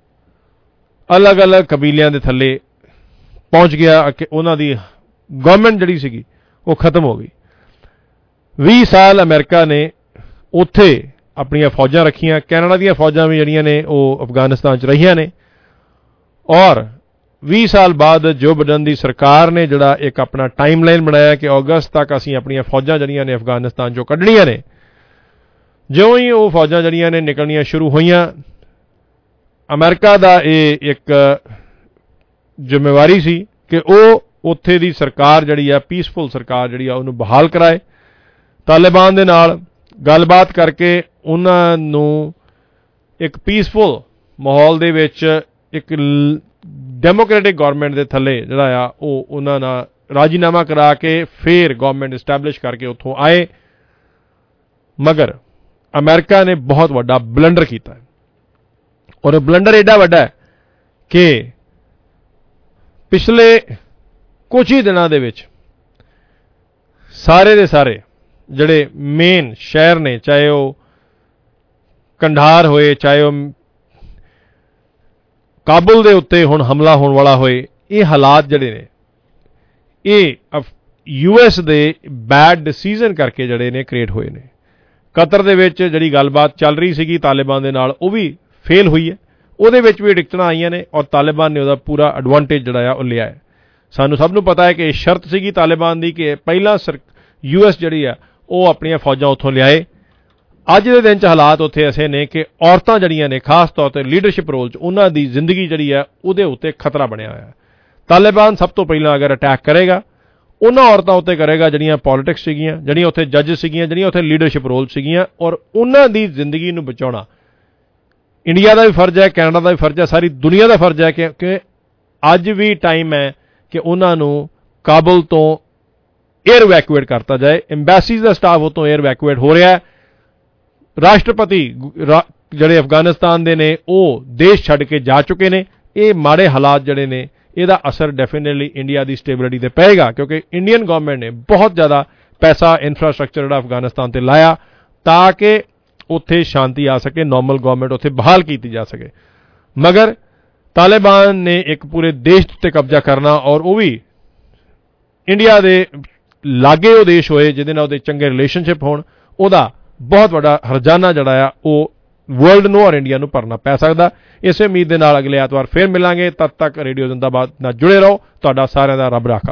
ਅਲੱਗ-ਅਲੱਗ ਕਬੀਲਿਆਂ ਦੇ ਥੱਲੇ ਪਹੁੰਚ ਗਿਆ ਕਿ ਉਹਨਾਂ ਦੀ ਗਵਰਨਮੈਂਟ ਜਿਹੜੀ ਸੀਗੀ ਉਹ ਖਤਮ ਹੋ ਗਈ। 20 ਸਾਲ ਅਮਰੀਕਾ ਨੇ ਉੱਥੇ ਆਪਣੀਆਂ ਫੌਜਾਂ ਰੱਖੀਆਂ। ਕੈਨੇਡਾ ਦੀਆਂ ਫੌਜਾਂ ਵੀ ਜਿਹੜੀਆਂ ਨੇ ਉਹ ਅਫਗਾਨਿਸਤਾਨ 'ਚ ਰਹੀਆਂ ਨੇ, ਔਰ 20 ਸਾਲ ਬਾਅਦ ਜੋ ਬਾਈਡਨ ਦੀ ਸਰਕਾਰ ਨੇ ਜਿਹੜਾ ਇੱਕ ਆਪਣਾ ਟਾਈਮ ਲਾਈਨ ਬਣਾਇਆ ਕਿ ਅਗਸਤ ਤੱਕ ਅਸੀਂ ਆਪਣੀਆਂ ਫੌਜਾਂ ਜਿਹੜੀਆਂ ਨੇ ਅਫਗਾਨਿਸਤਾਨ 'ਚੋਂ ਕੱਢਣੀਆਂ ਨੇ। ਜਿਉਂ ਹੀ ਉਹ ਫੌਜਾਂ ਜਿਹੜੀਆਂ ਨੇ ਨਿਕਲਣੀਆਂ ਸ਼ੁਰੂ ਹੋਈਆਂ, ਅਮਰੀਕਾ ਦਾ ਇਹ ਇੱਕ ਜ਼ਿੰਮੇਵਾਰੀ ਸੀ ਕਿ ਉਹ ਉੱਥੇ ਦੀ ਸਰਕਾਰ ਜਿਹੜੀ ਆ, ਪੀਸਫੁਲ ਸਰਕਾਰ ਜਿਹੜੀ ਆ, ਉਹਨੂੰ ਬਹਾਲ ਕਰਾਏ। ਤਾਲਿਬਾਨ ਦੇ ਨਾਲ ਗੱਲਬਾਤ ਕਰਕੇ ਉਹਨਾਂ ਨੂੰ ਇੱਕ ਪੀਸਫੁਲ ਮਾਹੌਲ ਦੇ ਵਿੱਚ ਇੱਕ ਡੈਮੋਕ੍ਰੈਟਿਕ ਗਵਰਨਮੈਂਟ ਦੇ ਥੱਲੇ ਜਿਹੜਾ ਆ ਉਹ ਉਹਨਾਂ ਨਾਲ ਰਾਜੀਨਾਮਾ ਕਰਾ ਕੇ ਫਿਰ ਗਵਰਨਮੈਂਟ ਇਸਟੈਬਲਿਸ਼ ਕਰਕੇ ਉੱਥੋਂ ਆਏ। ਮਗਰ ਅਮਰੀਕਾ ਨੇ ਬਹੁਤ ਵੱਡਾ ਬਲੰਡਰ ਕੀਤਾ, ਔਰ ਇਹ ਬਲੰਡਰ ਐਡਾ ਵੱਡਾ ਹੈ ਕਿ ਪਿਛਲੇ ਕੁਝ ਹੀ ਦਿਨਾਂ ਦੇ ਵਿੱਚ ਸਾਰੇ ਦੇ ਸਾਰੇ ਜਿਹੜੇ ਮੇਨ ਸ਼ਹਿਰ ਨੇ, ਚਾਹੇ ਉਹ ਕੰਡਹਾਰ ਹੋਏ, ਚਾਹੇ ਉਹ ਕਾਬੁਲ ਦੇ ਉੱਤੇ ਹੁਣ ਹਮਲਾ ਹੋਣ ਵਾਲਾ ਹੋਏ, ਇਹ ਹਾਲਾਤ ਜਿਹੜੇ ਨੇ ਇਹ US ਦੇ ਬੈਡ ਡਿਸੀਜ਼ਨ ਕਰਕੇ ਜਿਹੜੇ ਨੇ ਕ੍ਰੀਏਟ ਹੋਏ ਨੇ। ਕਤਰ ਦੇ ਵਿੱਚ ਜਿਹੜੀ ਗੱਲਬਾਤ ਚੱਲ ਰਹੀ ਸੀਗੀ ਤਾਲਿਬਾਨ ਦੇ ਨਾਲ, ਉਹ ਵੀ ਫੇਲ ਹੋਈ ਹੈ। ਉਹਦੇ ਵਿੱਚ ਵੀ ਅੜਿੱਕਤਾਂ ਆਈਆਂ ਨੇ, ਔਰ ਤਾਲਿਬਾਨ ਨੇ ਉਹਦਾ ਪੂਰਾ ਐਡਵਾਂਟੇਜ ਜਿਹੜਾ ਆ ਉਹ ਲਿਆ ਹੈ। ਸਾਨੂੰ ਸਭ ਨੂੰ ਪਤਾ ਹੈ ਕਿ ਇਹ ਸ਼ਰਤ ਸੀਗੀ ਤਾਲਿਬਾਨ ਦੀ ਕਿ ਪਹਿਲਾਂ US ਜਿਹੜੀ ਆ ਉਹ ਆਪਣੀਆਂ ਫੌਜਾਂ ਉੱਥੋਂ ਲਿਆਏ। ਅੱਜ ਦੇ ਦਿਨ 'ਚ ਹਾਲਾਤ ਉੱਥੇ ਐਸੇ ਨੇ ਕਿ ਔਰਤਾਂ ਜਿਹੜੀਆਂ ਨੇ ਖਾਸ ਤੌਰ 'ਤੇ ਲੀਡਰਸ਼ਿਪ ਰੋਲ 'ਚ, ਉਹਨਾਂ ਦੀ ਜ਼ਿੰਦਗੀ ਜਿਹੜੀ ਆ ਉਹਦੇ ਉੱਤੇ ਖਤਰਾ ਬਣਿਆ ਹੋਇਆ। ਤਾਲਿਬਾਨ ਸਭ ਤੋਂ ਪਹਿਲਾਂ ਅਗਰ ਅਟੈਕ ਕਰੇਗਾ, ਉਹਨਾਂ ਔਰਤਾਂ ਉੱਤੇ ਕਰੇਗਾ ਜਿਹੜੀਆਂ ਪੋਲਿਟਿਕਸ ਸੀਗੀਆਂ, ਜਿਹੜੀਆਂ ਉੱਥੇ ਜੱਜ ਸੀਗੀਆਂ, ਜਿਹੜੀਆਂ ਉੱਥੇ ਲੀਡਰਸ਼ਿਪ ਰੋਲ ਸੀਗੀਆਂ, ਔਰ ਉਹਨਾਂ ਦੀ ਜ਼ਿੰਦਗੀ ਨੂੰ ਬਚਾਉਣਾ ਇੰਡੀਆ ਦਾ ਵੀ ਫਰਜ਼ ਹੈ, ਕੈਨੇਡਾ ਦਾ ਵੀ ਫਰਜ਼ ਹੈ, ਸਾਰੀ ਦੁਨੀਆ ਦਾ ਫਰਜ਼ ਹੈ ਕਿ ਅੱਜ ਵੀ ਟਾਈਮ ਹੈ ਕਿ ਉਹਨਾਂ ਨੂੰ ਕਾਬੁਲ ਤੋਂ ਏਅਰ ਵੈਕੂਏਟ ਕਰਤਾ ਜਾਏ। ਐਮਬੈਸੀਜ਼ ਦਾ ਸਟਾਫ ਉੱਤੋਂ ਏਅਰ ਵੈਕੂਏਟ ਹੋ ਰਿਹਾ ਹੈ। ਰਾਸ਼ਟਰਪਤੀ ਜਿਹੜੇ ਅਫਗਾਨਿਸਤਾਨ ਦੇ ਨੇ ਉਹ ਦੇਸ਼ ਛੱਡ ਕੇ ਜਾ ਚੁੱਕੇ ਨੇ। ਇਹ ਮਾੜੇ ਹਾਲਾਤ ਜਿਹੜੇ ਨੇ ਇਹਦਾ ਅਸਰ ਡੈਫੀਨੇਟਲੀ ਇੰਡੀਆ ਦੀ ਸਟੇਬਿਲਿਟੀ ਤੇ ਪਏਗਾ, ਕਿਉਂਕਿ ਇੰਡੀਅਨ ਗਵਰਨਮੈਂਟ ਨੇ ਬਹੁਤ ਜ਼ਿਆਦਾ ਪੈਸਾ ਇਨਫਰਾਸਟ੍ਰਕਚਰ ਜਿਹੜਾ ਅਫਗਾਨਿਸਤਾਨ ਤੇ ਲਾਇਆ ਤਾਂ ਕਿ ਉੱਥੇ ਸ਼ਾਂਤੀ ਆ ਸਕੇ, ਨਾਰਮਲ ਗਵਰਨਮੈਂਟ ਉੱਥੇ ਬਹਾਲ ਕੀਤੀ ਜਾ ਸਕੇ। ਮਗਰ ਤਾਲਿਬਾਨ ਨੇ ਇੱਕ ਪੂਰੇ ਦੇਸ਼ ਉੱਤੇ ਕਬਜ਼ਾ ਕਰਨਾ, ਔਰ ਉਹ ਵੀ ਇੰਡੀਆ ਦੇ ਲਾਗੇ ਉਹ ਦੇਸ਼ ਹੋਏ ਜਿਹਦੇ ਨਾਲ ਉਹਦੇ ਚੰਗੇ ਰਿਲੇਸ਼ਨਸ਼ਿਪ ਹੋਣ, ਉਹਦਾ ਬਹੁਤ ਵੱਡਾ ਹਰਜਾਨਾ ਜਿਹੜਾ ਆ ਉਹ ਵਰਲਡ ਨੂੰ ਔਰ ਇੰਡੀਆ ਨੂੰ ਭਰਨਾ ਪੈ ਸਕਦਾ। ਇਸੇ ਉਮੀਦ ਦੇ ਨਾਲ ਅਗਲੇ ਐਤਵਾਰ ਫਿਰ ਮਿਲਾਂਗੇ। ਤਦ ਤੱਕ ਰੇਡੀਓ ਜ਼ਿੰਦਾਬਾਦ ਨਾਲ ਜੁੜੇ ਰਹੋ। ਤੁਹਾਡਾ ਸਾਰਿਆਂ ਦਾ ਰੱਬ ਰਾਖਾ।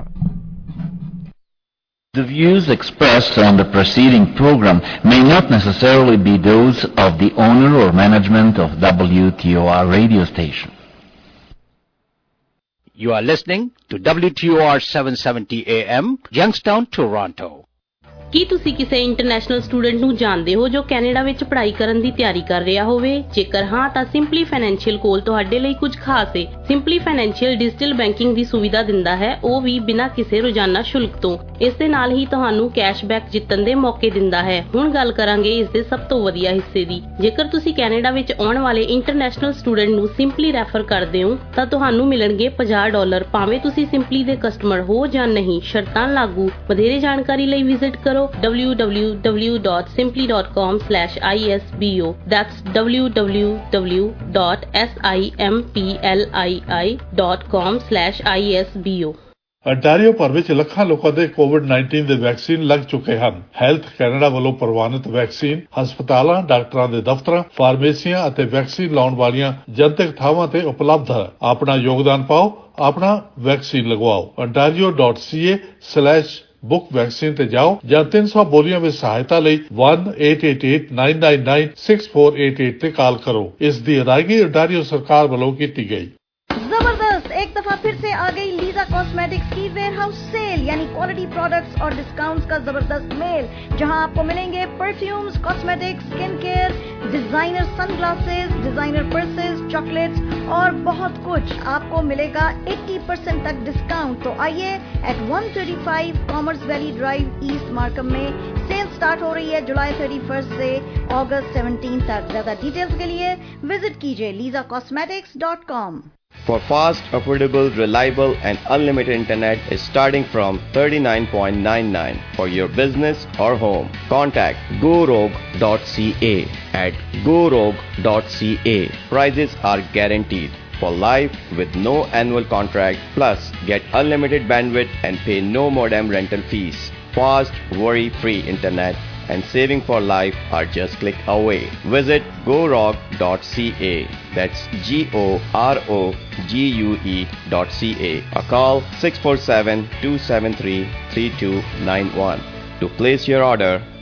The views expressed on the preceding program may not necessarily be those of the owner or management of WTOR radio station. You are listening to WTOR 770 AM, Youngstown, Toronto. ਕੀ ਤੁਸੀਂ ਕਿਸੇ ਇੰਟਰਨੈਸ਼ਨਲ ਸਟੂਡੈਂਟ ਨੂੰ ਜਾਣਦੇ ਹੋ ਜੋ Canada ਵਿੱਚ ਪੜ੍ਹਾਈ ਕਰਨ ਦੀ ਤਿਆਰੀ ਕਰ ਰਿਹਾ ਹੋਵੇ? ਜੇਕਰ ਹਾਂ ਤਾਂ ਸਿੰਪਲੀ ਫਾਈਨੈਂਸ਼ੀਅਲ ਕੋਲ ਤੁਹਾਡੇ ਲਈ ਕੁਝ ਖਾਸ ਹੈ। ਸਿੰਪਲੀ ਫਾਈਨੈਂਸ਼ੀਅਲ ਡਿਜੀਟਲ ਬੈਂਕਿੰਗ ਦੀ ਸੁਵਿਧਾ ਦਿੰਦਾ ਹੈ, ਉਹ ਵੀ ਬਿਨਾਂ ਕਿਸੇ ਰੋਜ਼ਾਨਾ ਸ਼ੁਲਕ ਤੋਂ। ਇਸ ਦੇ ਨਾਲ ਹੀ ਤੁਹਾਨੂੰ ਕੈਸ਼ਬੈਕ ਜਿੱਤਣ ਦੇ ਮੌਕੇ ਦਿੰਦਾ ਹੈ। ਹੁਣ ਗੱਲ ਕਰਾਂਗੇ ਇਸ ਦੇ ਸਭ ਤੋਂ ਵਧੀਆ ਹਿੱਸੇ ਦੀ। ਜੇਕਰ ਤੁਸੀਂ ਕੈਨੇਡਾ ਵਿੱਚ ਆਉਣ ਵਾਲੇ ਇੰਟਰਨੈਸ਼ਨਲ ਸਟੂਡੈਂਟ ਨੂੰ ਸਿੰਪਲੀ ਰੈਫਰ ਕਰਦੇ ਹੋ ਤਾਂ ਤੁਹਾਨੂੰ ਮਿਲਣਗੇ $50, ਭਾਵੇਂ ਤੁਸੀਂ ਸਿੰਪਲੀ ਦੇ ਕਸਟਮਰ ਹੋ ਜਾਂ ਨਹੀਂ। ਸ਼ਰਤਾਂ ਲਾਗੂ। ਵਧੇਰੇ ਜਾਣਕਾਰੀ ਲਈ ਵਿਜ਼ਿਟ ਕਰੋ www.simply.com/isbo. That's www.simpli.com/isbo. ਅੰਟਾਰੀਓ ਭਰ ਵਿੱਚ ਲੱਖਾਂ ਲੋਕਾਂ ਦੇ ਕੋਵਿਡ-19 ਦੇ ਵੈਕਸੀਨ ਲੱਗ ਚੁੱਕੇ ਹਨ। ਹੈਲਥ ਕੈਨੇਡਾ ਵੱਲੋਂ ਪ੍ਰਵਾਨਿਤ ਵੈਕਸੀਨ ਹਸਪਤਾਲਾਂ, ਡਾਕਟਰਾਂ ਦੇ ਦਫ਼ਤਰਾਂ, ਫਾਰਮੇਸੀਆਂ ਅਤੇ ਵੈਕਸੀਨ ਲਾਉਣ ਵਾਲੀਆਂ ਜਨਤਕ ਥਾਵਾਂ ਤੇ ਉਪਲਬਧ ਹੈ। ਆਪਣਾ ਯੋਗਦਾਨ ਪਾਓ, ਆਪਣਾ ਵੈਕਸੀਨ ਲਗਵਾਓ। ontario.ca/book ਵੈਕਸੀਨ ਤੇ ਜਾਓ ਜਾਂ 300 ਬੋਲੀਆਂ ਵਿੱਚ ਸਹਾਇਤਾ ਲਈ 1-888-999-6488 ਤੇ ਕਾਲ ਕਰੋ। ਇਸ ਦੀ ਅਦਾਇਗੀ ਅੰਟਾਰੀਓ ਸਰਕਾਰ ਵੱਲੋਂ ਕੀਤੀ ਗਈ। जबरदस्त, एक दफा फिर से आ गई लीजा कॉस्मेटिक्स की वेयरहाउस सेल, यानी क्वालिटी प्रोडक्ट्स और डिस्काउंट्स का जबरदस्त मेल, जहां आपको मिलेंगे perfumes, cosmetics, skin care, designer sunglasses, designer purses, chocolates और बहुत कुछ। आपको मिलेगा 80% तक डिस्काउंट। तो आइए at 135 Commerce Valley Drive East Markham में सेल स्टार्ट हो रही है जुलाई 31 से अगस्त 17 तक। ज्यादा डिटेल्स के लिए विजिट कीजिए lisacosmetics.com। For fast, affordable, reliable and unlimited internet is starting from $39.99 for your business or home. Contact gorogue.ca at gorogue.ca. Prices are guaranteed. for life with no annual contract, plus get unlimited bandwidth and pay no modem rental fees. Fast, worry-free internet and saving for life are just click away. Visit gorogue.ca. That's GOROGUE.ca or call 647-273-3291 to place your order